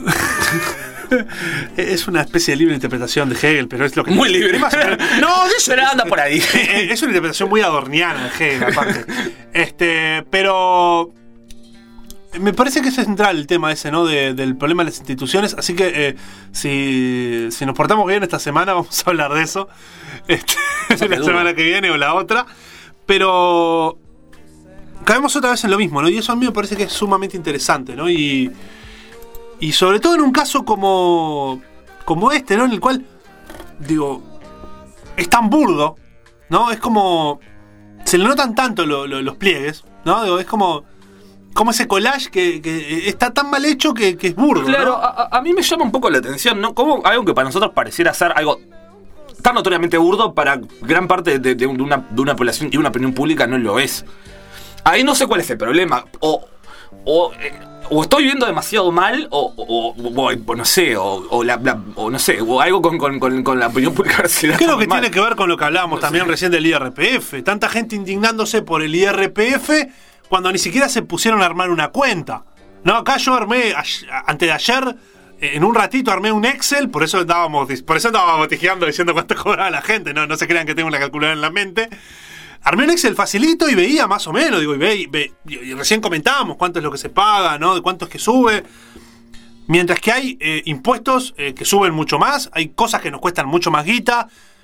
Speaker 3: Es una especie de libre interpretación de Hegel, pero es lo que...
Speaker 4: Muy libre.
Speaker 3: No, de eso
Speaker 4: pero anda por ahí.
Speaker 3: Es una interpretación muy adorniana de Hegel, aparte. Pero... me parece que es central el tema ese, ¿no? Del problema de las instituciones. Así que si nos portamos bien esta semana, vamos a hablar de eso. La semana que viene o la otra. Pero... caemos otra vez en lo mismo, ¿no? Y eso a mí me parece que es sumamente interesante, ¿no? Y sobre todo en un caso como este, ¿no? En el cual, digo, es tan burdo, ¿no? Es como... se le notan tanto los pliegues, ¿no? Digo, es como ese collage que está tan mal hecho que es burdo,
Speaker 4: claro,
Speaker 3: ¿no?
Speaker 4: a mí me llama un poco la atención, ¿no? Como algo que para nosotros pareciera ser algo tan notoriamente burdo, para gran parte de una población y una opinión pública no lo es. Ahí no sé cuál es el problema. O estoy viendo demasiado mal, o no sé, o no sé, o algo con la opinión pública.
Speaker 3: Creo que tiene que ver con lo que hablábamos también recién del IRPF. Tanta gente indignándose por el IRPF cuando ni siquiera se pusieron a armar una cuenta. No, acá yo armé, antes de ayer, en un ratito armé un Excel, por eso andábamos botijeando diciendo cuánto cobraba la gente. No se crean que tengo una calculadora en la mente. Armé un Excel facilito y veía más o menos, digo, y recién comentábamos cuánto es lo que se paga, ¿no? De cuánto es que sube. Mientras que hay impuestos que suben mucho más, hay cosas que nos cuestan mucho más guita.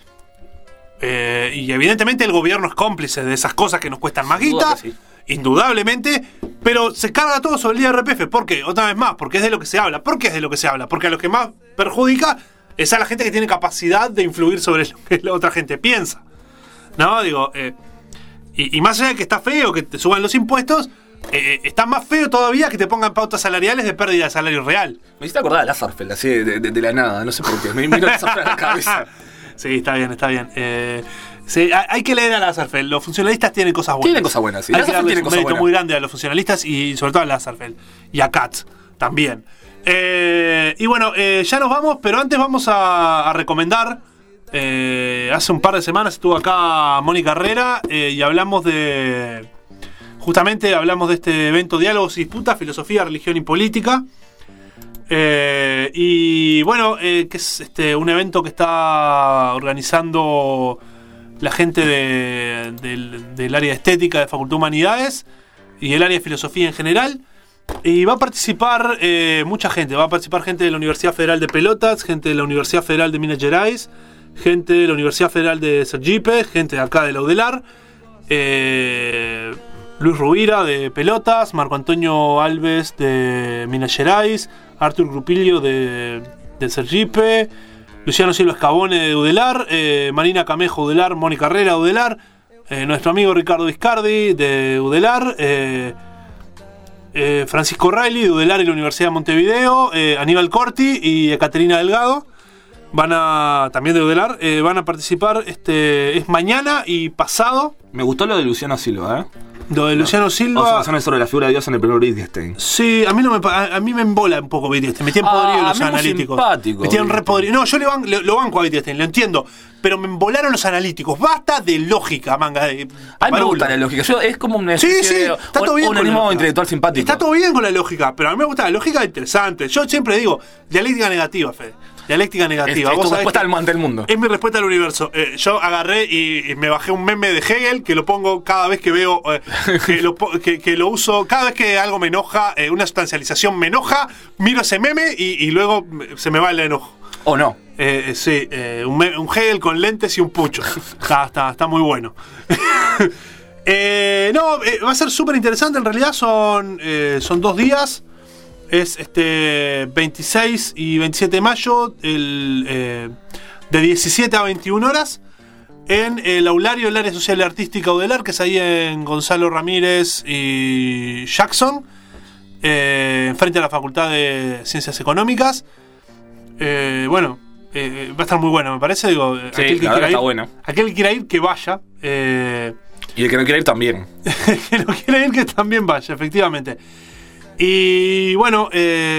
Speaker 3: Y evidentemente el gobierno es cómplice de esas cosas que nos cuestan más guita. Sí. Indudablemente, pero se carga todo sobre el IRPF. ¿Por qué? Otra vez más, porque es de lo que se habla. ¿Por qué es de lo que se habla? Porque a los que más perjudica es a la gente que tiene capacidad de influir sobre lo que la otra gente piensa. ¿No? Digo, y más allá de que está feo que te suban los impuestos, está más feo todavía que te pongan pautas salariales de pérdida de salario real.
Speaker 4: Me hiciste acordar de Lazarfeld, así de la nada, no sé por qué. Me vino Lazarfeld a la cabeza.
Speaker 3: Sí, está bien. Sí, hay que leer a Lazarfeld. Los funcionalistas tienen cosas buenas.
Speaker 4: Tienen cosas buenas, sí.
Speaker 3: Hay que darles un mérito muy grande a los funcionalistas y sobre todo a Lazarfeld. Y a Katz también. Y bueno, ya nos vamos, pero antes vamos a recomendar. Hace un par de semanas estuvo acá Mónica Herrera y hablamos de justamente hablamos de este evento Diálogos y Disputas, Filosofía, Religión y Política. Y bueno, que es un evento que está organizando la gente del área de estética de Facultad de Humanidades y el área de filosofía en general. Y va a participar mucha gente. Va a participar gente de la Universidad Federal de Pelotas, gente de la Universidad Federal de Minas Gerais, gente de la Universidad Federal de Sergipe, gente de acá de la UDELAR, Luis Rubira de Pelotas, Marco Antonio Alves de Minas Gerais, Artur Grupilio de Sergipe, Luciano Silva Escabone de UDELAR, Marina Camejo UDELAR, Mónica Herrera UDELAR, nuestro amigo Ricardo Viscardi de UDELAR, Francisco Riley de UDELAR y la Universidad de Montevideo, Aníbal Corti y Ekaterina Delgado también de UDELAR, van a participar es mañana y pasado.
Speaker 4: Me gustó lo de Luciano Silva,
Speaker 3: Lo de Luciano Silva.
Speaker 4: Observaciones sobre la figura de Dios en el primer Wittgenstein.
Speaker 3: Sí, a mí me embola un poco Wittgenstein. Me tienen podrido los analíticos. Me tienen re podrido. No, yo lo banco a Wittgenstein, lo entiendo. Pero me embolaron los analíticos. Basta de lógica, manga.
Speaker 4: A mí me gusta la lógica. Es como una especie
Speaker 3: está todo bien
Speaker 4: un animal intelectual simpático.
Speaker 3: Está todo bien con la lógica, pero a mí me gusta la lógica interesante. Yo siempre digo, dialéctica negativa, Fede. Dialéctica negativa.
Speaker 4: Es tu respuesta ante el mundo.
Speaker 3: Es mi respuesta al universo. Yo agarré y me bajé un meme de Hegel que lo pongo cada vez que veo, que lo uso, cada vez que algo me enoja, una sustancialización me enoja, miro ese meme y luego se me va el enojo.
Speaker 4: ¿O no?
Speaker 3: Sí, un Hegel con lentes y un pucho. Está muy bueno. Va a ser súper interesante. En realidad son 2 días. Es 26 y 27 de mayo de 17 a 21 horas en el aulario del área social y artística UDELAR, que es ahí en Gonzalo Ramírez y Jackson, enfrente a la Facultad de Ciencias Económicas. Va a estar muy bueno, me parece. Digo,
Speaker 4: sí, aquel que quiera ir, bueno.
Speaker 3: Aquel que quiera ir, que vaya.
Speaker 4: Y el que no quiera ir también.
Speaker 3: El que no quiera ir, que también vaya, efectivamente. Y bueno,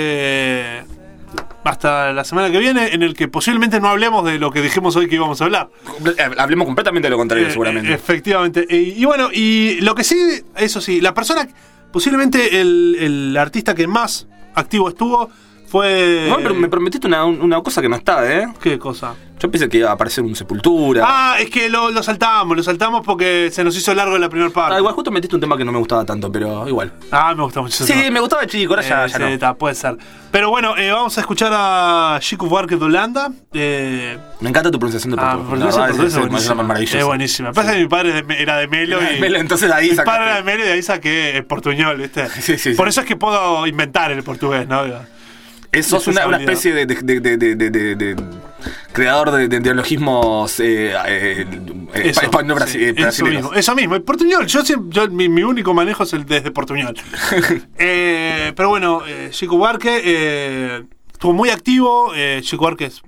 Speaker 3: hasta la semana que viene, en el que posiblemente no hablemos de lo que dijimos hoy que íbamos a hablar.
Speaker 4: Hablemos completamente de lo contrario, seguramente.
Speaker 3: Efectivamente. Y bueno, y lo que sí, eso sí, la persona, posiblemente el artista que más activo estuvo fue...
Speaker 4: No, pero me prometiste una cosa que no está, ¿eh?
Speaker 3: ¿Qué cosa?
Speaker 4: Yo pensé que iba a aparecer un Sepultura.
Speaker 3: Es que lo saltamos porque se nos hizo largo la primera parte.
Speaker 4: Igual justo metiste un tema que no me gustaba tanto, pero igual.
Speaker 3: Me gustó mucho.
Speaker 4: Sí, me gustaba de chico, ahora ya no.
Speaker 3: Puede ser. Pero bueno, vamos a escuchar a Chico Buarque de Holanda.
Speaker 4: Me encanta tu pronunciación de portugués.
Speaker 3: Es buenísima. Pasa que mi padre era de Melo.
Speaker 4: Entonces ahí
Speaker 3: mi padre era de Melo y de ahí saqué el portuñol, ¿viste?
Speaker 4: Sí.
Speaker 3: Por eso es que puedo inventar el portugués, ¿no?
Speaker 4: Sos una especie de creador de neologismos
Speaker 3: español-brasileños. Eso mismo, el portuñol. Mi único manejo es el desde portuñol. Pero bueno, Chico Buarque estuvo muy activo. Chico Buarque es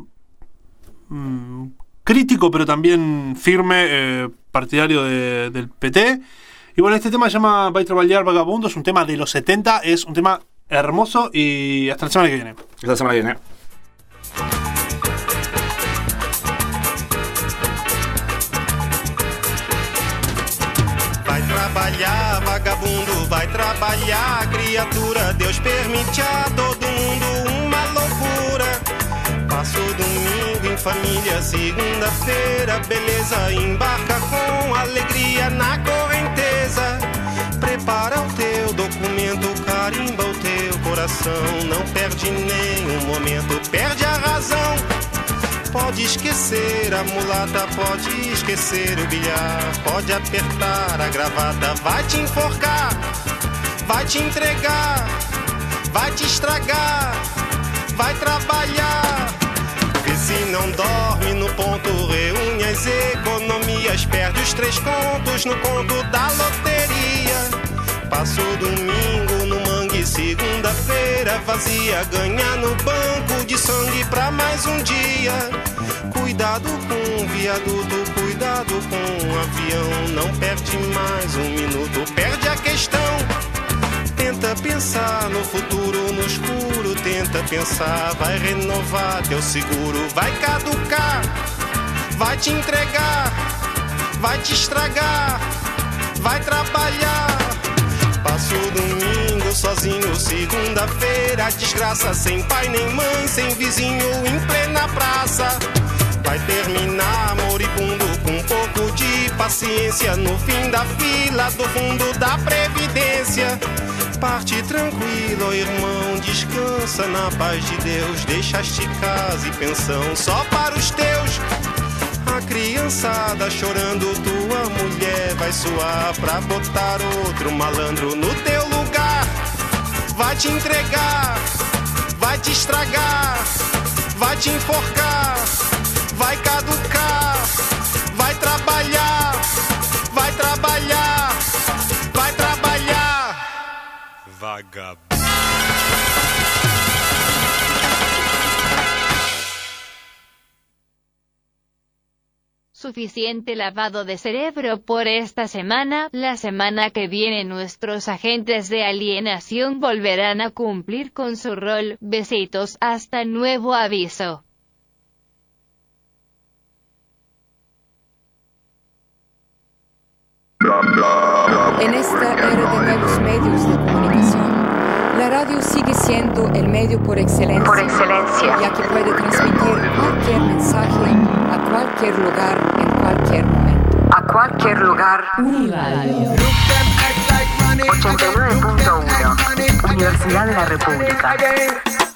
Speaker 3: crítico, pero también firme, partidario del PT. Y bueno, este tema se llama Vai Trabalhar Vagabundo. Es un tema de los 70. Es un tema hermoso y hasta la semana que viene.
Speaker 4: Hasta la semana que viene.
Speaker 2: Vai trabalhar, vagabundo, vai trabalhar, criatura. Deus permite a todo mundo uma loucura. Passo domingo em família, segunda-feira, beleza. Embarca com alegria na correnteza. Prepara o teu documento, carimba o teu coração. Não perde nenhum momento, perde a razão. Pode esquecer a mulata, pode esquecer o bilhar. Pode apertar a gravata, vai te enforcar. Vai te entregar, vai te estragar. Vai trabalhar. Vê se não dorme no ponto, reúne as economias. Perde os 3 contos no conto da loteria. Passa o domingo no mangue, segunda-feira vazia. Ganha no banco de sangue pra mais um dia. Cuidado com o viaduto, cuidado com o avião. Não perde mais um minuto, perde a questão. Tenta pensar no futuro, no escuro. Tenta pensar, vai renovar teu seguro. Vai caducar, vai te entregar, vai te estragar. Vai trabalhar. Passo domingo sozinho, segunda-feira, desgraça, sem pai nem mãe, sem vizinho, em plena praça. Vai terminar moribundo com um pouco de paciência, no fim da fila do fundo da Previdência. Parte tranquilo, irmão, descansa na paz de Deus. Deixaste casa e pensão só para os teus. A criançada chorando, tua mulher vai suar pra botar outro malandro no teu lugar. Vai te entregar, vai te estragar, vai te enforcar, vai caducar, vai trabalhar, vai trabalhar, vai trabalhar. Vagabundo.
Speaker 1: Suficiente lavado de cerebro por esta semana. La semana que viene nuestros agentes de alienación volverán a cumplir con su rol. Besitos, hasta nuevo aviso.
Speaker 19: En esta era de nuevos medios de comunicación, la radio sigue siendo el medio por excelencia, ya que puede transmitir cualquier mensaje a cualquier lugar, en cualquier momento. A cualquier lugar.
Speaker 7: Uniradio
Speaker 19: 89.1 Universidad de la República.